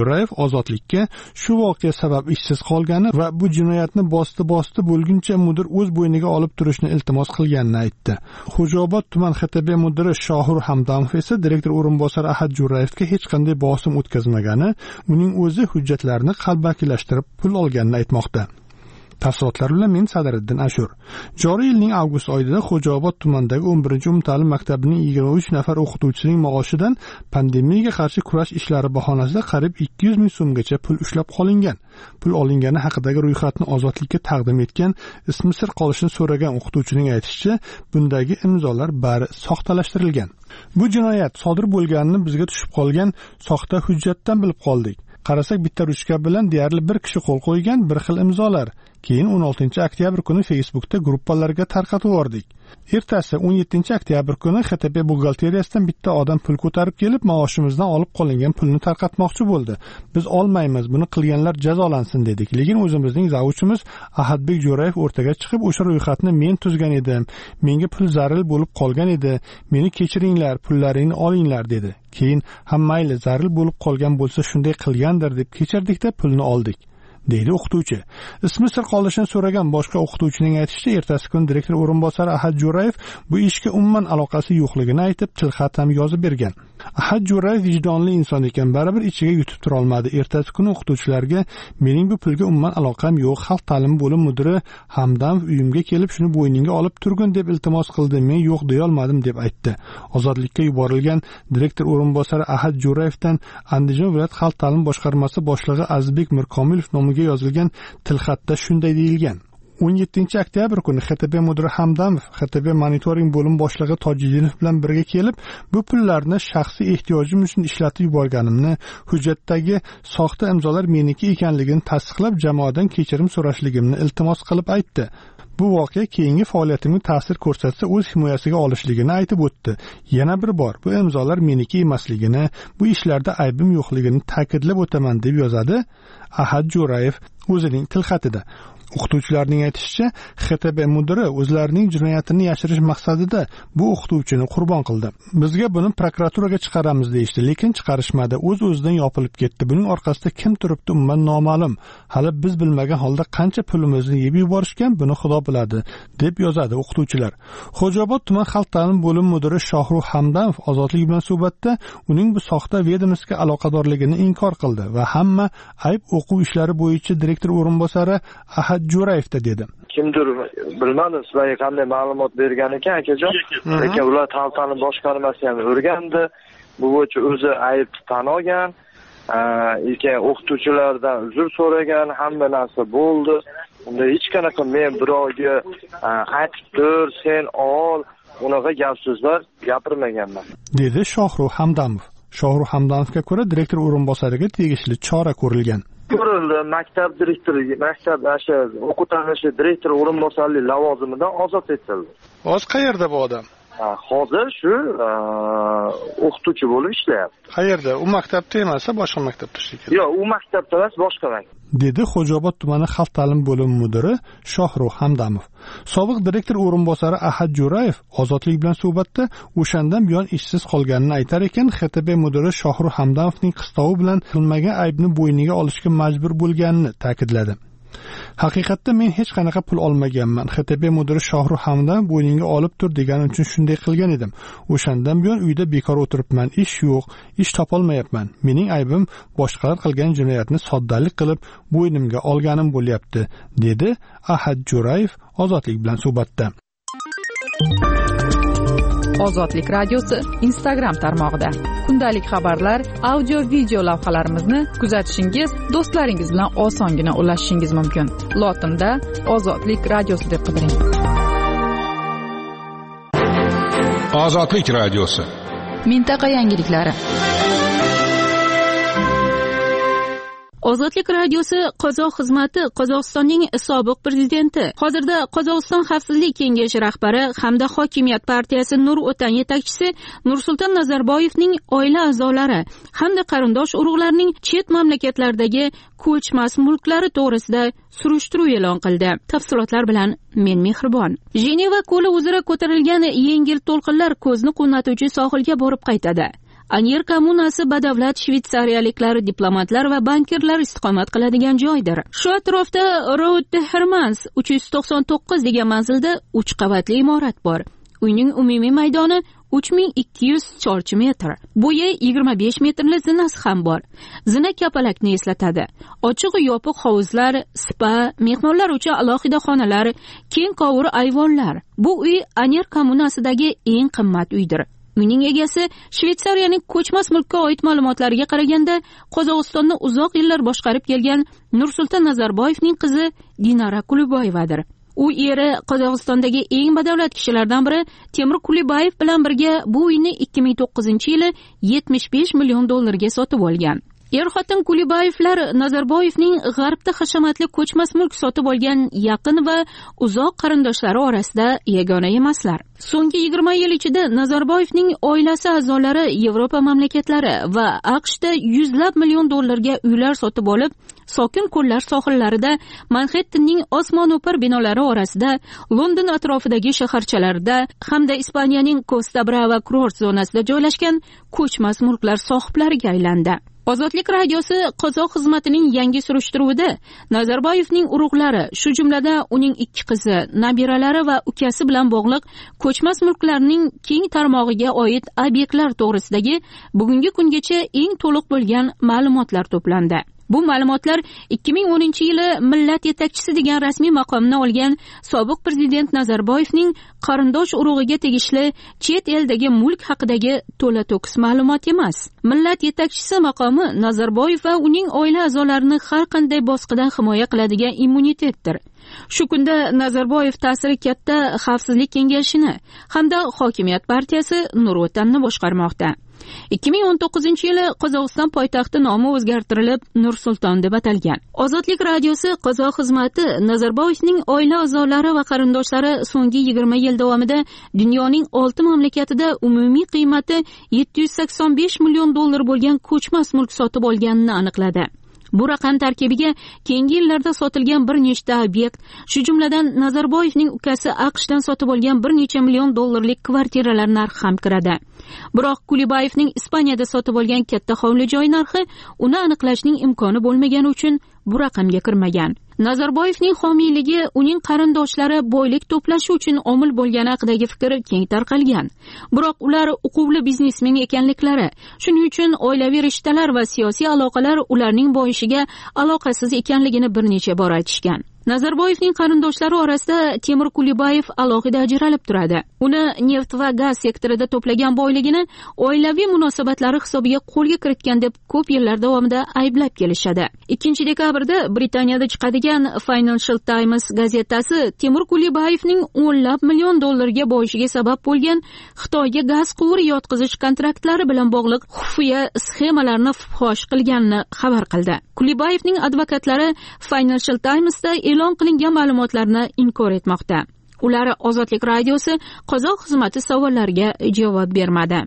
Jo'rayev Ozodlikka shu voqea sabab ishsiz qolgani va bu jinoyatni bosti-bosti bo'lguncha mudir o'z bo'yniga olib turishni iltimos qilganini aytdi. Xo'jaobod tuman X T B mudiri Shohru Hamdamov esa direktor o'rinbosari Ahad Jo'rayevga hech qanday bosim o'tkazmagani, uning o'zi hujjatlarni qalbakilashtirib pul olganini aytmoqda. Tafsilotlar bilan men Sadiriddin Ashur. Joriy yilning avgust oyida Xo'jaobod tumanidagi o'n birinchi umumta'lim maktabining yigirma uch nafar o'qituvchisining maoshidan pandemiyaga qarshi kurash ishlari bahonasida qariyb ikki yuz ming so'mgacha pul ushlab qolingan. Pul olingani haqidagi ro'yxatni Ozodlikka taqdim etgan, ismi sir qolishini so'ragan o'qituvchining aytishicha, bundagi imzolar bari soxtalashtirilgan. Bu jinoyat sodir bo'lganini bizga tushib qolgan soxta hujjatdan bilib qoldik. Qarasak bitta ruchka bilan deyarli bir kishi qo'l qo'ygan bir xil imzolar. Keyin o'n oltinchi oktyabr kuni Facebookda gruppalarga tarqatib yubordik. Ertasi o'n yettinchi oktyabr kuni X T B buxgalteriyasidan bitta odam pul ko'tarib kelib, maoshimizdan olib qolingan pulni tarqatmoqchi bo'ldi. Biz olmaymiz, buni qilganlar jazolansin dedik. Lekin o'zimizning zavuchimiz Ahadbek Jo'rayev o'rtaga chiqib, o'sha ro'yxatni men tuzgan edim. Menga pul zaril bo'lib qolgan edi. Meni kechiringlar, pullaringni olinglar dedi. Keyin ham mayli, zaril bo'lib qolgan bo'lsa shunday qilgandir deb kechirdik-da pulni oldik, deydi o'qituvchi. Ismi sir qolishini so'ragan boshqa o'qituvchining aytishicha, ertasi kuni direktor o'rinbosari Ahad Jo'rayev bu ishga umuman aloqasi yo'qligini aytib, tilxat ham yozib bergan. Ahad Jo'rayev vijdonli inson ekan, baribir ichiga yutib tura olmadi. Ertasi kuni o'qituvchilarga mening bu pulga umuman aloqam yo'q, xalq ta'limi bo'lim mudiri Hamdamov uyimga kelib shuni bo'yningga olib turgin deb iltimos qildi, men yo'q deya olmadim deb aytdi. Ozodlikka yuborilgan direktor o'rinbosari Ahad Jo'rayevdan Andijon viloyat xalq ta'limi boshqarmasi boshlig'i Azizbek Mirkomilov nomiga yozilgan tilxatda shunday deyilgan: o'n yettinchi oktyabr kuni X T B mudiri Hamdamov X T B monitoring bo'lim boshlig'i Tojidinov bilan birga kelib, bu pullarni shaxsiy ehtiyojim uchun ishlatib yuborganimni, hujjatdagi soxta imzolar meniki ekanligini tasdiqlab, jamoadan kechirim so'rashligimni iltimos qilib aytdi. Bu voqea keyingi faoliyatimga ta'sir ko'rsatsa o'z himoyasiga olishligini aytib o'tdi. Yana bir bor bu imzolar meniki emasligini, bu ishlarda aybim yo'qligini ta'kidlab o'taman deb yozadi Ahad Jo'rayev o'zining tilxatida. O'qituvchilarning aytishicha, X T B mudiri o'zlarining jinoyatini yashirish maqsadida bu o'qituvchini qurbon qildi. Bizga buni prokuraturaga chiqaramiz deyishdi, lekin chiqarishmadi. O'z-o'zidan yopilib ketdi. Buning orqasida kim turibdi umuman noma'lum. Hali biz bilmagan holda qancha pulimizni yeb yuborishgan, buni Xudo biladi, deb yozadi o'qituvchilar. Xo'jaobod tuman xalq ta'limi bo'lim mudiri Shohru Hamdamov Ozodlik bilan suhbatda uning bu soxta vedomostiga aloqadorligini inkor qildi va hamma ayb o'quv ishlari bo'yicha direktor o'rinbosari Ahad Jo'rayevda dedi. Kimdir bilmadim, sizlarga qanday ma'lumot bergan ekan akajon, lekin ular xalq ta'limi boshqarmasi ham o'rgandi. Bu bo'yicha o'zi aybni tan olgan, lekin o'qituvchilardan uzr so'ragan, hamma narsa bo'ldi. Unda hech qanaqa men birovga aytib tur, sen ol, unaqa gap so'zlar gapirmaganman, dedi Shohru Hamdamov. Shohru Hamdamovga ko'ra, direktor o'rinbosariga tegishli chora ko'rilgan. Ko'rildi, maktab direktori, maktab asha o'qituvchi direktor o'rinbosarlik lavozimidan ozod etildi. Hozir qayerda bu odam? Hozir shu o'qituvchi bo'lib ishlayapti. Qayerda? U maktabda emas, boshqa maktabda ishlaydi. Yo'q, u maktabda emas, boshqa maktab, dedi Xo'jaobod tumani xalq ta'limi bo'limi mudiri Shohru Hamdamov. Sobiq direktor o'rinbosari Ahad Jo'rayev Ozodlik bilan suhbatda o'shandan buyon ishsiz qolganini aytar ekan, X T B mudiri Shohru Hamdamovning qistovi bilan qilmagan aybni bo'yniga olishga majbur bo'lganini ta'kidladi. Haqiqatda men hech qanaqa pul olmaganman. X T B mudiri Shohru Hamdam bo'yningga olib tur degani uchun shunday qilgan edim. O'shandan buyon uyda bekor o'tiribman, ish yo'q, ish topolmayapman. Mening aybim boshqalar qilgan jinoyatni soddalik qilib bo'ynimga olganim bo'lyapti, dedi Ahad Jo'rayev Ozodlik bilan suhbatda. Ozodlik radiosi Instagram tarmog'ida kundalik xabarlar, audio video lavhalarimizni kuzatishingiz, do'stlaringiz bilan osongina ulashishingiz mumkin. Lotinda Ozodlik radiosi deb qidiring. Ozodlik radiosi. Mintaqa yangiliklari. Ozodlik radiosi Qozoq xizmati Qozog'istonning sobiq prezidenti, hozirda Qozog'iston xavfsizlik kengashi rahbari hamda hokimiyat partiyasi Nur O'tan yetakchisi Nursulton Nazarboyevning oila a'zolari hamda qarindosh urug'larning chet mamlakatlardagi ko'chmas mulklari to'g'risida surishtiruv e'lon qildi. Tafsilotlar bilan men Mehribon. Jeneva ko'li uzra ko'tarilgan yengil to'lqinlar ko'zni quvnatuvchi sohilga borib qaytadi. Anyer kommunasi badavlat shvetsariyaliklar, diplomatlar va bankirlar istiqomat qiladigan joydir. Shu atrofda Route Hermans uch yuz to'qson to'qqiz degan manzilda uch qavatli imorat bor. Uyning umumiy maydoni uch ming ikki yuz chorchi metr. Bo'yi yigirma besh metrli zinasi ham bor. Zina kapalakni eslatadi. Ochiq yopiq hovuzlar, spa, mehmonlar uchun alohida xonalar, keng qovur ayvonlar. Bu uy Anyer kommunasidagi eng qimmat uydir. Uyning egasi Shvetsariyaning ko'chmas mulkka oid ma'lumotlariga qaraganda, Qozog'istonni uzoq yillar boshqarib kelgan Nursulton Nazarboyevning qizi Dinara Kuliboyevadir. U eri Qozog'istondagi eng badavlat kishilardan biri Temur Kulibayev bilan birga bu uyni ikki ming to'qqizinchi yili yetmish besh million dollarga sotib olgan. Er-xotin Kulibayevlar Nazarboyevning g'arbda hashamatli ko'chmas mulk sotib olgan yaqin va uzoq qarindoshlari orasida yagona emaslar. So'nggi yigirma yil ichida Nazarboyevning oilasi a'zolari Yevropa mamlakatlari va AQShda yuzlab million dollarga uylar sotib olib, sokin ko'llar sohillarida, Manhattanning osmono'par binolari orasida, London atrofidagi shaharchalarda hamda Ispaniyaning Costa Brava kurort zonasida joylashgan ko'chmas mulklar sohiblariga aylandi. Ozodlik radiosi Qozoq xizmatining yangi surishtiruvida Nazarboyevning urug'lari, shu jumladan uning ikki qizi, nabiralari va ukasi bilan bog'liq ko'chmas mulklarning keng tarmog'iga oid obyektlar to'g'risidagi bugungi kungacha eng to'liq bo'lgan ma'lumotlar to'plandi. Bu ma'lumotlar ikki ming o'ninchi yili millat yetakchisi degan rasmiy maqomni olgan sobiq prezident Nazarboyevning qarindosh urug'iga tegishli chet eldagi mulk haqidagi to'la to'kis ma'lumot emas. Millat yetakchisi maqomi Nazarboyev va uning oila a'zolarini har qanday bosqidan himoya qiladigan immunitetdir. Shu kunda Nazarboyev ta'siri katta Xavfsizlik kengashini hamda hokimiyat partiyasi Nur Vatanni boshqarmoqda. ikki ming o'n to'qqizinchi yili Qozog'iston poytaxti nomi o'zgartirilib Nur-Sulton deb atalgan. Ozodlik radiosi Qozoq xizmati Nazarboyevning oila a'zolari va qarindoshlari so'nggi yigirma yil davomida dunyoning olti mamlakatida umumiy qiymati yetti yuz sakson besh million dollar bo'lgan ko'chmas mulk sotib olganini aniqladi. Bu raqam tarkibiga keyingi yillarda sotilgan bir nechta obyekt, shu jumladan Nazarboyevning ukasi AQShdan sotib olgan bir necha million dollarlik kvartiralar narxi ham kiradi. Biroq Kulibayevning Ispaniyada sotib olgan katta hovli joy narxi uni aniqlashning imkoni bo'lmagani uchun bu raqamga kirmagan. Nazarboyevning homiyligi uning qarindoshlari boylik to'plashi uchun omil bo'lgani haqidagi fikr keng tarqalgan. Biroq ular uquvli biznesmen ekanliklari, shuning uchun oilaviy rishtalar va siyosiy aloqalar ularning boyishiga aloqasiz ekanligini bir necha bor aytishgan. Nazarboyevning qarindoshlari orasida Temur Kulibayev alohida ajralib turadi. Uni neft va gaz sektorida to'plagan boyligini oilaviy munosabatlari hisobiga qo'lga kiritgan deb ko'p yillar davomida ayblab kelishadi. ikkinchi dekabrda Britaniyada chiqadigan Financial Times gazetasi Temur Kulibayevning o'nlab million dollarga boyishiga sabab bo'lgan Xitoyga gaz quvuri yotqizish kontraktlari bilan bog'liq xufiya sxemalarni fosh qilganini xabar qildi. Kulibayevning advokatlari Financial Timesda e'lon qilingan ma'lumotlarni inkor etmoqda. Ular Ozodlik radiosi Qozoq xizmati savollariga javob bermadi.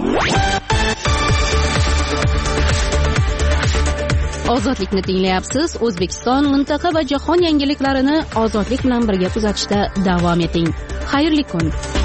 Ozodlikni tinglayapsiz. O'zbekiston, mintaqa va jahon yangiliklarini ozodlik bilan birga kuzatishda davom eting. Xayrli kun.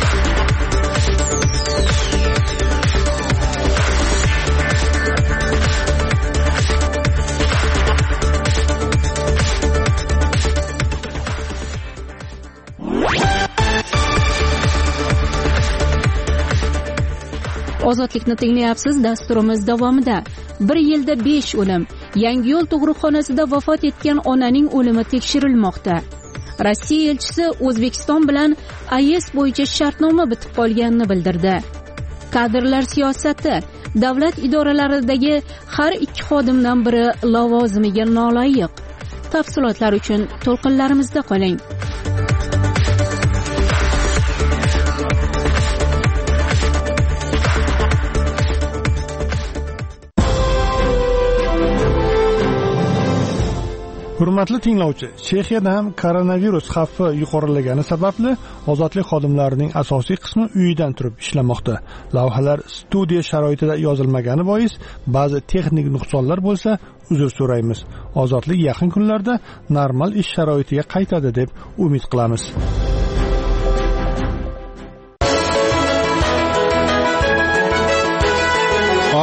Ozodlikni tinglayapsiz. Dasturimiz davomida bir yilda besh o'lim. Yangiyo'l tug'ruqxonasida vafot etgan onaning o'limi tekshirilmoqda. Rossiya elchisi O'zbekiston bilan A E S bo'yicha shartnoma bitib qolganini bildirdi. Kadrlar siyosati. Davlat idoralaridagi har ikki xodimdan biri lavozimiga noloyiq. Tafsilotlar uchun to'lqinlarimizda qoling. Hurmatli tinglovchi, Chexiyada ham koronavirus xavfi yuqorilagani sababli ozodlik xodimlarining asosiy qismi uyidan turib ishlamoqda. Lavhalar studiya sharoitida yozilmagani bois ba'zi texnik nuqsonlar bo'lsa, uzr so'raymiz. Ozodlik yaqin kunlarda normal ish sharoitiga qaytadi deb umid qilamiz.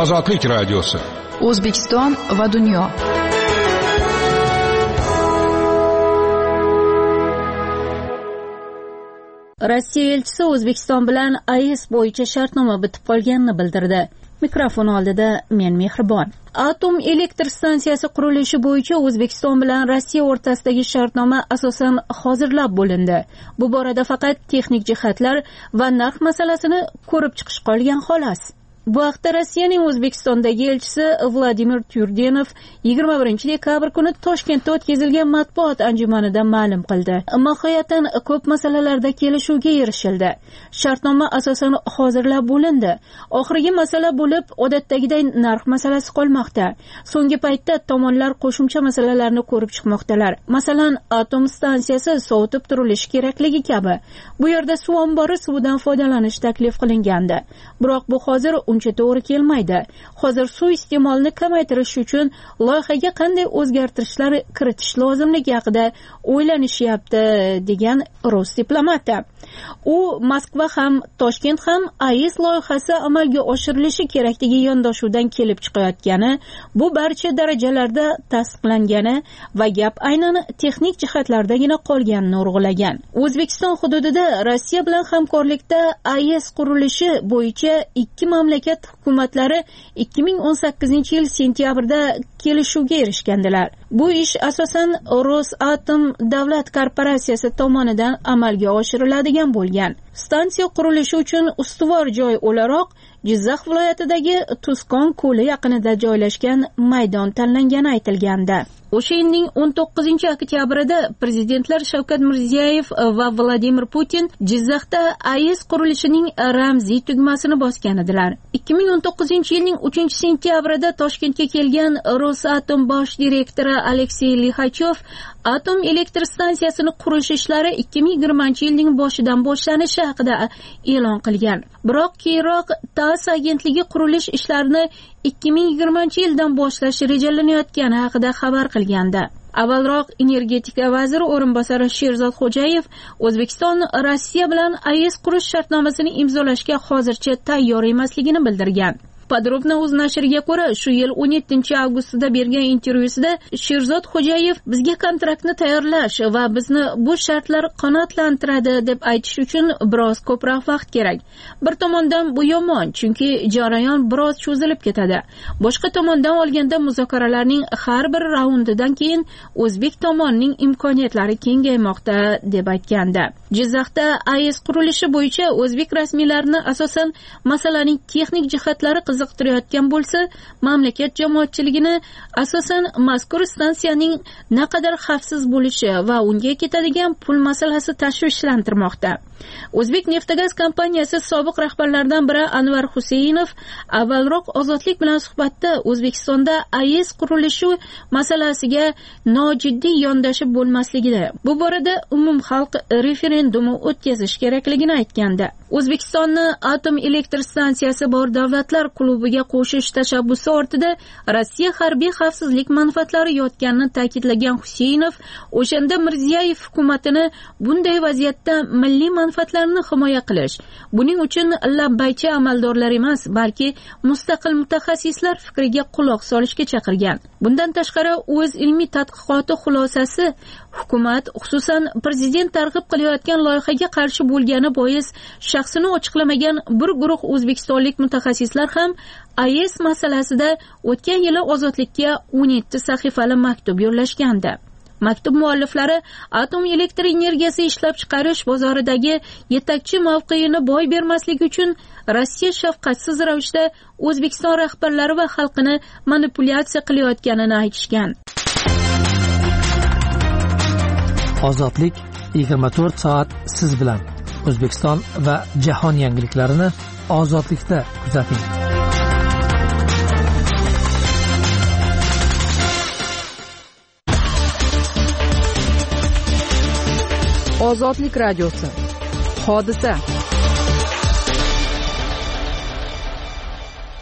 Ozodlik radiosi. O'zbekiston va dunyo. Rossiya elchisi O'zbekiston bilan A E S bo'yicha shartnoma bitib qolganini bildirdi. Mikrofon oldida men Mehribon. Atom elektr stansiyasi qurilishi bo'yicha O'zbekiston bilan Rossiya o'rtasidagi shartnoma asosan hozirlab bo'lindi. Bu borada faqat texnik jihatlar va narx masalasini ko'rib chiqish qolgan xolos. Bu haqda Rossiyaning O'zbekistondagi elchisi Vladimir Tyurdenov yigirma birinchi dekabr kuni Toshkentda o'tkazilgan matbuot anjumanida ma'lum qildi. Mohiyatan ko'p masalalarda kelishuvga erishildi. Shartnoma asosan hozirlab bo'lindi. Oxirgi masala bo'lib, odatdagiday narx masalasi qolmoqda. So'nggi paytda tomonlar qo'shimcha masalalarni ko'rib chiqmoqdalar. Masalan, atom stansiyasi sovutib turilishi kerakligi kabi. Bu yerda suv ombori suvidan foydalanish taklif qilingandi. Biroq bu hozir uncha to'g'ri kelmaydi. Hozir suv iste'molini kamaytirish uchun loyihaga qanday o'zgartirishlar kiritish lozimligi haqida o'ylanishyapti, degan rus diplomati. U Moskva ham, Toshkent ham A E S loyihasi amalga oshirilishi kerakligi yondashuvdan kelib chiqayotgani, bu barcha darajalarda tasdiqlangani va gap aynan texnik jihatlardagina qolganini urg'ulagan. O'zbekiston hududida Rossiya bilan hamkorlikda A E S qurilishi bo'yicha ikki mamlakat hukumatlari ikki ming o'n sakkizinchi yil sentyabrda kelishuvga erishgandilar. Bu ish asosan Rosatom davlat korporatsiyasi tomonidan amalga oshiriladigan bo'lgan. Stansiya qurilishi uchun ustuvor joy o'laroq Jizzax viloyatidagi Tuzkon ko'li yaqinida joylashgan maydon tanlangani aytilgandi. O'sha yilning o'n to'qqizinchi oktyabrida prezidentlar Shavkat Mirziyoyev va Vladimir Putin Jizzaxda A E S qurilishining ramziy tugmasini bosgan edilar. ikki ming o'n to'qqizinchi yilning uchinchi sentyabrida Toshkentga kelgan Rosatom bosh direktori Aleksey Lixachov atom elektr stansiyasini qurish ishlari ikki ming yigirmanchi yilning boshidan boshlanishi haqida e'lon qilgan. Biroq keyinroq TASS agentligi qurilish ishlarini ikki ming yigirmanchi yildan boshlash rejalanayotgani haqida xabar qilgandi. Avvalroq energetika vaziri o'rinbosari Sherzod Xo'jayev O'zbekiston Rossiya bilan A E S qurish shartnomasini imzolashga hozircha tayyor emasligini bildirgan. Podrobno o'z nashriga ko'ra, shu yil o'n yettinchi avgustida bergan intervyusida Sherzod Xo'jayev bizga kontraktni tayyorlash va bizni bu shartlar qanoatlantiradi deb aytish uchun biroz ko'proq vaqt kerak. Bir tomondan bu yomon, chunki jarayon biroz cho'zilib ketadi. Boshqa tomondan olganda muzokaralarning har bir raundidan keyin o'zbek tomonining imkoniyatlari kengaymoqda deb aytgandi. Jizzaxda A E S qurilishi bo'yicha o'zbek rasmiylarini asosan masalaning texnik jihatlari qiziqtirayotgan bo'lsa, mamlakat jamoatchiligini asosan mazkur stansiyaning naqadar xavfsiz bo'lishi va unga ketadigan pul masalasi tashvishlantirmoqda. O'zbek Neftgaz kompaniyasi sobiq rahbarlaridan biri Anvar Husaynov avvalroq Ozodlik bilan suhbatda O'zbekistonda A E S qurilishi masalasiga nojiddiy yondashib bo'lmasligini, bu borada umumxalq referendumi o'tkazish kerakligini aytgandi. O'zbekistonni atom elektr stansiyasi bor davlatlar klubiga qo'shish tashabbusi ortida Rossiya harbiy xavfsizlik manfaatlari yotganini ta'kidlagan Husaynov, o'shanda Mirziyoyev hukumatini bunday vaziyatda milliy manfaatlarni himoya qilish, buning uchun labbaychi amaldorlar emas, balki mustaqil mutaxassislar fikriga quloq solishga chaqirgan. Bundan tashqari, o'z ilmiy tadqiqoti xulosasi hukumat, xususan prezident targ'ib qilayotgan loyihaga qarshi bo'lgani bois shaxsini ochiqlamagan bir guruh o'zbekistonlik mutaxassislar ham A E S masalasida o'tgan yili Ozodlikka o'n yetti sahifali maktub yo'llashgandi. Maktub mualliflari atom elektr energiyasi ishlab chiqarish bozoridagi yetakchi mavqeini boy bermasligi uchun Rossiya shafqatsiz ravishda O'zbekiston rahbarlari va xalqini manipulyatsiya qilayotganini aytishgan. Ozodlik yigirma to'rt soat siz bilan. O'zbekiston va jahon yangiliklarini Ozodlikda kuzating. Ozodlik radiosi. Hodisa.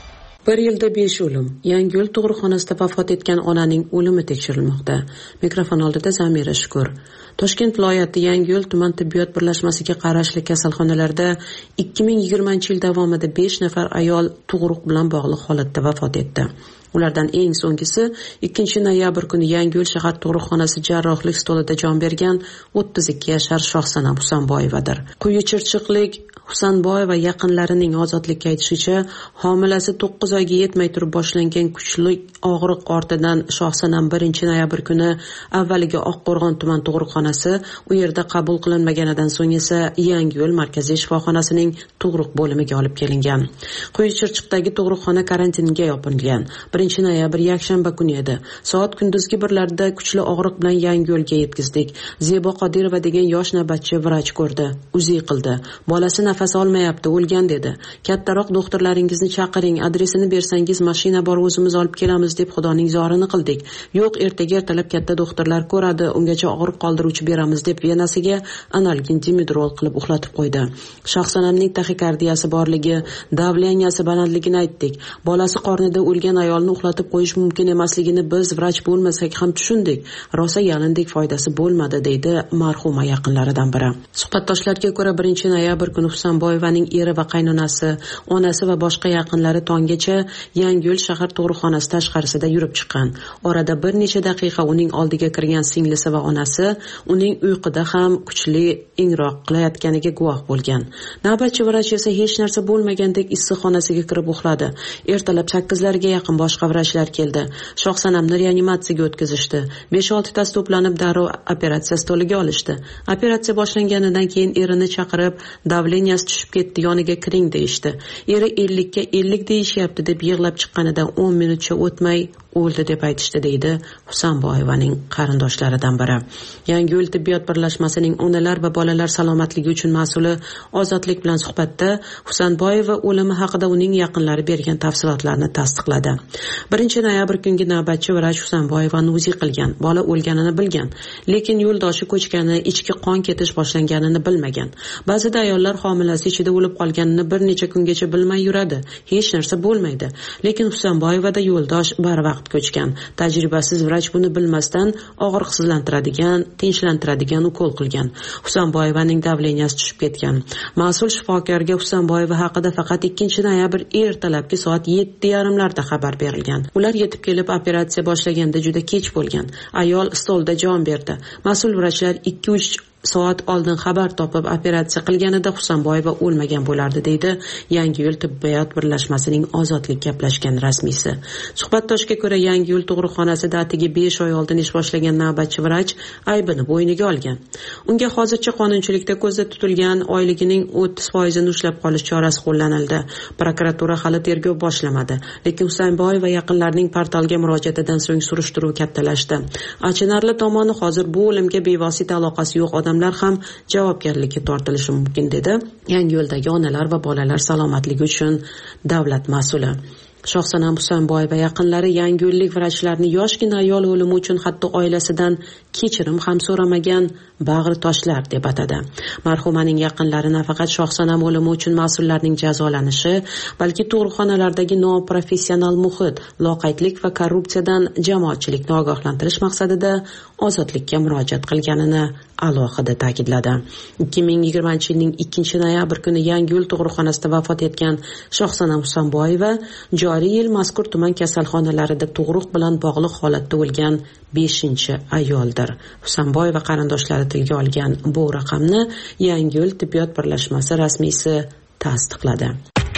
bir yilda besh o'lim. Yangiyo'l tug'ruqxonasida vafot etgan onaning o'limi tekshirilmoqda. Mikrofon oldida Zamira Shukur. Toshkent viloyati Yangiyo'l tuman tibbiyot birlashmasiga qarashli kasalxonalarda ikki ming yigirmanchi yil davomida besh nafar ayol tug'ruq bilan bog'liq holatda vafot etdi. Ulardan eng so'nggisi ikkinchi noyabr kuni Yangiyo'l shahar tug'ruqxonasi jarrohlik stolida jon bergan o'ttiz ikki yashar Shohsanam Husanboyevadir. Quyi Chirchiqlik Husanboyeva yaqinlarining ozodlikka aytishicha, homilasi to'qqiz oyga yetmay turib boshlangan kuchli og'riq ortidan Shohsanam birinchi noyabr kuni avvaliga Oqqo'rg'on tuman tug'ruqxonasi, u yerda qabul qilinmaganidan so'ng esa Yangiyo'l markaziy shifoxonasining tug'ruq bo'limiga olib kelingan. Quyi Chirchiqdagi tug'ruqxona karantinga yopilgan. birinchi noyabr yakshanba kuni edi. Soat kunduzgi birlarda kuchli og'riq bilan Yangiyo'lga yetkazdik. Zebo Qodirova degan yosh navbatchi vrach ko'rdi. Uzi qildi. Bolasi nafas olmayapti, o'lgan dedi. Kattaroq doktorlaringizni chaqiring, adresini bersangiz mashina bor, o'zimiz olib kelamiz deb Xudoning zorini qildik. Yo'q, ertaga ertalab katta doktorlar ko'radi, ungacha og'riq qoldiruvchi beramiz deb venasiga analgin dimidrol qilib uxlatib qo'ydi. Shohsanamning taxikardiyasi borligi, davleniyasi balandligini aytdik. Bolasi qornida o'lgan ayolni uxlatib qo'yish mumkin emasligini biz vrach bo'lmasak ham tushundik. Rosa yalindik, foydasi bo'lmadi, deydi marhuma yaqinlaridan biri. Suhbatdoshlarga ko'ra birinchi noyabr kuni Husanboyevaning eri va qaynonasi, onasi va boshqa yaqinlari tonggacha Yangiyo'l shahar tug'ruqxonasi tashqarisida yurib chiqqan. Orada bir necha daqiqa uning oldiga kirgan singlisi va onasi uning uyquda ham kuchli ingroq qilayotganiga guvoh bo'lgan. Navbatchi vrach esa hech narsa bo'lmagandek issiqxonasiga kirib uxladi. Ertalab sakkizlarga yaqin boshqa vrachlar keldi. Shohsanamni reanimatsiyaga o'tkazishdi. besh olti tasi to'planib darrov operatsiya stoliga olishdi. Operatsiya boshlanganidan keyin erini chaqirib, davleniyasi tushib ketdi, yoniga kiring deyishdi. Eri ellikka ellik deyishyapti deb yig'lab chiqqanidan o'n minutcha o'tmay o'ldi deb aytishdi, deydi Husanboyevaning qarindoshlaridan biri. Yangiyo'l tibbiyot birlashmasining onalar va bolalar salomatligi uchun mas'uli Ozodlik bilan suhbatda Husanboyeva o'limi haqida uning yaqinlari bergan tafsilotlarni tasdiqladi. birinchi noyabr kungi navbatchi vrach Husanboyevani uzi qilgan. Bola o'lganini bilgan, lekin yo'ldoshi ko'chgani, ichki qon ketish boshlanganini bilmagan. Ba'zida ayollar homilasi ichida o'lib qolganini bir necha kungacha bilmay yuradi. Hech narsa bo'lmaydi. Lekin Husanboyevada yo'ldosh barvaqt ko'chgan. Tajribasiz vrach buni bilmasdan og'riqsizlantiradigan, tinchlantiradigan ukol qilgan. Husanboyevaning davleniyasi tushib ketgan. Mas'ul shifokorga Husanboyeva haqida faqat ikkinchi noyabr ertalabki soat yetti yarim larda xabar berilgan. Ular yetib kelib operatsiya boshlaganda juda kech bo'lgan. Ayol stolda jon berdi. Mas'ul vrachlar ikki uch soat oldin xabar topib operatsiya qilganida Husanboyeva o'lmagan bo'lardi, deydi Yangiyo'l tibbiyot birlashmasining Ozodlik gaplashgan rasmiysi. Suhbatdoshga ko'ra Yangiyo'l tug'ruqxonasida atigi besh oy oldin ish boshlagan navbatchi vrach aybini bo'yniga olgan. Unga hozircha qonunchilikda ko'zda tutilgan oyligining o'ttiz foizini ushlab qolish chorasi qo'llanildi. Prokuratura hali tergov boshlamadi, lekin Husanboyeva yaqinlarining portalga murojaatidan so'ng surishtiruv kattalashdi. Achinarli tomoni hozir bu o'limga bevosita aloqasi yo'q odamlar ham javobgarlikka tortilishi mumkin, dedi Yangiyo'ldagi onalar va bolalar salomatligi uchun davlat mas'uli. Shohsanam Husanboyeva yaqinlari yangiyo'llik vrachlarni yoshgina ayol o'limi uchun hatto oilasidan kechirim ham so'ramagan bag'ri toshlar deb atadi. Marhumaning yaqinlari nafaqat Shohsanam o'limi uchun mas'ullarning jazolanishi, balki tug'ruqxonalardagi noprofessional muhit, loqaydlik va korrupsiyadan jamoatchilikni ogohlantirish maqsadida Ozodlikka murojaat qilganini alohida ta'kidladi. ikki ming yigirmanchi yilning ikkinchi noyabr kuni Yangiyo'l tug'ruqxonasida vafot etgan Shohsanam Husanboyeva joriy yil mazkur tuman kasalxonalarida tug'ruq bilan bog'liq holatda o'lgan beshinchi ayoldir. Husanboyeva qarindoshlari tilga olgan bu raqamni Yangiyo'l tibbiyot birlashmasi rasmiysi tasdiqladi.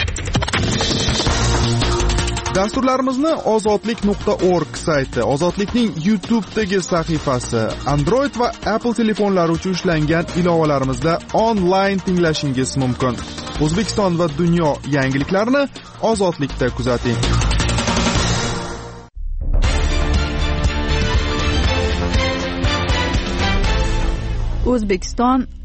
Dasturlarimizni ozodlik nuqta org sayti, Ozodlikning YouTube'dagi sahifasi, Android va Apple telefonlari uchun ishlangan ilovalarimizda onlayn tinglashingiz mumkin. O'zbekiston va dunyo yangiliklarini Ozodlikda kuzating. O'zbekiston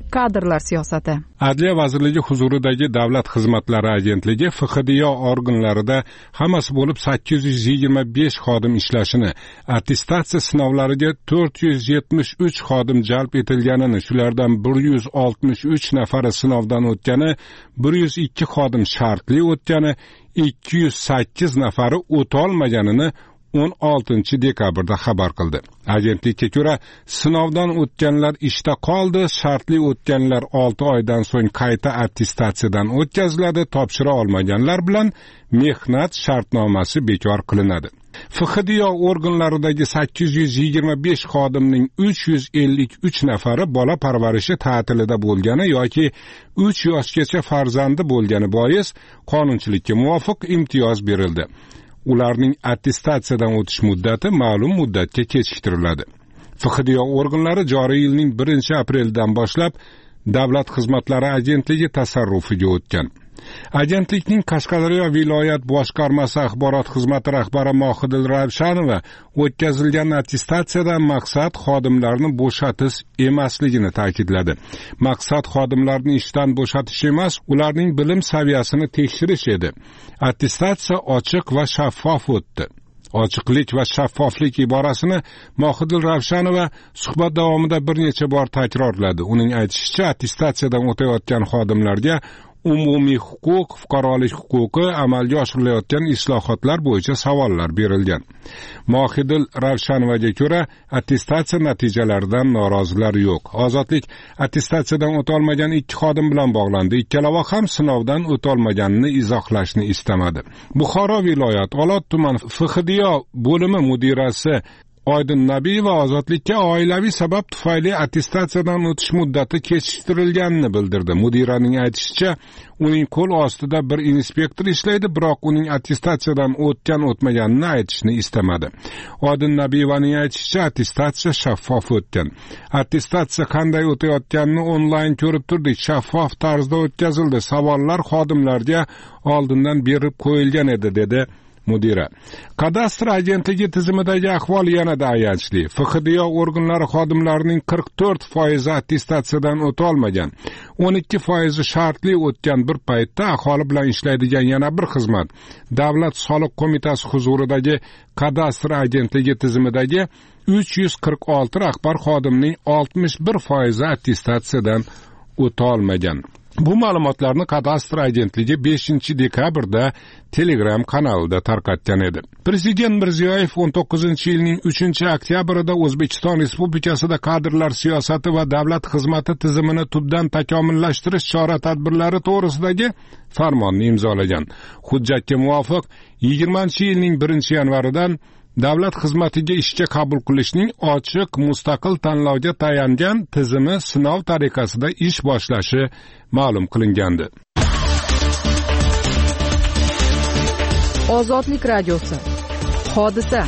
kadrlar siyosati. Adliya vazirligi huzuridagi Davlat xizmatlari agentligi F X D yo organlarida hammasi bo'lib sakkiz yuz yigirma besh xodim ishlashini, attestatsiya sinovlariga to'rt yuz yetmish uch xodim jalb etilganini, shulardan bir yuz oltmish uch nafari sinovdan o'tgani, bir yuz ikki xodim shartli o'tgani, ikki yuz sakkiz nafari o'tolmaganini o'n oltinchi dekabrda xabar qildi. Agentlikka ko'ra, sinovdan o'tganlar ishda qoldi, shartli o'tganlar olti oydan so'ng qayta attestatsiyadan o'tkaziladi, topshira olmaganlar bilan mehnat shartnomasi bekor qilinadi. F X D yo organlaridagi sakkiz yuz yigirma besh xodimning uch yuz ellik uch nafari bola parvarishi ta'tilida bo'lgani yoki uch yoshgacha farzandi bo'lgani bois qonunchilikka muvofiq imtiyoz berildi. Ularning attestatsiyadan o'tish muddati ma'lum muddatga kechiktiriladi. F X D yo organlari joriy yilning birinchi aprelidan boshlab Davlat xizmatlari agentligi tasarrufiga o'tgan. Agentlikning Qashqadaryo viloyat boshqarmasi axborot xizmati rahbari Mohidil Ravshanova o'tkazilgan attestatsiyadan maqsad xodimlarni bo'shatish emasligini ta'kidladi. Maqsad xodimlarni ishdan bo'shatish emas, ularning bilim saviyasini tekshirish edi. Attestatsiya ochiq va shaffof o'tdi. Ochiqlik va shaffoflik iborasini Mohidil Ravshanova suhbat davomida bir necha bor takrorladi. Uning aytishicha, attestatsiyadan o'tayotgan xodimlarga umumiy huquq, fuqarolik huquqi, amalga oshirilayotgan islohotlar bo'yicha savollar berilgan. Mohidil Ravshanovaga ko'ra, attestatsiya natijalaridan norozilar yo'q. Ozodlik attestatsiyadan o'tolmagan ikki xodim bilan bog'landi. Ikkalava ham sinovdan o'tolmaganini izohlashni istamadi. Buxoro viloyat Olot tuman F X D yo bo'limi mudirasi Oydin Nabiyeva ozodlikka oilaviy sabab tufayli attestatsiyadan o'tish muddati kechiktirilganini bildirdi. Mudiraning aytishicha, uning qo'l ostida bir inspektor ishlaydi, biroq uning attestatsiyadan o'tgan o'tmaganini aytishni istamadi. Oydin Nabiyevaning aytishicha, attestatsiya shaffof o'tgan. Attestatsiya qanday o'tayotganini onlayn ko'rib turdik, shaffof tarzda o'tkazildi. Savollar xodimlarga oldindan berib qo'yilgan edi, dedi mudira. Kadastr agentligi tizimidagi ahvol yanada ayanchli. F X D yo organlari xodimlarining qirq to'rt foizi attestatsiyadan o'tolmagan, o'n ikki foizi shartli o'tgan bir paytda aholi bilan ishlaydigan yana bir xizmat Davlat soliq qo'mitasi huzuridagi kadastr agentligi tizimidagi uch yuz qirq olti rahbar xodimning oltmish bir foizi attestatsiyadan o'tolmagan. Bu ma'lumotlarni kadastr agentligi beshinchi dekabrda Telegram kanalida tarqatgan edi. Prezident Mirziyoyev o'n to'qqizinchi yilning uchinchi oktyabrida O'zbekiston Respublikasida kadrlar siyosati va davlat xizmati tizimini tubdan takomillashtirish chora-tadbirlari to'g'risidagi farmonni imzolagan. Hujjatga muvofiq yigirmanchi yilning birinchi yanvaridan davlat xizmatiga ishga qabul qilishning ochiq, mustaqil tanlovga tayangan tizimi sinov tariqasida ish boshlashi ma'lum qilingandi. Ozodlik radiosi. Hodisa.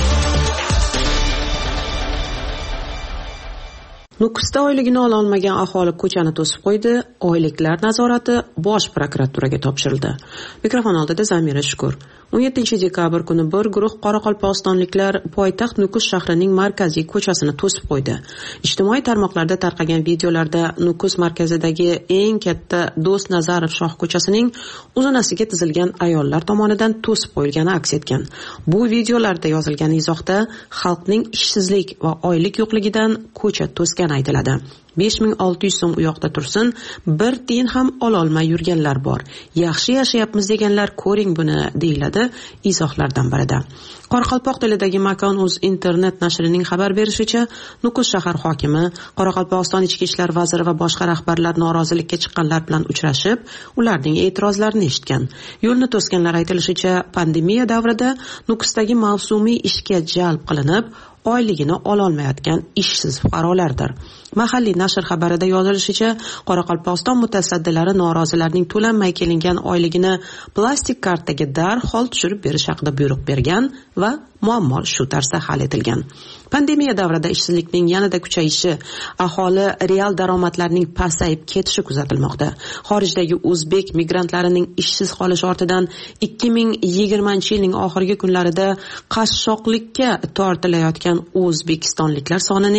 Nukusda oyligini ola olmagan aholi ko'chani to'sib qo'ydi. Oyliklar nazorati Bosh prokuraturaga topshirildi. Mikrofon oldida Zamira Shukur. o'n yettinchi dekabr kuni bir guruh qoraqalpog'istonliklar poytaxt Nukus shahrining markaziy ko'chasini to'sib qo'ydi. Ijtimoiy tarmoqlarda tarqagan videolarda Nukus markazidagi eng katta Do'st Nazarov shoh ko'chasining uzunasiga tizilgan ayollar tomonidan to'sib qo'yilgani aks etgan. Bu videolarda yozilgan izohda xalqning ishsizlik va oylik yo'qligidan ko'cha to'sgani aytiladi. besh ming olti yuz so'm u yoqda tursin, bir tiyin ham ololmay yurganlar bor. Yaxshi yashayapmiz deganlar ko'ring buni, deyiladi izohlardan birida. Qoraqalpoq tilidagi Makon.uz internet nashrining xabar berishicha, Nukus shahar hokimi, Qoraqalpog'iston ichki ishlar vaziri va boshqa rahbarlar norozilikka chiqqanlar bilan uchrashib, ularning e'tirozlarini eshitgan. Yo'lni to'sganlar aytilishicha, pandemiya davrida Nukusdagi mavsumiy ishga jalb qilinib, oyligini ololmayotgan ishsiz fuqarolardir. Mahalliy nashr xabarida yozilishicha, Qoraqalpog'iston mutasaddilari norozilarning to'lanmay kelingan oyligini plastik kartaga darhol tushirib berish haqida buyruq bergan va muammo shu tarzda hal etilgan. Pandemiya davrida ishsizlikning yanada kuchayishi, aholi real daromadlarning pasayib ketishi kuzatilmoqda. Xorijdagi o'zbek migrantlarining ishsiz qolishi ortidan ikki ming yigirmanchi yilning oxirgi kunlarida qashshoqlikka tortilayotgan o'zbekistonliklar sonining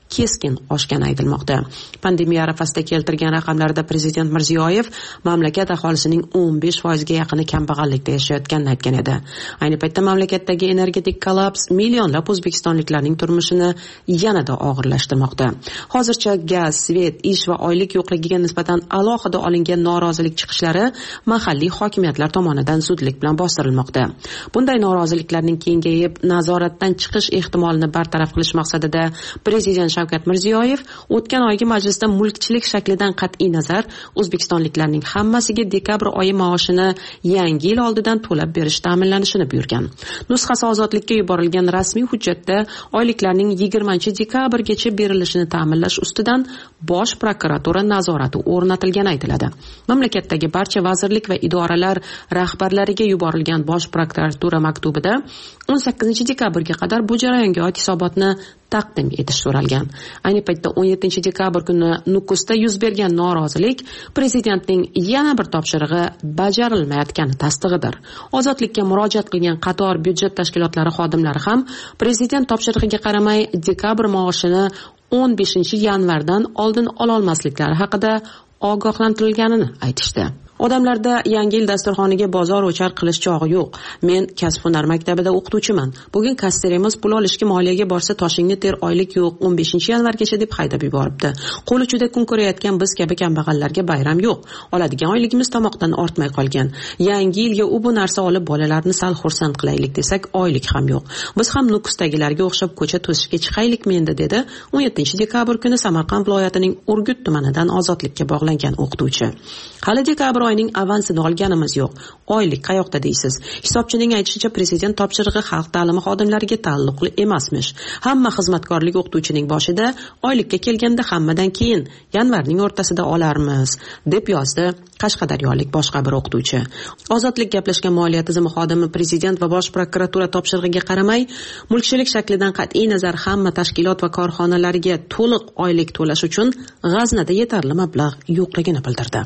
keskin oshgani aytilmoqda. Pandemiya arafasida keltirgan raqamlarda prezident Mirziyoyev mamlakat aholisining o'n besh foizga yaqini kambag'allikda yashayotganini aytgan edi. Ayni paytda mamlakatdagi energetik kollaps millionlab o'zbekistonliklarning turmushini yanada og'irlashtirmoqda. Hozircha gaz, svet, ish va oylik yo'qligiga nisbatan alohida olingan norozilik chiqishlari mahalliy hokimiyatlar tomonidan zudlik bilan bostirilmoqda. Bunday noroziliklarning kengayib, nazoratdan chiqish ehtimolini bartaraf qilish maqsadida prezident Shavkat Mirziyoyev o'tgan oygi majlisda mulkchilik shaklidan qat'iy nazar o'zbekistonliklarning hammasiga dekabr oyi maoshini yangi yil oldidan to'lab berish ta'minlanishini buyurgan. Nusxasi ozodlikka yuborilgan rasmiy hujjatda oyliklarning yigirmanchi dekabrgacha berilishini ta'minlash ustidan Bosh prokuratura nazorati o'rnatilgani aytiladi. Mamlakatdagi barcha vazirlik va idoralar rahbarlariga yuborilgan Bosh prokuratura maktubida o'n sakkizinchi dekabrga qadar bu jarayonga oid hisobotni taqdim etish so'ralgan. Ayni paytda o'n yettinchi dekabr kuni Nukusda yuz bergan norozilik prezidentning yana bir topshirig'i bajarilmayotgani tasdig'idir. Ozodlikka murojaat qilgan qator byudjet tashkilotlari xodimlari ham prezident topshirig'iga qaramay dekabr maoshini o'n beshinchi yanvardan oldin ola olmasliklari haqida ogohlantirilganini aytishdi. Odamlarda yangi yil dasturxoniga bozor o'char qilish chog'i yo'q. Men kasb-hunar maktabida o'qituvchiman. Bugun kasserimiz pul olishga moliyaga borsa toshingni ter, oylik yo'q, o'n beshinchi yanvargacha deb haydab yuboribdi. Qo'li juda kun ko'rayotgan biz kabi kambag'allarga bayram yo'q. Oladigan oyligimiz tomoqdan ortmay qolgan. Yangi yilga u bu narsa olib bolalarni sal xursand qilaylik desak, oylik ham yo'q. Biz ham Nukusdagilarga o'xshab ko'cha to'sishga chiqaylikmi endi dedi o'n yettinchi dekabr kuni Samarqand viloyatining Urgut tumanidan ozodlikka bog'langan o'qituvchi. Hali dekabr oyning avansini olganimiz yo'q. Oylik qayoqda deysiz? Hisobchining aytishicha prezident topshirig'i xalq ta'limi xodimlariga taalluqli emasmish. Hamma xizmatkorlik o'qituvchining boshida oylikka kelganda hammadan keyin yanvarning o'rtasida olarmiz, deb yozdi qashqadaryolik boshqa bir o'qituvchi. Ozodlik gaplashgan moliya tizimi xodimi prezident va bosh prokuratura topshirig'iga qaramay, mulkchilik shaklidan qat'iy nazar hamma tashkilot va korxonalarga to'liq oylik to'lash uchun g'aznada yetarli mablag' yo'qligini bildirdi.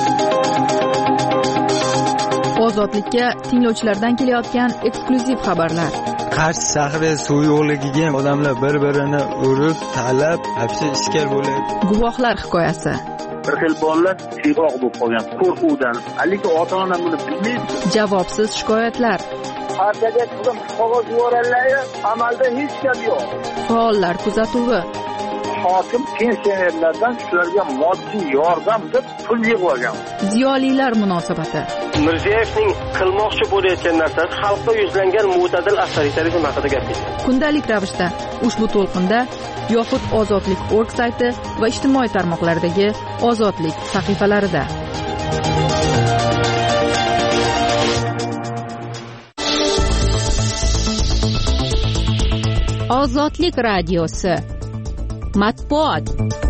Ozodlikka tinglovchilardan kelayotgan eksklyuziv xabarlar. Qarshi shahri suv yo'qligiga odamlar bir-birini urib, talab, hapsi iskar bo'ladi. Guvohlar hikoyasi. Bir xil bolalar siyg'oq bo'lib qolgan qo'rquvdan. Aliki ota-ona buni bilmaydi. Javobsiz shikoyatlar. Partiyaga qizim qog'oz yuboradilar, amalda hech gap yo'q. Faollar kuzatuvi. Hokim pensionerlardan shularga moddiy yordam deb pul yig'ib olgan. Ziyolilar munosabati. Mirziyoyevning qilmoqchi bo'layotgan narsasi xalqqa yuzlangan mo'tadil avtoritarizm haqida gapirdi. Kundalik ravishda ushbu to'lqinda yoxud ozodlik точка org sayti va ijtimoiy tarmoqlardagi ozodlik sahifalarida. Ozodlik radiosi matbuot.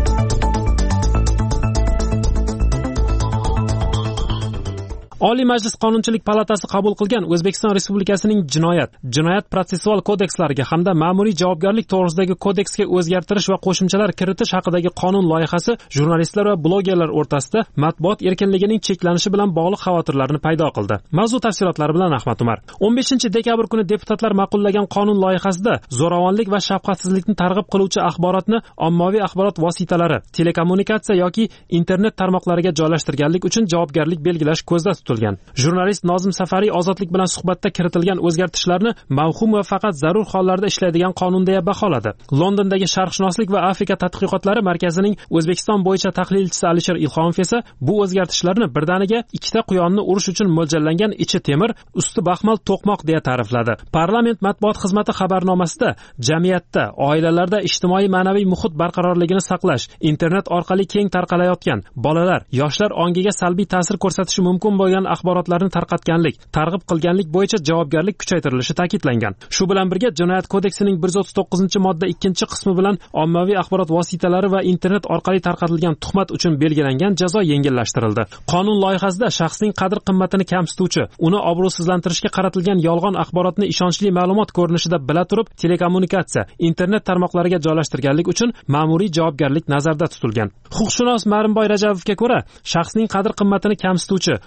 Oliy Majlis Qonunchilik palatasi qabul qilgan O'zbekiston Respublikasining Jinoyat, Jinoyat protsessual kodekslariga hamda ma'muriy javobgarlik to'g'risidagi kodeksga o'zgartirish va qo'shimchalar kiritish haqidagi qonun loyihasi jurnalistlar va blogerlar o'rtasida matbuot erkinligining cheklanishi bilan bog'liq xavotirlarni paydo qildi. Mavzu tafsilotlari bilan Ahmad Umar. o'n beshinchi dekabr kuni deputatlar ma'qullagan qonun loyihasida zo'ravonlik va shafqatsizlikni targ'ib qiluvchi axborotni ommaviy axborot vositalari, telekommunikatsiya yoki internet tarmoqlariga joylashtirganlik uchun javobgarlik belgilash ko'zda tutilgan. Jurnalist Nozim Safariy ozodlik bilan suhbatda kiritilgan o'zgartishlarni mavhum va faqat zarur hollarda ishlaydigan qonun deya baholadi. Londondagi Sharqshunoslik va Afrika tadqiqotlari markazining O'zbekiston bo'yicha tahlilchisi Alisher Ilhomov esa bu o'zgartishlarni birdaniga ikkita quyonni urish uchun mo'ljallangan ichi temir, usti baxmal to'qmoq deya ta'rifladi. Parlament matbuot xizmati xabarnomasida jamiyatda, oilalarda ijtimoiy ma'naviy muhit barqarorligini saqlash, internet orqali keng tarqalayotgan bolalar, yoshlar ongiga salbiy ta'sir ko'rsatishi mumkin bo'lgan axborotlarni tarqatganlik, targ'ib qilganlik bo'yicha javobgarlik kuchaytirilishi ta'kidlangan. Shu bilan birga Jinoyat kodeksining bir yuz o'ttiz to'qqizinchi modda ikkinchi qismi bilan ommaviy axborot vositalari va internet orqali tarqatilgan tuhmat uchun belgilangan jazo yengillashtirildi. Qonun loyihasida shaxsning qadr-qimmatini kamsituvchi, uni obro'sizlantirishga qaratilgan yolg'on axborotni ishonchli ma'lumot ko'rinishida bila turib telekommunikatsiya, internet tarmoqlariga joylashtirganlik uchun ma'muriy javobgarlik nazarda tutilgan. Huquqshunos Marimboy Rajabovga ko'ra, shaxsning qadr-qimmatini kamsituvchi, uni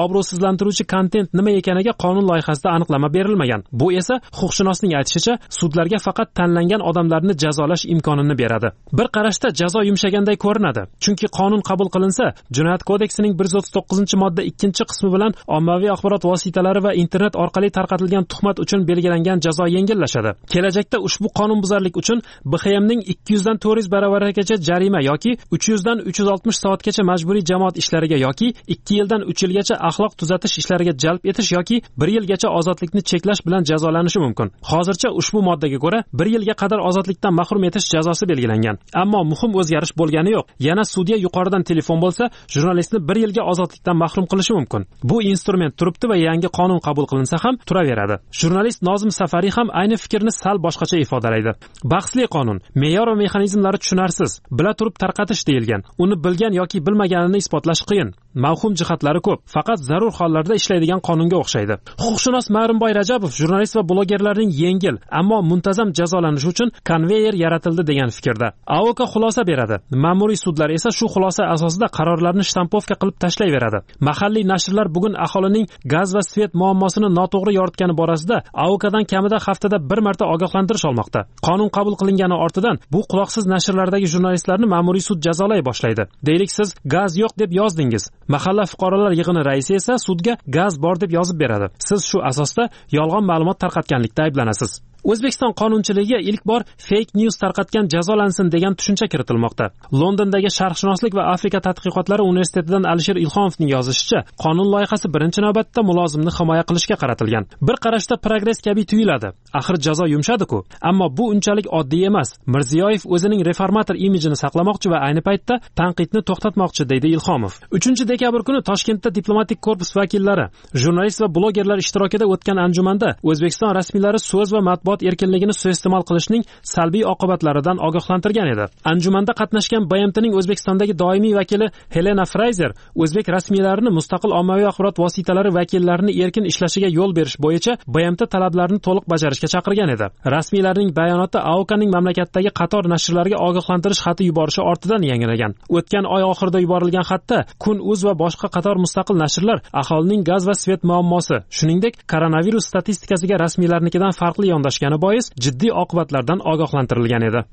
obro'sizlantiruvchi kontent nima ekaniga qonun loyihasida aniqlama berilmagan. Bu esa huquqshunosning aytishicha, sudlarga faqat tanlangan odamlarni jazolash imkonini beradi. Bir qarashda jazo yumshaganday ko'rinadi, chunki qonun qabul qilinsa, Jinoyat kodeksining bir yuz o'ttiz to'qqizinchi modda ikkinchi qismi bilan ommaviy axborot vositalari va internet orqali tarqatilgan tuhmat uchun belgilangan jazo yengillashadi. Kelajakda ushbu qonunbuzarlik uchun B X M'ning ikki yuz dan to'rt yuz baravarigacha jarima yoki uch yuz dan uch yuz oltmish soatgacha majburiy jamoat ishlariga yoki ikki yildan uch yilgacha axloq tuzatish ishlariga jalb etish yoki bir yilgacha ozodlikni cheklash bilan jazolanishi mumkin. Hozircha ushbu moddaga ko'ra bir yilga qadar ozodlikdan mahrum etish jazosi belgilangan. Ammo muhim o'zgarish bo'lgani yo'q. Yana sudya yuqoridan telefon bo'lsa, jurnalistni bir yilga ozodlikdan mahrum qilishi mumkin. Bu instrument turibdi va yangi qonun qabul qilinsa ham turaveradi. Jurnalist Nozim Safariy ham ayni fikrni sal boshqacha ifodalaydi. Bahsli qonun, me'yor va mexanizmlari tushunarsiz, bila turib tarqatish deyilgan. Uni bilgan yoki bilmaganini isbotlash qiyin. Mavhum jihatlari ko'p. Faqat zarur hollarda ishlaydigan qonunga o'xshaydi. Huquqshunos Ma'rumboy Rajabov jurnalist va blogerlarning yengil, ammo muntazam jazolanishi uchun konveyer yaratildi degan fikrda. A O K xulosa beradi. Ma'muriy sudlar esa shu xulosa asosida qarorlarni shtampovka qilib tashlayveradi. Mahalliy nashrlar bugun aholining gaz va svet muammosini noto'g'ri yoritgani borasida A O Kdan kamida haftada bir marta ogohlantirish olmoqda. Qonun qabul qilingani ortidan bu quloqsiz nashrlardagi jurnalistlarni ma'muriy sud jazolay boshlaydi. Deylik, siz gaz yo'q deb yozdingiz. Mahalla fuqarolar yig'ini raisi esa sudga gaz bor deb yozib beradi. Siz shu asosda yolg'on ma'lumot tarqatganlikda ayblanasiz. O'zbekiston qonunchiligiga ilk bor fake news tarqatgan jazolansin degan tushuncha kiritilmoqda. Londondagi Sharqshunoslik va Afrika tadqiqotlari universitetidan Alisher Ilhomovning yozishicha, qonun loyihasi birinchi navbatda mulozimni himoya qilishga qaratilgan. Bir qarashda progress kabi tuyuladi. Axir jazo yumshadi-ku. Ammo bu unchalik oddiy emas. Mirziyoyev o'zining reformator imijini saqlamoqchi va ayni paytda tanqidni to'xtatmoqchi, deydi Ilhomov. uchinchi dekabr kuni Toshkentda diplomatik korpus vakillari, jurnalist va blogerlar ishtirokida o'tgan anjumanda O'zbekiston rasmiylari so'z va matbuot erkinligini suiiste'mol qilishning salbiy oqibatlaridan ogohlantirgan edi. Anjumanda qatnashgan B M T'ning O'zbekistondagi doimiy vakili Helena Frayzer o'zbek rasmiylarini mustaqil ommaviy axborot vositalari vakillarini erkin ishlashiga yo'l berish bo'yicha B M T talablarini to'liq bajarishga chaqirgan edi. Rasmiylarning bayonoti A O Kning mamlakatdagi qator nashrlarga ogohlantirish xati yuborishi ortidan yangragan. O'tgan oy oxirida yuborilgan xatda Kun.uz va boshqa qator mustaqil nashrlar aholining gaz va svet muammosi, shuningdek koronavirus statistikasiga rasmiylarnikidan farqli yondashgan bois jiddiy oqibatlardan ogohlantirilgan edi.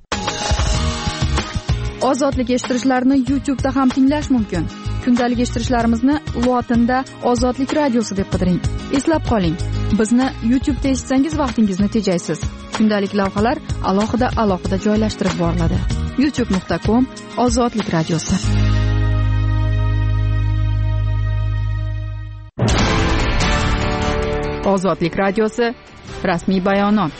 Ozodlik eshittirishlarni YouTube da ham tinglash mumkin. Kundalik eshittirishlarimizni lotinda Ozodlik radiosi deb qidiring. Eslab qoling, bizni YouTube da eshitsangiz vaqtingizni tejaysiz. Kundalik lavhalar alohida alohida joylashtirib boriladi. youtube nuqta com Ozodlik radiosi. Ozodlik radiosi rasmiy bayonot.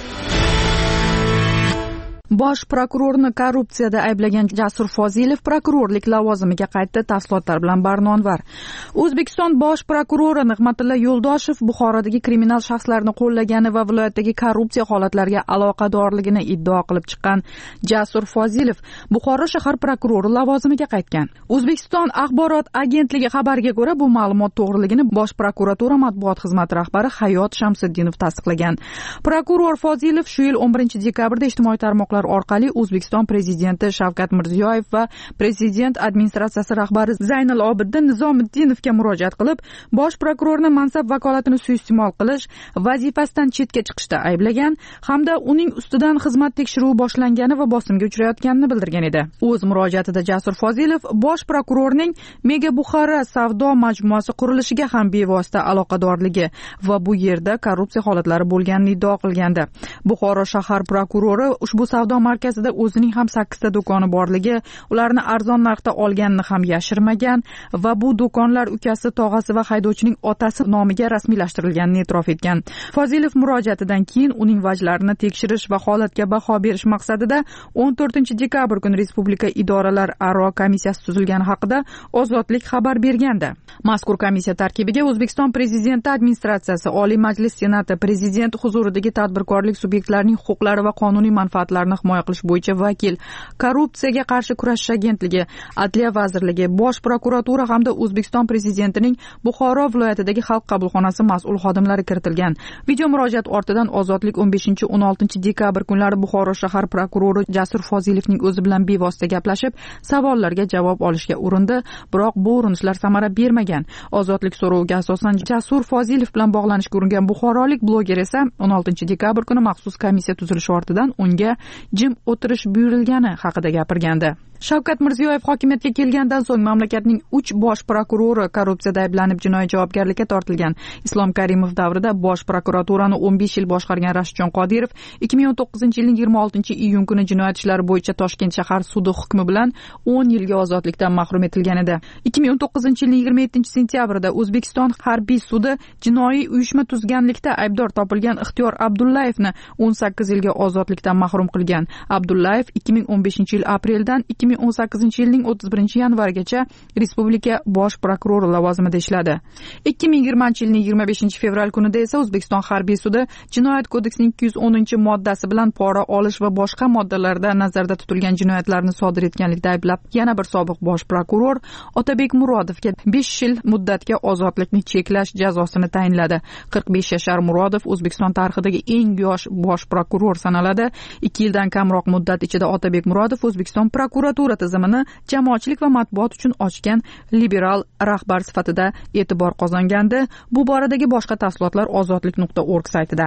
Bosh prokurorni korrupsiyada ayblagan Jasur Fozilov prokurorlik lavozimiga qaytdi. Tafsilotlar bilan Barnonvar. O'zbekiston bosh prokurori Nig'matilla Yo'ldoshev Buxorodagi kriminal shaxslarni qo'llagani va viloyatdagi korrupsiya holatlariga aloqadorligini iddao qilib chiqqan Jasur Fozilov Buxoro shahar prokurori lavozimiga qaytgan. O'zbekiston axborot agentligi xabariga ko'ra, bu ma'lumot to'g'riligini Bosh prokuratura matbuot xizmati rahbari Hayot Shamsiddinov tasdiqlagan. Prokuror Fozilov shu yil o'n birinchi dekabrda ijtimoiy tarmoqlar orqali O'zbekiston prezidenti Shavkat Mirziyoyev va prezident administratsiyasi rahbari Zaynal Obiddin Nizomiddinovga murojaat qilib, bosh prokurorni mansab vakolatini suiiste'mol qilish, vazifasidan chetga chiqishda ayblagan hamda uning ustidan xizmat tekshiruvi boshlangani va bosimga uchrayotganini bildirgan edi. O'z murojaatida Jasur Fozilov bosh prokurorning Mega Buxara savdo majmuasi qurilishiga ham bevosita aloqadorligi va bu yerda korrupsiya holatlari bo'lganini iddao qilgandi. Buxoro shahar prokurori ushbu savdo markazida o'zining ham sakkizta do'koni borligi, ularni arzon narxda olganini ham yashirmagan va bu do'konlar ukasi, tog'asi va haydovchining otasi nomiga rasmiylashtirilganini e'tirof etgan. Fozilov murojaatidan keyin uning vajlarini tekshirish va holatga baho berish maqsadida o'n to'rtinchi dekabr kuni Respublika idoralar aro komissiyasi tuzilgani haqida Ozodlik xabar bergandi. Mazkur komissiya tarkibiga O'zbekiston prezidenti administratsiyasi, Oliy Majlis Senati, prezident huzuridagi tadbirkorlik subyektlarining huquqlari va qonuniy manfaatlarini himoya qilish bo'yicha vakil, korrupsiyaga qarshi kurashish agentligi, Adliya vazirligi, Bosh prokuratura hamda O'zbekiston prezidentining Buxoro viloyatidagi xalq qabulxonasi mas'ul xodimlari kiritilgan. Video murojaat ortidan Ozodlik o'n beshinchi o'n oltinchi dekabr kunlari Buxoro shahar prokurori Jasur Fozilovning o'zi bilan bevosita gaplashib, savollarga javob olishga urindi, biroq bu urinishlar samara bermagan. Ozodlik so'roviga asosan Jasur Fozilov bilan bog'lanishga uringan buxorolik bloger esa o'n oltinchi dekabr kuni maxsus komissiya tuzilishi ortidan unga jim o'tirish buyurilgani haqida gapirgandi. Shavkat Mirziyoyev hokimiyatga kelgandan so'ng mamlakatning uch bosh prokurori korrupsiyada ayblanib jinoiy javobgarlikka tortilgan. Islom Karimov davrida bosh prokuraturani o'n besh yil boshqargan Rashidjon Qodirov ikki ming o'n to'qqizinchi yilning yigirma oltinchi iyun kuni jinoyat ishlari bo'yicha Toshkent shahar sudi hukmi bilan o'n yilga ozodlikdan mahrum etilgan edi. ikki ming o'n to'qqizinchi yilning yigirma yettinchi sentyabrida O'zbekiston harbiy sudi jinoiy uyushma tuzganlikda aybdor topilgan Ixtiyor Abdullayevni o'n sakkiz yilga ozodlikdan mahrum qilgan. Abdullayev ikki ming o'n beshinchi yil apreldan ikki ming o'n sakkizinchi yilning o'ttiz birinchi yanvarigacha respublika bosh prokurori lavozimida ishladi. ikki ming yigirmanchi yilning yigirma beshinchi fevral kunida esa O'zbekiston harbiy sudi Jinoyat kodeksining ikki yuz o'ninchi moddasi bilan pora olish va boshqa moddalarda nazarda tutilgan jinoyatlarni sodir etganlikda ayblab yana bir sobiq bosh prokuror Otabek Murodovga besh yil muddatga ozodlikni cheklash jazosini tayinladi. qirq besh yashar Murodov O'zbekiston tarixidagi eng yosh bosh prokuror sanaladi. ikki yildan kamroq muddat ichida Otabek Murodov O'zbekiston prokuratura tizimini jamoatchilik va matbuot uchun ochgan liberal rahbar sifatida e'tibor qozongandi. Bu boradagi boshqa tafsilotlar ozodlik nuqta org saytida.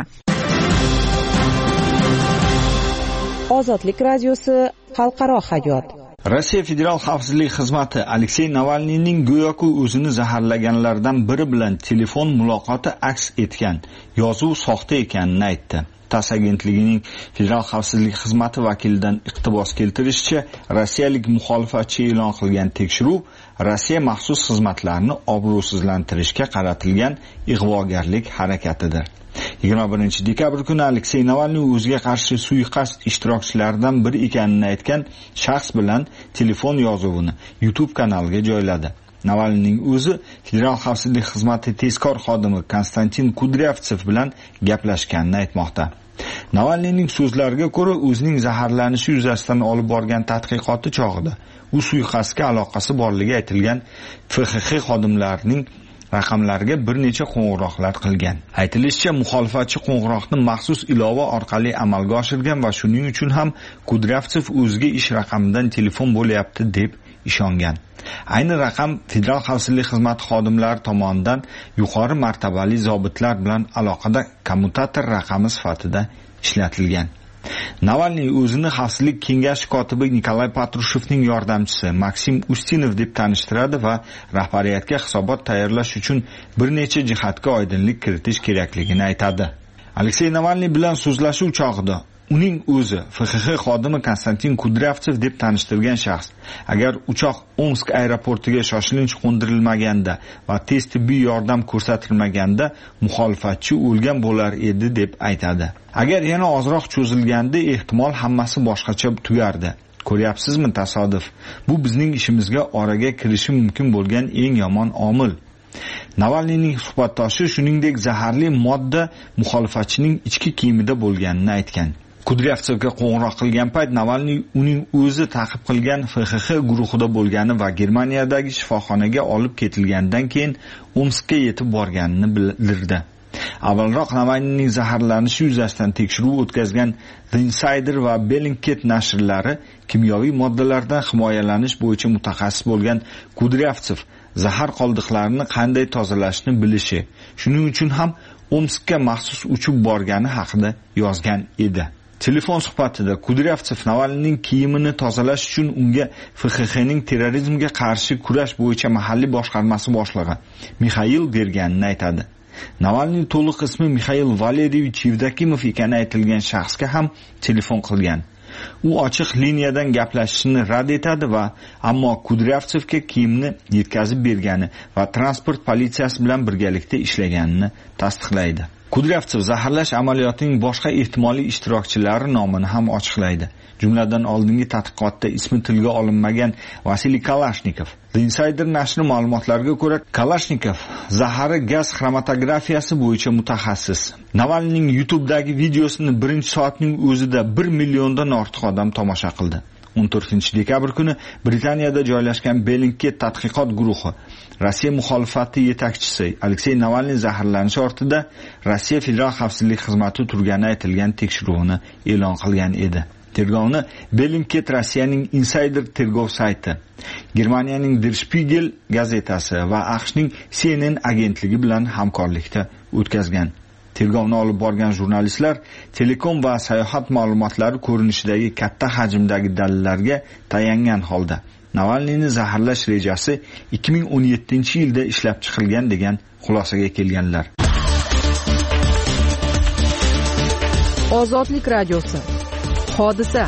Ozodlik radiosi xalqaro hayot. Rossiya Federal xavfsizlik xizmati Aleksey Navalniyning go'yoki o'zini zaharlaganlardan biri bilan telefon muloqoti aks etgan yozuv soxta ekanini aytdi. TASS agentligining Federal xavfsizlik xizmati vakilidan iqtibos keltirishicha, rossiyalik muxolifatchi e'lon qilgan tekshiruv Rossiya maxsus xizmatlarini obro'sizlantirishga qaratilgan ig'vogarlik harakatidir. yigirma birinchi dekabr kuni Aleksey Navalniy o'ziga qarshi suiqasd ishtirokchilaridan biri ekanini aytgan shaxs bilan telefon yozuvini YouTube kanaliga joyladi. Navalniyning o'zi Federal xavfsizlik xizmati tezkor xodimi Konstantin Kudryavtsev bilan gaplashganini aytmoqda. Navalniyning so'zlariga ko'ra, o'zining zaharlanishi yuzasidan olib borgan tadqiqoti chog'ida u suiqasdga aloqasi borligi aytilgan F X X xodimlarining raqamlariga bir necha qo'ng'iroqlar qilgan. Aytilishicha, muxolifatchi qo'ng'iroqni maxsus ilova orqali amalga oshirgan va shuning uchun ham Kudryavtsev o'ziga ish raqamidan telefon bo'lyapti deb ishongan. Ayni raqam Federal xavfsizlik xizmati xodimlari tomonidan yuqori martabali zobitlar bilan aloqada kommutator raqami sifatida ishlatilgan. Navalniy o'zini xavfsizlik kengashi kotibi Nikolay Patrushevning yordamchisi Maksim Ustinov deb tanishtiradi va rahbariyatga hisobot tayyorlash uchun bir necha jihatga oydinlik kiritish kerakligini aytadi. Aleksey Navalniy bilan so'zlashuv chog'ida uning o'zi F X X xodimi Konstantin Kudryavtsev deb tanishtirgan shaxs agar uchoq Omsk aeroportiga shoshilinch qo'ndirilmaganda va tez tibbiy yordam ko'rsatilmaganda muxolifatchi o'lgan bo'lar edi deb aytadi. Agar yana ozroq cho'zilganda ehtimol hammasi boshqacha tugardi. Ko'ryapsizmi tasodif? Bu bizning ishimizga oraga kirishi mumkin bo'lgan eng yomon omil. Navalniyning suhbatdoshi shuningdek zaharli modda muxolifatchining ichki kiyimida bo'lganini aytgan. Kudryavtsevga qo'ng'iroq qilgan payt Navalniy uning o'zi ta'qib qilgan F X X guruhida bo'lgani va Germaniyadagi shifoxonaga olib ketilgandan keyin Omskka yetib borganini bildirdi. Avvalroq Navalniyning zaharlanishi yuzasidan tekshiruv o'tkazgan The Insider va Bellingcat nashrlari kimyoviy moddalardan himoyalanish bo'yicha mutaxassis bo'lgan Kudryavtsev zahar qoldiqlarini qanday tozalashni bilishi, shuning uchun ham Omskka maxsus uchib borgani haqida yozgan edi. Telefon suhbatida Kudryavtsev Navalniyning kiyimini tozalash uchun unga F X X'ning terrorizmga qarshi kurash bo'yicha mahalliy boshqarmasi boshlig'i Mixail berganini aytadi. Navalniy to'liq ismi Mixail Valeriyevich Yevdokimov ekani aytilgan shaxsga ham telefon qilgan. U ochiq liniyadan gaplashishni rad etadi va ammo Kudryavtsevga kiyimni yetkazib bergani va transport politsiyasi bilan birgalikda ishlaganini tasdiqlaydi. Kudryavtsev zaharlash amaliyotining boshqa ehtimoliy ishtirokchilari nomini ham ochiqlaydi. Jumladan oldingi tadqiqotda ismi tilga olinmagan Vasiliy Kalashnikov. The Insider nashri ma'lumotlariga ko'ra, Kalashnikov zahari gaz xromatografiyasi bo'yicha mutaxassis. Navalniyning YouTube'dagi videosini birinchi soatning o'zida bir milliondan ortiq odam tomosha qildi. o'n to'rtinchi dekabr kuni Britaniyada joylashgan Bellingcat tadqiqot guruhi Rossiya muxolifati yetakchisi Aleksey Navalniy zaharlanishi ortida Rossiya Federal xavfsizlik xizmati turgani aytilgan tekshiruvni e'lon qilgan edi. Tergovni Bellingcat Rossiyaning Insider tergov sayti, Germaniyaning Der Spiegel gazetasi va AQShning C N N agentligi bilan hamkorlikda o'tkazgan. Tergovni olib borgan jurnalistlar telekom va sayohat ma'lumotlari ko'rinishidagi katta hajmdagi dalillarga tayangan holda Navalniyni zaharlash rejasi ikki ming o'n yettinchi yilda ishlab chiqilgan degan xulosaga kelganlar. Ozodlik radiosi. Hodisa.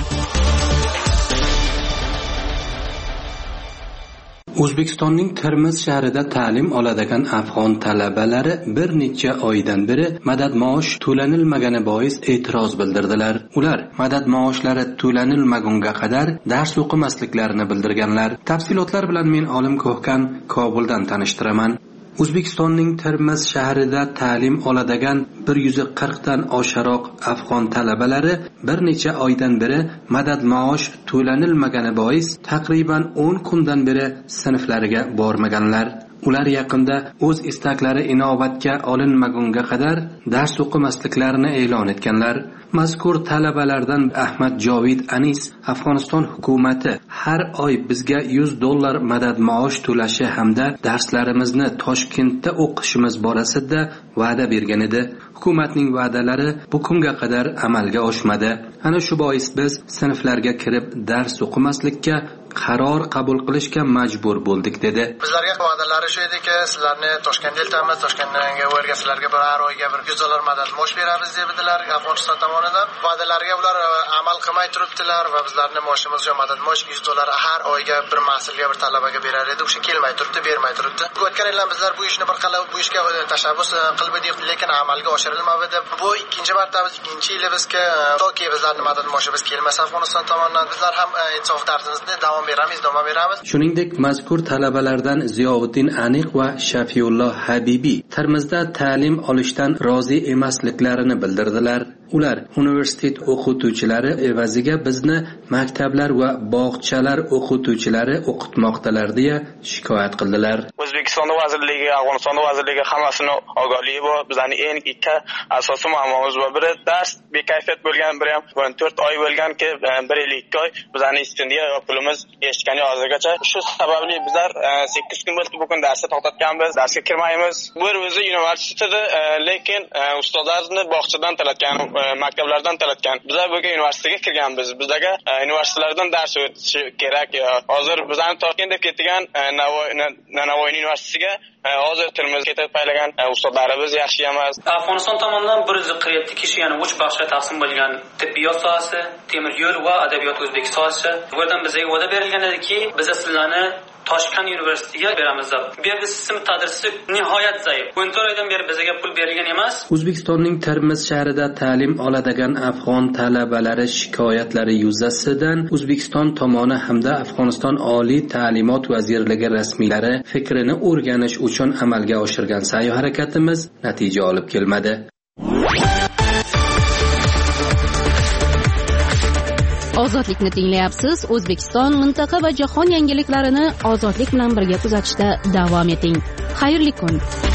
O'zbekistonning Termiz shahrida ta'lim oladigan afg'on talabalari bir necha oydan beri madad maosh to'lanilmagani bois e'tiroz bildirdilar. Ular madad maoshlari to'lanilmagunga qadar dars o'qimasliklarini bildirganlar. Tafsilotlar bilan men Olim Ko'hkan Kobuldan tanishtiraman. O'zbekistonning Termiz shahrida ta'lim oladigan bir yuz qirq dan oshiroq afg'on talabalari bir necha oydan beri madad maosh to'lanilmagani bois taqriban o'n kundan beri sinflariga bormaganlar. Ular yaqinda o'z istaklari inobatga olinmagunga qadar dars o'qimasliklarini e'lon etganlar. Mazkur talabalardan Ahmad Jovid Anis Afg'oniston hukumati har oy bizga yuz dollar madad maosh to'lashi hamda darslarimizni Toshkentda o'qishimiz borasida va'da bergan edi. Hukumatning va'dalari bu kunga qadar amalga oshmadi. Ana shu bois biz sinflarga kirib dars o'qimaslikka qaror qabul qilishga majbur bo'ldik dedi. Bizlarga va'dalari shu ediki, sizlarni Toshkentga eltamiz, Toshkentga o'rgasizlarga bir har oyga bir yuz dollar madad maosh beramiz dedilar Afg'oniston tomonidan. Va'dalarga ular amal qilmay turibdilar va bizlarni maoshimiz yo'q, madad maosh yuz dollar har oyga bir mas'ulga bir talabaga berar edi. O'sha kelmay turibdi, bermay turibdi. O'tgan yillar bizlar bu ishni bir qilib bu ishga tashabbus qildik, lekin amalga oshirilmadi. Bu ikkinchi marta biz ikkinchi yilibizki, toki bizlarni madad maoshimiz kelmasa Afg'oniston tomonidan bizlar ham insof darsimizni davom beramiz, davom beramiz. Shuningdek, mazkur talabalardan Ziyovuddin Aniq va Shafiyulloh Habibi Termizda ta'lim olishdan rozi emasliklarini bildirdilar. Ular universitet o'qituvchilari evaziga bizni maktablar va bog'chalar o'qituvchilari o'qitmoqdalar deya shikoyat qildilar. O'zbekiston vazirligi, Afg'oniston vazirligi hammasini ogohligi bor. Bizning eng ikki asosiy muammomiz bor. Biri dars bekayfiyat bo'lgan, biri ham to'rt oy bo'lganki, bir yil ikki oy bizning stipendiya va pulimiz eshitgani hozirgacha. Shu sababli bizlar sakkiz kun bo'ldi bu kun darsga to'xtatganmiz, darsga kirmaymiz. Bu o'zi universitetda, lekin ustozlarni bog'chadan talatgan, maktablardan talatgan. Bizlar bu universitetiga kirganmiz. Bizlarga universitetlardan dars o'tishi kerak. Hozir bizning Toshkentda ketgan Navoiy universitetiga hozir tilimiz ketib paylagan ustozlarimiz yaxshi emas. Afg'oniston tomonidan bir yuz qirq yetti kishi, ya'ni uch baxshga taqsim bo'lgan tibbiyot sohasi, temir yo'l va adabiyot o'zbek sohasi. Bu yerdan bizga va'da berilgan ediki, biz sizlarni Toshkent universitetiga beramiz deb. Bu yerda sistem tadrisi nihoyat zaif. o'n to'rt oydan beri bizga pul berilgan emas. O'zbekistonning Termiz shahrida ta'lim oladigan afg'on talabalari shikoyatlari yuzasidan O'zbekiston tomoni hamda Afg'oniston oliy ta'limot vazirligi rasmiylari fikrini o'rganish uchun amalga oshirgan sa'y-harakatimiz natija olib kelmadi. Ozodlikni tinglayapsiz. O'zbekiston, mintaqa va jahon yangiliklarini ozodlik bilan birga kuzatishda davom eting. Xayrli kun.